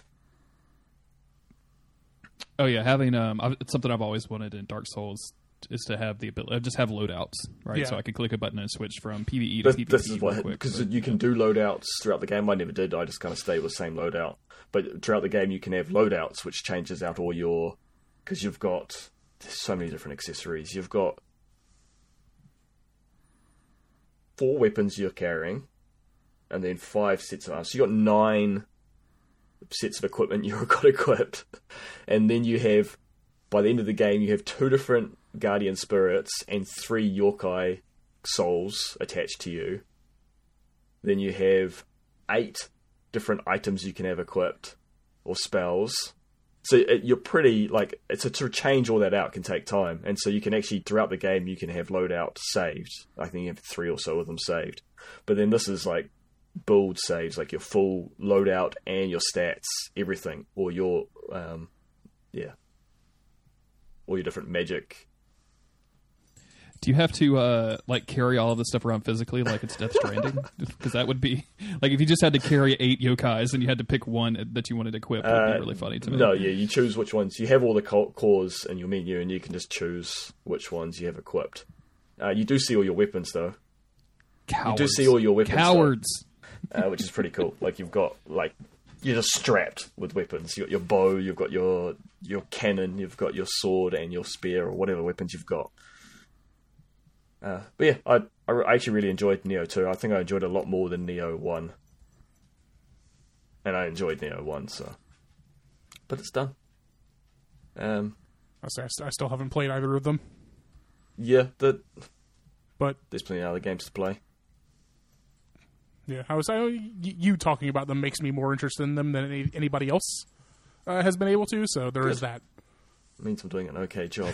Oh yeah, having it's something I've always wanted in Dark Souls is to have the ability, just have loadouts, right? Yeah. So I can click a button and switch from PvE to PvP. This is real what, quick, because but- you can do loadouts throughout the game. I never did. I just kind of stayed with the same loadout. But throughout the game, you can have loadouts, which changes out all your, because you've got there's so many different accessories. You've got 4 weapons you're carrying, and then 5 sets of arms. So you got 9 sets of equipment you've got equipped, and then you have, by the end of the game, you have 2 different guardian spirits and 3 yokai souls attached to you. Then you have 8 different items you can have equipped, or spells. So you're pretty, like, to change all that out can take time. And so you can actually, throughout the game, you can have loadout saved. I think you have 3 or so of them saved. But then this is like build saves, like your full loadout and your stats, everything. Or your, all your different magic. Do you have to like carry all of this stuff around physically, like it's Death Stranding? Because that would be like if you just had to carry 8 yokais and you had to pick one that you wanted to equip. It would be really funny to me. No, yeah, you choose which ones. You have all the cores in your menu, and you can just choose which ones you have equipped. You do see all your weapons, though. Cowards. You do see all your weapons, Cowards. though, which is pretty cool. Like, you've got, like, you're just strapped with weapons. You've got your bow, you've got your cannon, you've got your sword and your spear, or whatever weapons you've got. But yeah, I actually really enjoyed Neo 2. I think I enjoyed it a lot more than Neo 1. And I enjoyed Neo 1, so... But it's done. I say I still haven't played either of them. Yeah, But there's plenty of other games to play. yeah, you talking about them makes me more interested in them than anybody else has been able to. So there is that. It means I'm doing an okay job.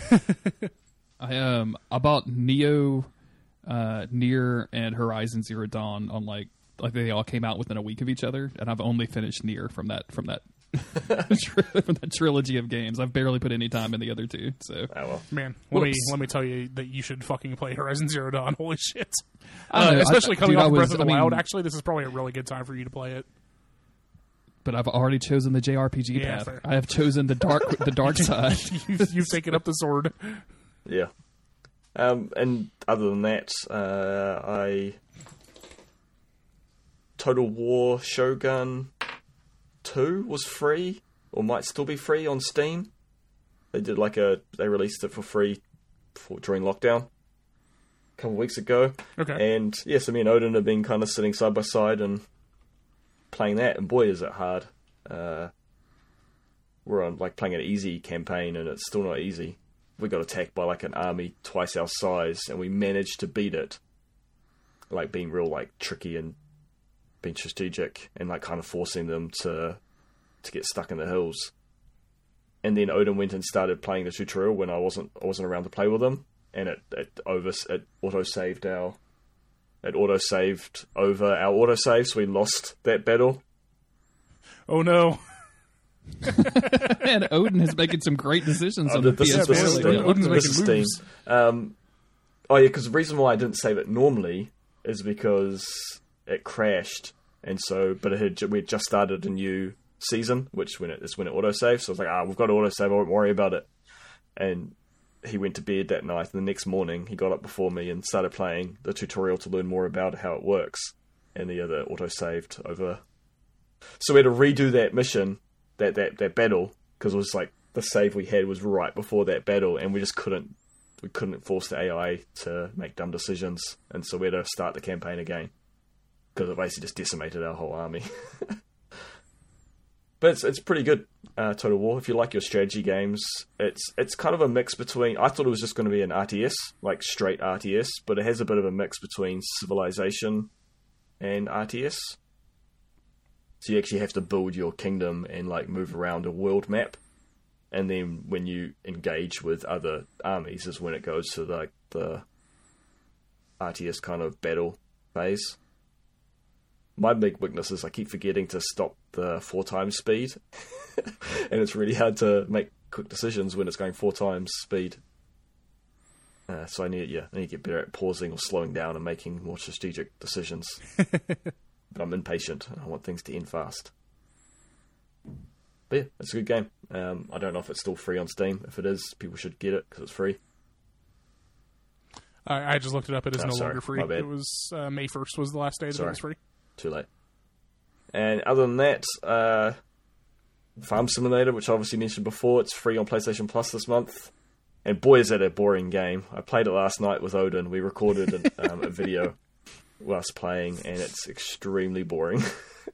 I bought Neo, Nier, and Horizon Zero Dawn on like they all came out within a week of each other, and I've only finished Nier from that from that trilogy of games. I've barely put any time in the other two. So, Man, let me tell you that you should fucking play Horizon Zero Dawn. Holy shit! I know, Especially coming off Breath of the Wild. mean, Actually, this is probably a really good time for you to play it. But I've already chosen the JRPG path. Fair. I have chosen the dark side. You've taken up the sword. Yeah. And other than that, Total War Shogun 2 was free, or might still be free on Steam. They released it for free during lockdown a couple of weeks ago. Okay. And yeah, so me and Odin have been kind of sitting side by side and playing that, and boy is it hard. We're on playing an easy campaign, and it's still not easy. We got attacked by an army twice our size, and we managed to beat it. Being real tricky and being strategic, and kind of forcing them to get stuck in the hills. And then Odin went and started playing the tutorial when I wasn't around to play with him, and it auto-saved over our autosave, so we lost that battle. Oh no. And Odin is making some great decisions on the this is PS4 lately. Odin's this is making Steam. moves. Because the reason why I didn't save it normally is because it crashed, and so we had just started a new season, which when it autosaves. So I was like, we've got to autosave, I won't worry about it. And he went to bed that night, and the next morning he got up before me and started playing the tutorial to learn more about how it works. And the other autosaved over. So we had to redo that mission, that battle, because it was the save we had was right before that battle, and we just couldn't force the AI to make dumb decisions, and so we had to start the campaign again because it basically just decimated our whole army. But it's pretty good, Total War. If you like your strategy games, it's kind of a mix between... I thought it was just going to be an RTS, straight RTS, but it has a bit of a mix between Civilization and RTS. So you actually have to build your kingdom and move around a world map. And then when you engage with other armies is when it goes to the RTS kind of battle phase. My big weakness is I keep forgetting to stop the 4 times speed. And it's really hard to make quick decisions when it's going 4 times speed. So I need to get better at pausing or slowing down and making more strategic decisions. But I'm impatient. I want things to end fast. But yeah, it's a good game. I don't know if it's still free on Steam. If it is, people should get it because it's free. I just looked it up. It is no sorry, longer free. my bad. It was May 1st was the last day that it was free. Too late. And other than that, Farm Simulator, which I obviously mentioned before, it's free on PlayStation Plus this month. And boy, is that a boring game. I played it last night with Odin. We recorded a video whilst playing, and it's extremely boring.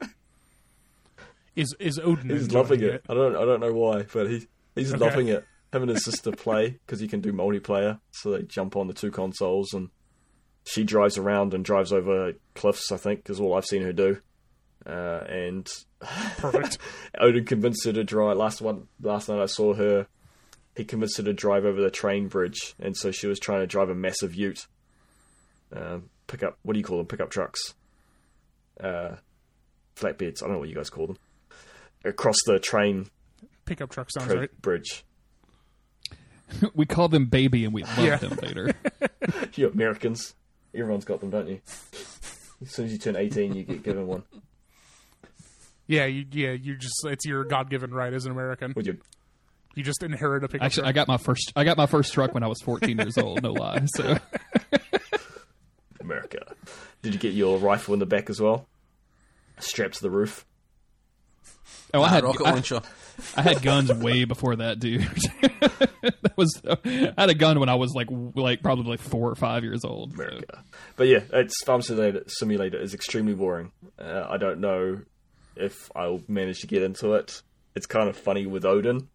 Is Odin? He's loving it. I don't know why, but he's loving it. Him and his sister play because you can do multiplayer, so they jump on the 2 consoles, and she drives around and drives over cliffs. I think is all I've seen her do. And Perfect. Odin convinced her to drive. Last night I saw her. He convinced her to drive over the train bridge, and so she was trying to drive a massive ute. Pickup. What do you call them? Pickup trucks. Flatbeds. I don't know what you guys call them. Across the train Pickup truck sounds right. bridge. We call them baby, and we love them later. You Americans. Everyone's got them, don't you? As soon as you turn 18, you get given one. Yeah, you just it's your God-given right as an American. Would you? You just inherit a pickup Actually, truck. I got my first truck when I was 14 years old. No lie. So America. Did you get your rifle in the back as well? Strapped to the roof. I had rocket launcher. I had guns way before that, dude. I had a gun when I was like probably 4 or 5 years old. So. America. But yeah, it's Farm Simulator is extremely boring. I don't know if I'll manage to get into it. It's kind of funny with Odin,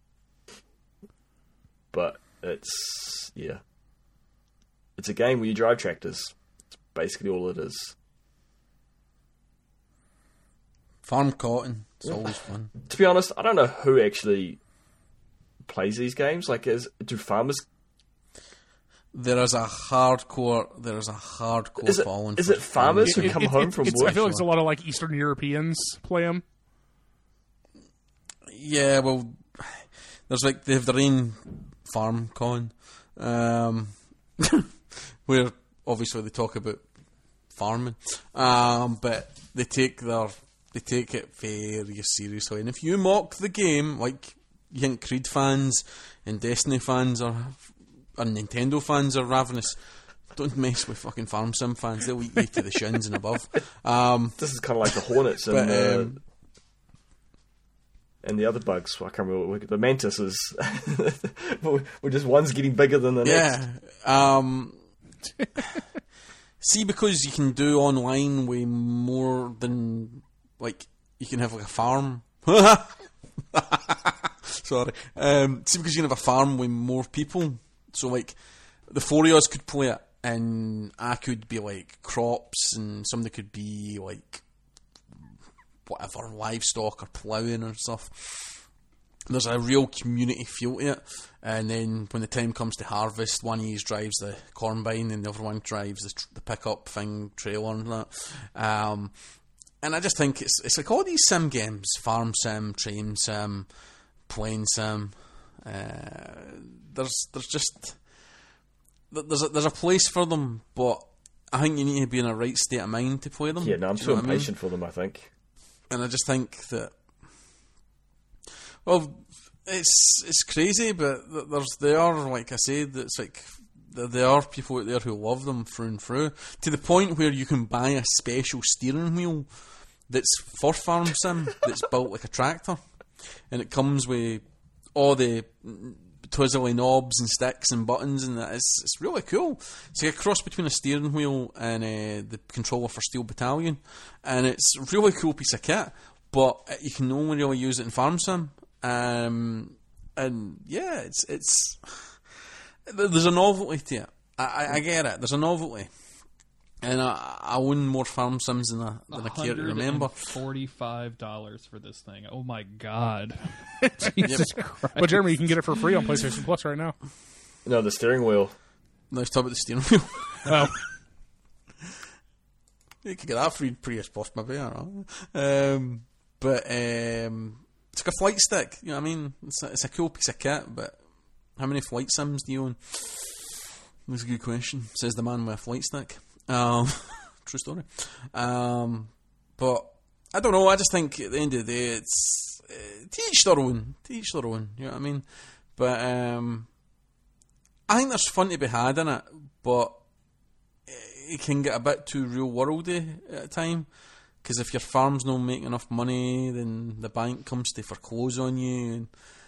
but it's a game where you drive tractors. It's basically all it is. Farm cotton. It's always fun. To be honest, I don't know who actually plays these games. Like, do farmers? There is a hardcore following. Is it farmers who come home from work? I feel like it's a lot of like Eastern Europeans play them. Yeah, well, there's like they have their own farm con, where obviously they talk about farming, but they take it very seriously. And if you mock the game, like you think Creed fans and Destiny fans and Nintendo fans are ravenous, don't mess with fucking Farm Sim fans. They'll eat you to the shins and above. This is kind of like the Hornets and the other bugs. I can't remember. The mantises. We're just one's getting bigger than the next. See, because you can do online way more than like you can have like a farm. Sorry. See, because you can have a farm with more people. So like the 4 of us could play it, and I could be like crops, and somebody could be like whatever, livestock or ploughing or stuff. There's a real community feel to it. And then when the time comes to harvest, one of you drives the combine and the other one drives the pickup thing, trailer and that. And I just think it's like all these sim games, farm sim, train sim, plane sim. There's a place for them, but I think you need to be in a right state of mind to play them. Yeah, no, I'm too impatient for them, I think. And I just think that, well, it's crazy, but there are, like I said, it's like there are people out there who love them through and through, to the point where you can buy a special steering wheel that's for Farm Sim that's built like a tractor, and it comes with all the twizzly knobs and sticks and buttons, and that. It's really cool. It's like a cross between a steering wheel and the controller for Steel Battalion, and it's a really cool piece of kit, but you can only really use it in Farm Sim. And yeah, it's there's a novelty to it. I get it. There's a novelty, and I own more Farm Sims than I care to remember. $45 for this thing. Oh my god! Jesus Christ! But Jeremy, you can get it for free on PlayStation Plus right now. No, the steering wheel. Let's talk about the steering wheel. Oh. You could get that free Prius Plus, maybe. I don't know. But it's like a flight stick. You know what I mean? It's a cool piece of kit, but how many flight sims do you own? That's a good question. Says the man with a flight stick. True story. But I don't know. I just think at the end of the day, it's to each their own. To each their own. You know what I mean? But I think there's fun to be had in it, but it can get a bit too real worldy at a time. Because if your farm's not making enough money, then the bank comes to foreclose on you, and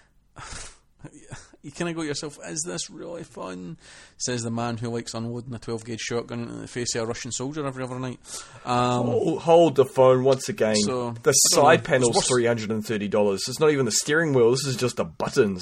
you kind of go to yourself, "Is this really fun?" Says the man who likes unloading a 12-gauge shotgun into the face of a Russian soldier every other night. Hold the phone once again. So, the side panel's $330. It's not even the steering wheel. This is just the buttons.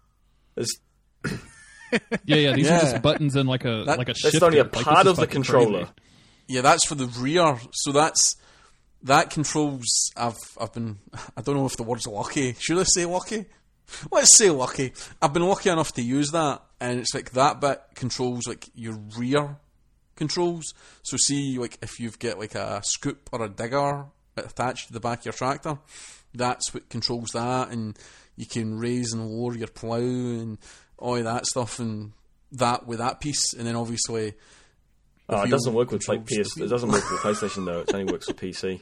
Yeah. These are just buttons and like a shifter. That's only a part of the controller. Crazy. Yeah, that's for the rear. So that controls. I've been. I don't know if the word's lucky. Should I say lucky? Let's say lucky. I've been lucky enough to use that, and it's like that bit controls like your rear controls. So see, like if you've got like a scoop or a digger attached to the back of your tractor, that's what controls that, and you can raise and lower your plough and all of that stuff, and that with that piece, and then obviously. It doesn't work with PS. It doesn't work with PlayStation though. It only works with PC.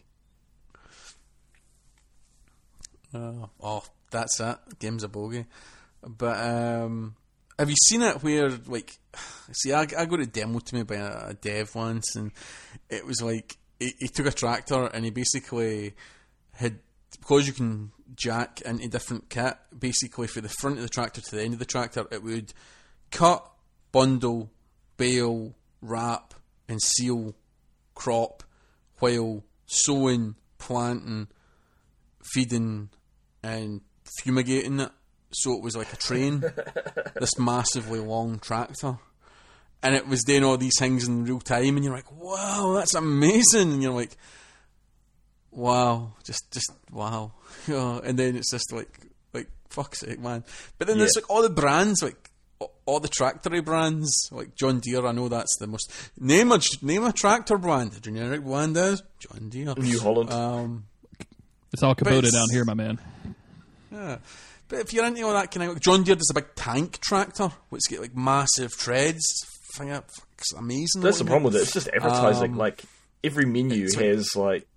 That's it. Game's a bogey. But have you seen it where like? See, I got it demoed to me by a dev once, and it was like he took a tractor and he basically had because you can jack into different kit, basically from the front of the tractor to the end of the tractor, it would cut, bundle, bale, wrap, and seal crop while sowing, planting, feeding, and fumigating it. So it was like a train, this massively long tractor. And it was doing all these things in real time, and you're like, wow, that's amazing. And you're like, wow, just wow. And then it's just like fuck's sake, man. But then there's like all the brands, like all the tractory brands, like John Deere. I know that's the most name a tractor brand. The generic brand is John Deere. New Holland. It's all Kubota it's- down here, my man. Yeah. But if you're into all that kind of... John Deere does a big tank tractor, which get like massive treads. It's amazing. That's the problem with it. It's just advertising. Like, every menu has, like...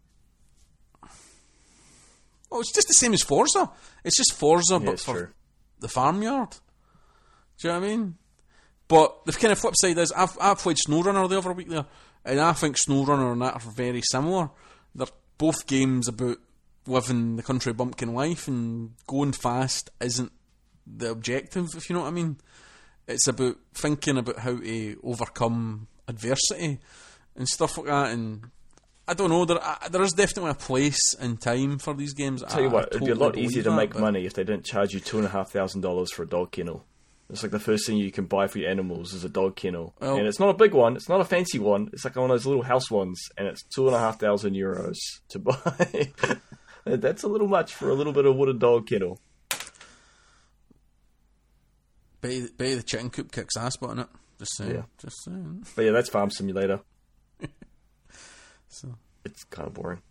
Oh, it's just the same as Forza. It's just Forza, but it's for true. the farmyard. Do you know what I mean? But the kind of flip side is, I've played SnowRunner the other week there, and I think SnowRunner and that are very similar. They're both games about living the country bumpkin life, and going fast isn't the objective, if you know what I mean. It's about thinking about how to overcome adversity and stuff like that. And I don't know, there is definitely a place and time for these games. Tell you what, it'd be a lot easier to make but money if they didn't charge you $2,500 for a dog kennel. It's like the first thing you can buy for your animals is a dog kennel, Well- and it's not a big one. It's not a fancy one. It's like one of those little house ones, and it's €2,500 to buy. That's a little much for a little bit of wooden dog kennel. Bet the chicken coop kicks ass, but in it. Just saying. Yeah. Just saying. But yeah, that's Farm Simulator. So. It's kind of boring.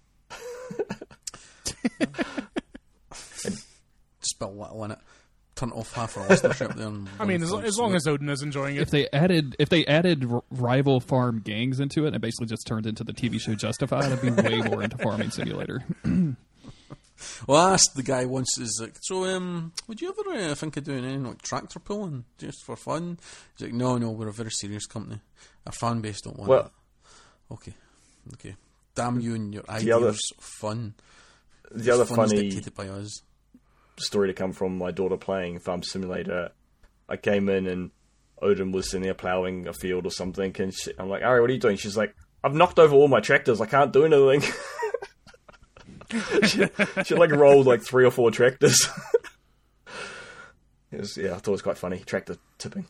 Just put a little in it. Turn off half our listenership there. And I mean, as long as Odin is enjoying it. If they added rival farm gangs into it, and it basically just turned into the TV show Justified, I'd be way more into Farming Simulator. Well, I asked the guy once, is like, so, would you ever think of doing anything like tractor pulling just for fun? He's like, no, we're a very serious company. Our fan base don't want Well- it. Okay. Damn you and your ideas of fun. The other Fun is funny dictated by us. story to come from my daughter playing Farm Simulator. I came in and Odin was sitting there ploughing a field or something, and I'm like, Ari, what are you doing? She's like, I've knocked over all my tractors. I can't do anything. she like rolled like 3 or 4 tractors. I thought it was quite funny. Tractor tipping.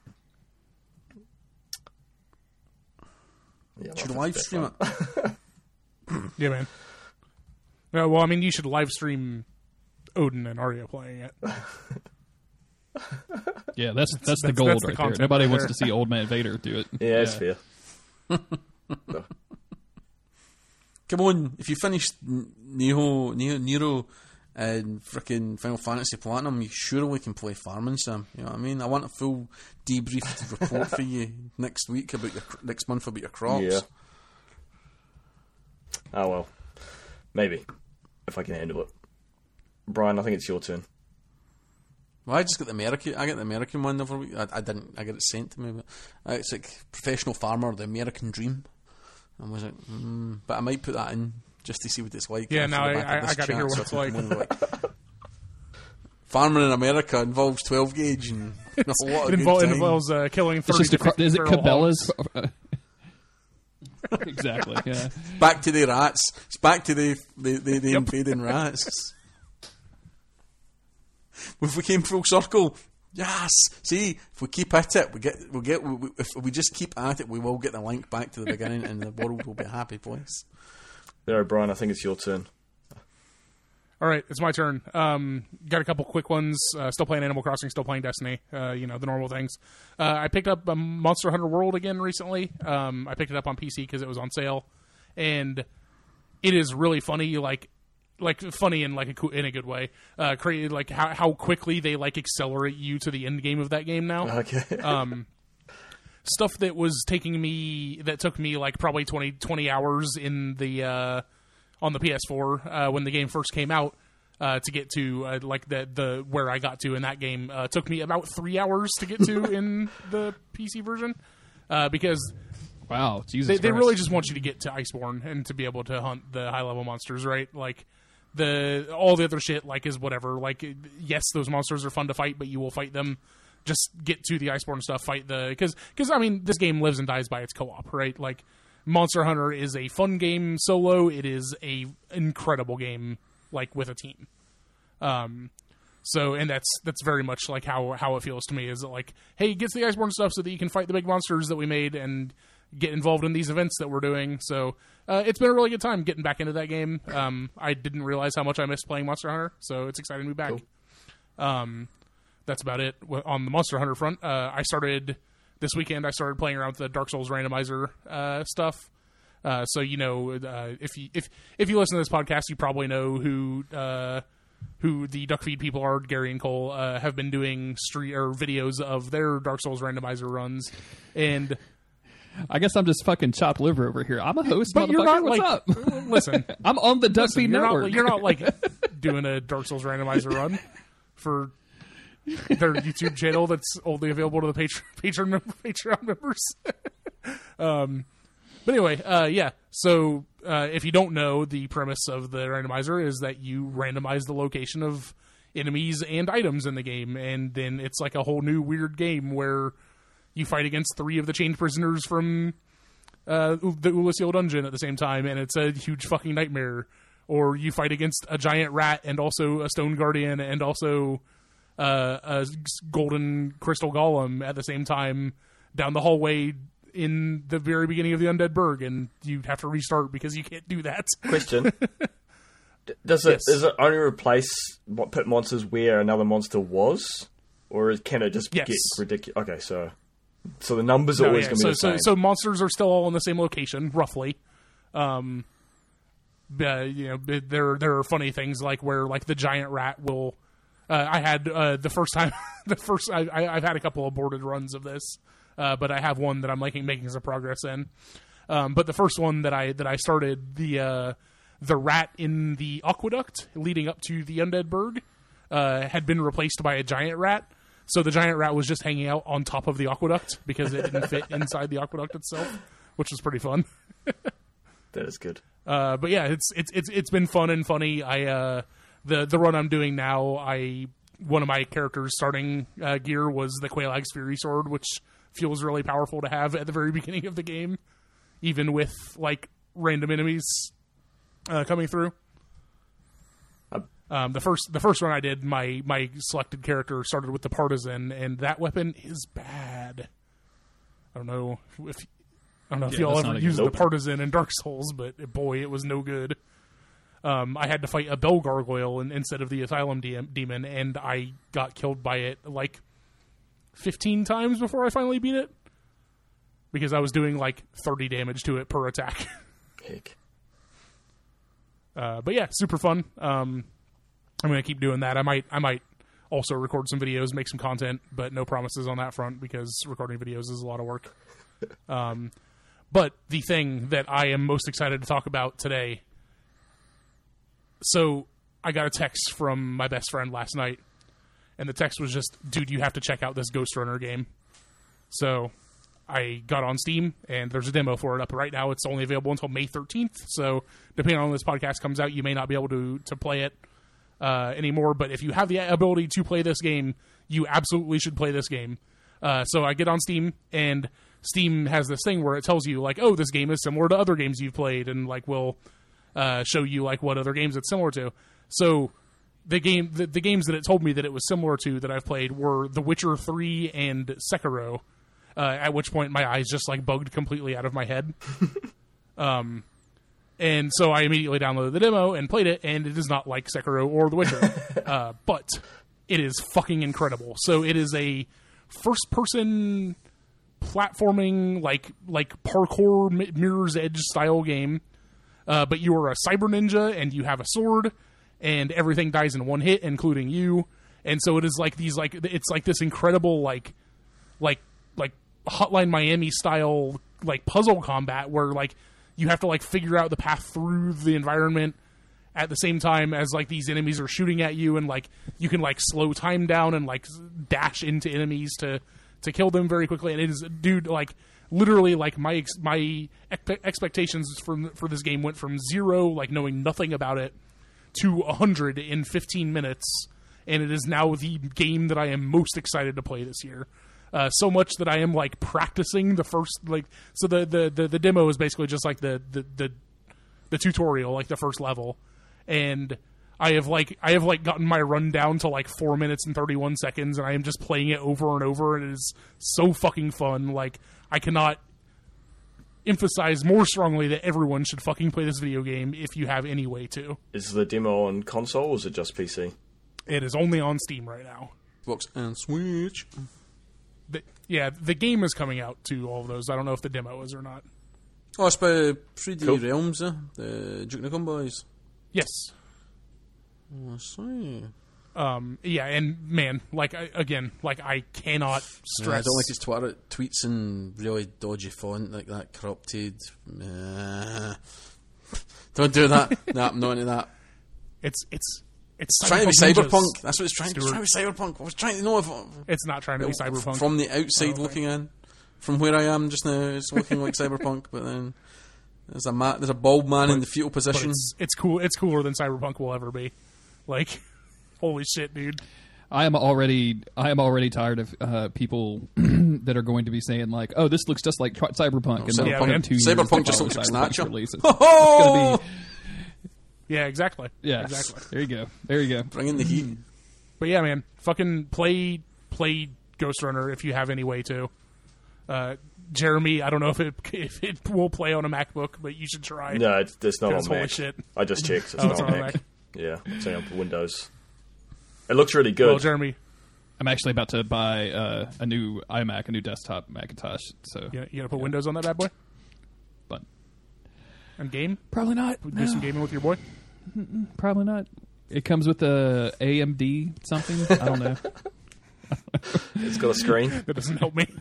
Yeah, Should well, live that's stream fun. Yeah, man. Well, I mean, you should live stream Odin and Arya playing it. Yeah, that's the that's gold the right there. content Nobody right wants there. to see Old Man Vader do it. Yeah, it's fair. Come on, if you finished Nero and frickin' Final Fantasy Platinum, you surely can play Farming Sim. You know what I mean? I want a full debriefed report for you next month about your crops. Yeah. Oh well, maybe if I can handle it. Brian, I think it's your turn. Well, I just got the American one the other week. I didn't. I got it sent to me. But it's like Professional Farmer, the American Dream. And was like, but I might put that in just to see what it's like. Yeah, after now the back of I this got to chat, hear what so it's I like. can come on and farming in America involves 12 gauge and a lot of It good time. involves killing It's 30 just to 50 is it feral hogs. Cabela's? Exactly. Yeah. Back to the rats. It's back to the invading rats. If we came full circle, yes. See, if we keep at it, if we just keep at it, we will get the link back to the beginning, and the world will be a happy place. There, Brian, I think it's your turn. All right, it's my turn. Got a couple quick ones. Still playing Animal Crossing, still playing Destiny. The normal things. I picked up Monster Hunter World again recently. I picked it up on PC because it was on sale, and it is really funny. Like funny in in a good way. Created like how quickly they like accelerate you to the end game of that game now. Okay. Stuff that took me like probably 20 hours in the on the PS4 when the game first came out to get to like the where I got to in that game took me about 3 hours to get to in the PC version because Wow, Jesus. they Christ. really just want you to get to Iceborne and to be able to hunt the high level monsters, right? Like all the other shit like is whatever. Like, yes, those monsters are fun to fight, but you will fight them. Just get to the Iceborne stuff, fight because I mean, this game lives and dies by its co-op, right? Like, Monster Hunter is a fun game solo. It is a incredible game, like, with a team. So, and that's very much like how it feels to me, is like, hey, get to the Iceborne stuff so that you can fight the big monsters that we made and get involved in these events that we're doing. So, it's been a really good time getting back into that game. I didn't realize how much I missed playing Monster Hunter, so it's exciting to be back. Cool. That's about it on the Monster Hunter front. This weekend I started playing around with the Dark Souls randomizer stuff. So if you listen to this podcast, you probably know who the Duckfeed people are. Gary and Cole have been doing videos of their Dark Souls randomizer runs, and I guess I'm just fucking chopped liver over here. I'm a host, but motherfucker. You're not, What's like, up? Listen, I'm on the Duckfeed network. You're not like doing a Dark Souls randomizer run for their YouTube channel that's only available to the Patreon members. But anyway, yeah. So if you don't know, the premise of the randomizer is that you randomize the location of enemies and items in the game, and then it's like a whole new weird game where you fight against 3 of the chained prisoners from the Ulasil dungeon at the same time, and it's a huge fucking nightmare. Or you fight against a giant rat and also a stone guardian and also a golden crystal golem at the same time down the hallway in the very beginning of the Undead Burg, and you have to restart because you can't do that. Question. Does it only put monsters where another monster was? Or can it just get ridiculous? Okay, so the numbers are always going to be the same. So monsters are still all in the same location, roughly. There are funny things like where like the giant rat will. I had the first time. I've had a couple aborted runs of this, but I have one that I'm making some progress in. But the first one that I started, the rat in the aqueduct leading up to the Undead Burg had been replaced by a giant rat. So the giant rat was just hanging out on top of the aqueduct because it didn't fit inside the aqueduct itself, which was pretty fun. That is good. But yeah, it's been fun and funny. The run I'm doing now, one of my characters' starting gear was the Quelaag's Fury Sword, which feels really powerful to have at the very beginning of the game, even with like random enemies coming through. The first run I did, my selected character started with the Partisan, and that weapon is bad. I don't know if y'all ever used the Partisan in Dark Souls, but boy, it was no good. I had to fight a Bell Gargoyle instead of the Asylum Demon, and I got killed by it like 15 times before I finally beat it, because I was doing like 30 damage to it per attack. Heck. But yeah, super fun. I'm going to keep doing that. I might also record some videos, make some content, but no promises on that front because recording videos is a lot of work. But the thing that I am most excited to talk about today. So I got a text from my best friend last night, and the text was just, dude, you have to check out this Ghost Runner game. So I got on Steam, and there's a demo for it up right now. It's only available until May 13th, so depending on when this podcast comes out, you may not be able to play it anymore, but if you have the ability to play this game, you absolutely should play this game. So I get on Steam, and Steam has this thing where it tells you, like, oh, this game is similar to other games you've played, and, like, will show you, like, what other games it's similar to. So the games that it told me that it was similar to that I've played were The Witcher 3 and Sekiro, at which point my eyes just, like, bugged completely out of my head. And so I immediately downloaded the demo and played it, and it is not like Sekiro or The Witcher. But it is fucking incredible. So it is a first-person platforming, like parkour Mirror's Edge style game. But you are a cyber ninja, and you have a sword, and everything dies in one hit, including you. And so it is like these, like, it's like this incredible, like Hotline Miami style, like, puzzle combat where, like, you have to, like, figure out the path through the environment at the same time as, like, these enemies are shooting at you, and, like, you can, like, slow time down and, like, dash into enemies to kill them very quickly. And it is, dude, like, literally, like, my expectations for this game went from 0, like, knowing nothing about it, to 100 in 15 minutes, and it is now the game that I am most excited to play this year. So much that I am like practicing the first so the demo is basically just like the tutorial, like the first level, and I have gotten my run down to like 4 minutes and 31 seconds, and I am just playing it over and over, and it is so fucking fun. Like, I cannot emphasize more strongly that everyone should fucking play this video game if you have any way to. Is the demo on console or is it just PC? It is only on Steam right now. Xbox and Switch. The game is coming out to all of those. I don't know if the demo is or not. Oh, it's by 3D Cool. Realms, the Duke Nukem boys. Yes. Oh, I see. Yeah, and man, I cannot stress. Yeah, I don't like his Twitter tweets in really dodgy font, like that corrupted. Don't do that. No, I'm not into that. It's Trying to be Cyberpunk cyberpunk. Ninjas, That's what it's trying to be. Stuart. It's trying to be cyberpunk. I was trying to know if It's not trying to be cyberpunk. from the outside looking in. From where I am just now, it's looking like cyberpunk. But then there's a bald man in the fetal But position. it's cool. It's cooler than cyberpunk will ever be. Like, holy shit, dude. I am already tired of people that are going to be saying like, "Oh, this looks just like Cyberpunk," and Cyberpunk- then in 2 years Cyberpunk to just follow looks like Cyberpunk's Snatcher. release. It's Oh! going to be Yeah, exactly. exactly. There you go. There you go. Bring in the heat. But yeah, man, fucking play Ghost Runner if you have any way to. Jeremy, I don't know if it will play on a MacBook, but you should try. No, it's not on Because holy Mac. shit. I just checked. It's Oh, not it's on not on Mac. Mac. Yeah, it's only on Windows. It looks really good. Well, Jeremy, I'm actually about to buy a new iMac, a new desktop Macintosh. So, you gonna put Windows on that bad boy but and game? probably not. Do some gaming with your boy. Probably not. It comes with a AMD something. I don't know. It's got a screen. That doesn't help me.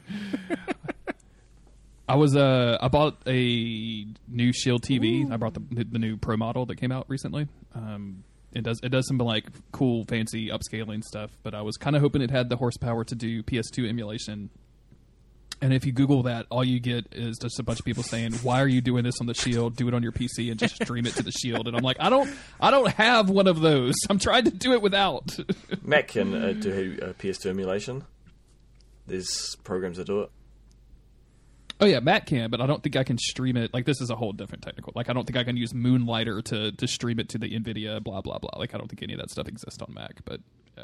I bought a new Shield TV. I bought the new Pro model that came out recently. It does some like cool fancy upscaling stuff, but I was kind of hoping it had the horsepower to do PS2 emulation. And if you Google that, all you get is just a bunch of people saying, "Why are you doing this on the Shield? Do it on your PC and just stream it to the Shield." And I'm like, I don't have one of those. I'm trying to do it without. Mac can do PS2 emulation. There's programs that do it. Oh yeah, Mac can, but I don't think I can stream it. Like, this is a whole different technical. Like, I don't think I can use Moonlighter to stream it to the NVIDIA, blah, blah, blah. Like, I don't think any of that stuff exists on Mac, but yeah.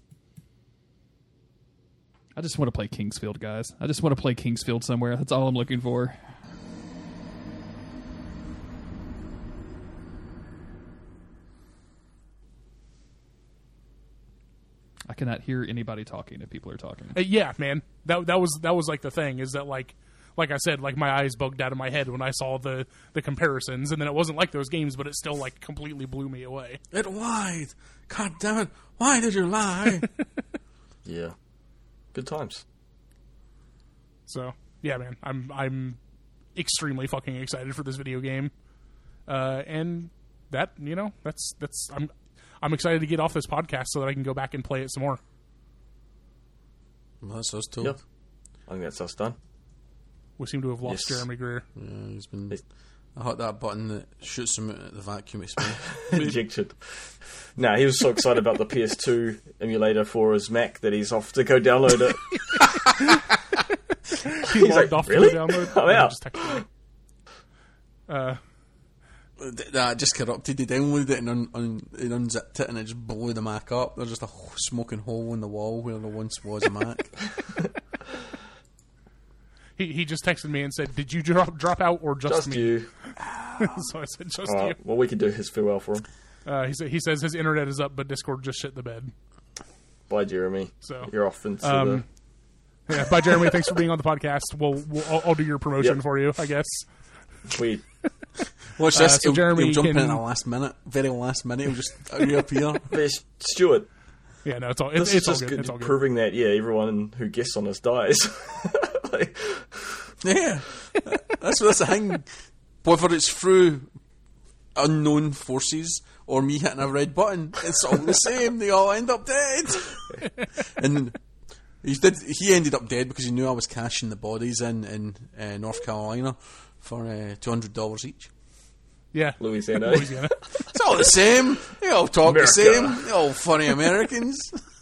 I just want to play Kingsfield, guys. I just want to play Kingsfield somewhere. That's all I'm looking for. I cannot hear anybody talking if people are talking. Yeah, man. That was like the thing is that like I said, like my eyes bugged out of my head when I saw the comparisons, and then it wasn't like those games, but it still like completely blew me away. It lied. God damn it. Why did you lie? Yeah. Good times. So yeah, man, I'm extremely fucking excited for this video game, and that that's I'm excited to get off this podcast so that I can go back and play it some more. Well, that's us too. Yep. I think that's us done. We seem to have lost Yes. Jeremy Greer. Yeah, he's been. I hit that button that shoots him out at the vacuum expander. Ejected. Nah, he was so excited about the PS2 emulator for his Mac that he's off to go download it. He He's logged like, off "Really? to go download. I'm And I out." just texted him. That just corrupted. He downloaded it and he unzipped it and it just blew the Mac up. There's just a smoking hole in the wall where there once was a Mac. He just texted me and said, "Did you drop out or just Just me?" you. So I said, "Just All you." right, well, we could do his farewell for him. He says his internet is up, but Discord just shit the bed. Bye, Jeremy. So You're off into yeah, bye, Jeremy. Thanks for being on the podcast. I'll do your promotion Yep. for you, I guess. we. Watch this. So Jeremy he'll jump in can- at the last minute, very last minute. He'll just reappear. There's Stuart. Yeah, no, it's all This it's is all just good. good, It's all good. proving that everyone who guests on us dies. Like, Yeah, that's the thing. Whether it's through unknown forces or me hitting a red button, it's all the same. They all end up dead. And he ended up dead because he knew I was cashing the bodies in North Carolina for $200 each. Yeah. Louisiana. Louisiana. It's all the same. They all talk America. the same. They all funny Americans.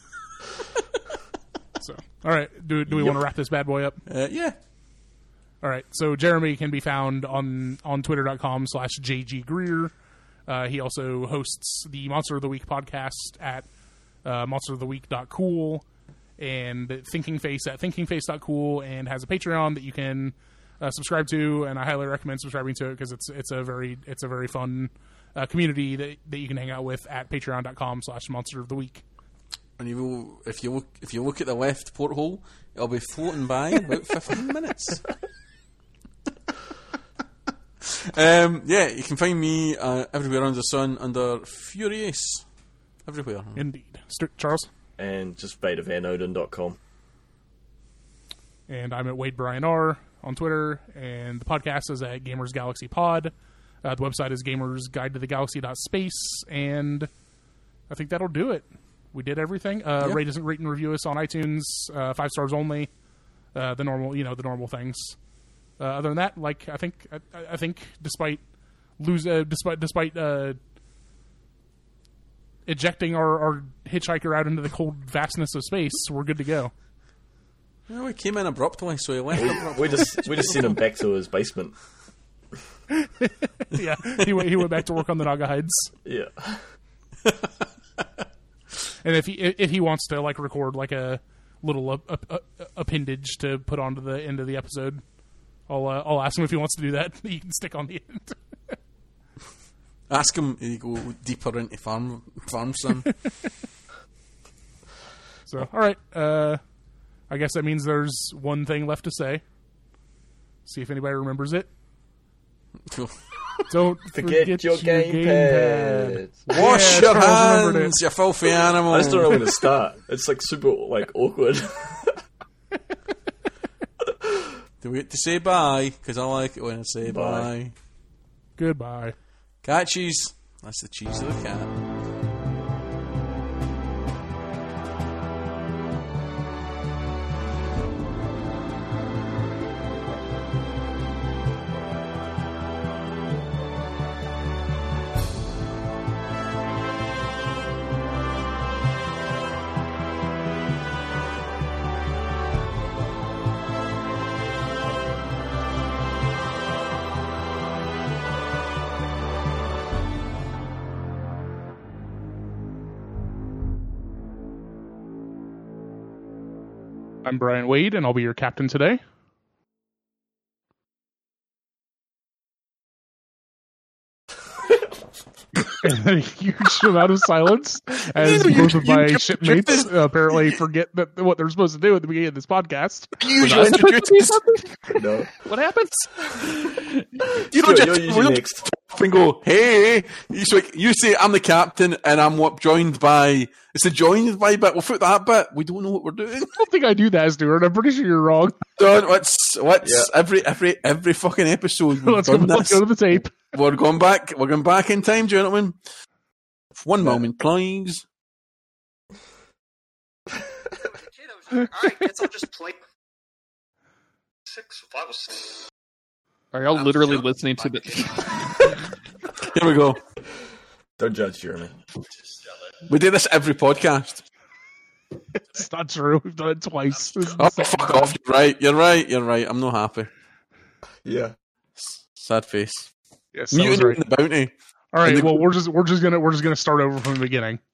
So, all right. Do we want to wrap this bad boy up? Yeah. All right. So Jeremy can be found on twitter.com/JGGreer. He also hosts the Monster of the Week podcast at monsteroftheweek.cool and Thinking Face at thinkingface.cool, and has a Patreon that you can subscribe to, and I highly recommend subscribing to it because it's a very fun community that you can hang out with at patreon.com/monsteroftheweek. And if you look at the left porthole, it'll be floating by in about 15 minutes. Yeah, you can find me everywhere under the sun under Furious. Everywhere. Indeed. Charles? And just betavanodin.com. And I'm at Wade Brian R on Twitter, and the podcast is at Gamers Galaxy Pod. The website is gamersguidetothegalaxy.space, and I think that'll do it. We did everything. Rate and review us on iTunes, 5 stars only. The normal things. Other than that, I think despite ejecting our hitchhiker out into the cold vastness of space, we're good to go. Yeah, we came in abruptly, so he left abruptly. We just sent him back to his basement. Yeah, he went back to work on the Naga hides. Yeah. And if he wants to record a little appendage to put onto the end of the episode, I'll ask him if he wants to do that. You can stick on the end. Ask him to go deeper into farm sim. So, all right. I guess that means there's one thing left to say. See if anybody remembers it. Cool. Don't Forget your gamepad. Wash your hands, you filthy animal. I just don't know where to start. It's super awkward. Do we get to say bye? Because I like it when I say bye. Goodbye. Cat cheese. That's the cheese of the cat. I'm Brian Wade, and I'll be your captain today. And a huge amount of silence as both of my shipmates apparently forget what they're supposed to do at the beginning of this podcast. You should introduce No. What happens? You don't Stuart, just you're usually next. and go, hey. You say I'm the captain and I'm joined by. It's the joined by bit. We'll put that bit. We don't know what we're doing. I don't think I do that, Stuart. I'm pretty sure you're wrong. Done. What's every fucking episode? Let's go to the tape. We're going back. We're going back in time, gentlemen. One moment, please. Alright, guess I'll just play 6, 5, 6. Are y'all literally listening to the... Here we go. Don't judge, Jeremy. We do this every podcast. It's not true. We've done it twice. Oh, fuck off. You're right. I'm not happy. Yeah. Sad face. Yes, that was Mutiny right. in the bounty. All right. Well, we're just gonna start over from the beginning.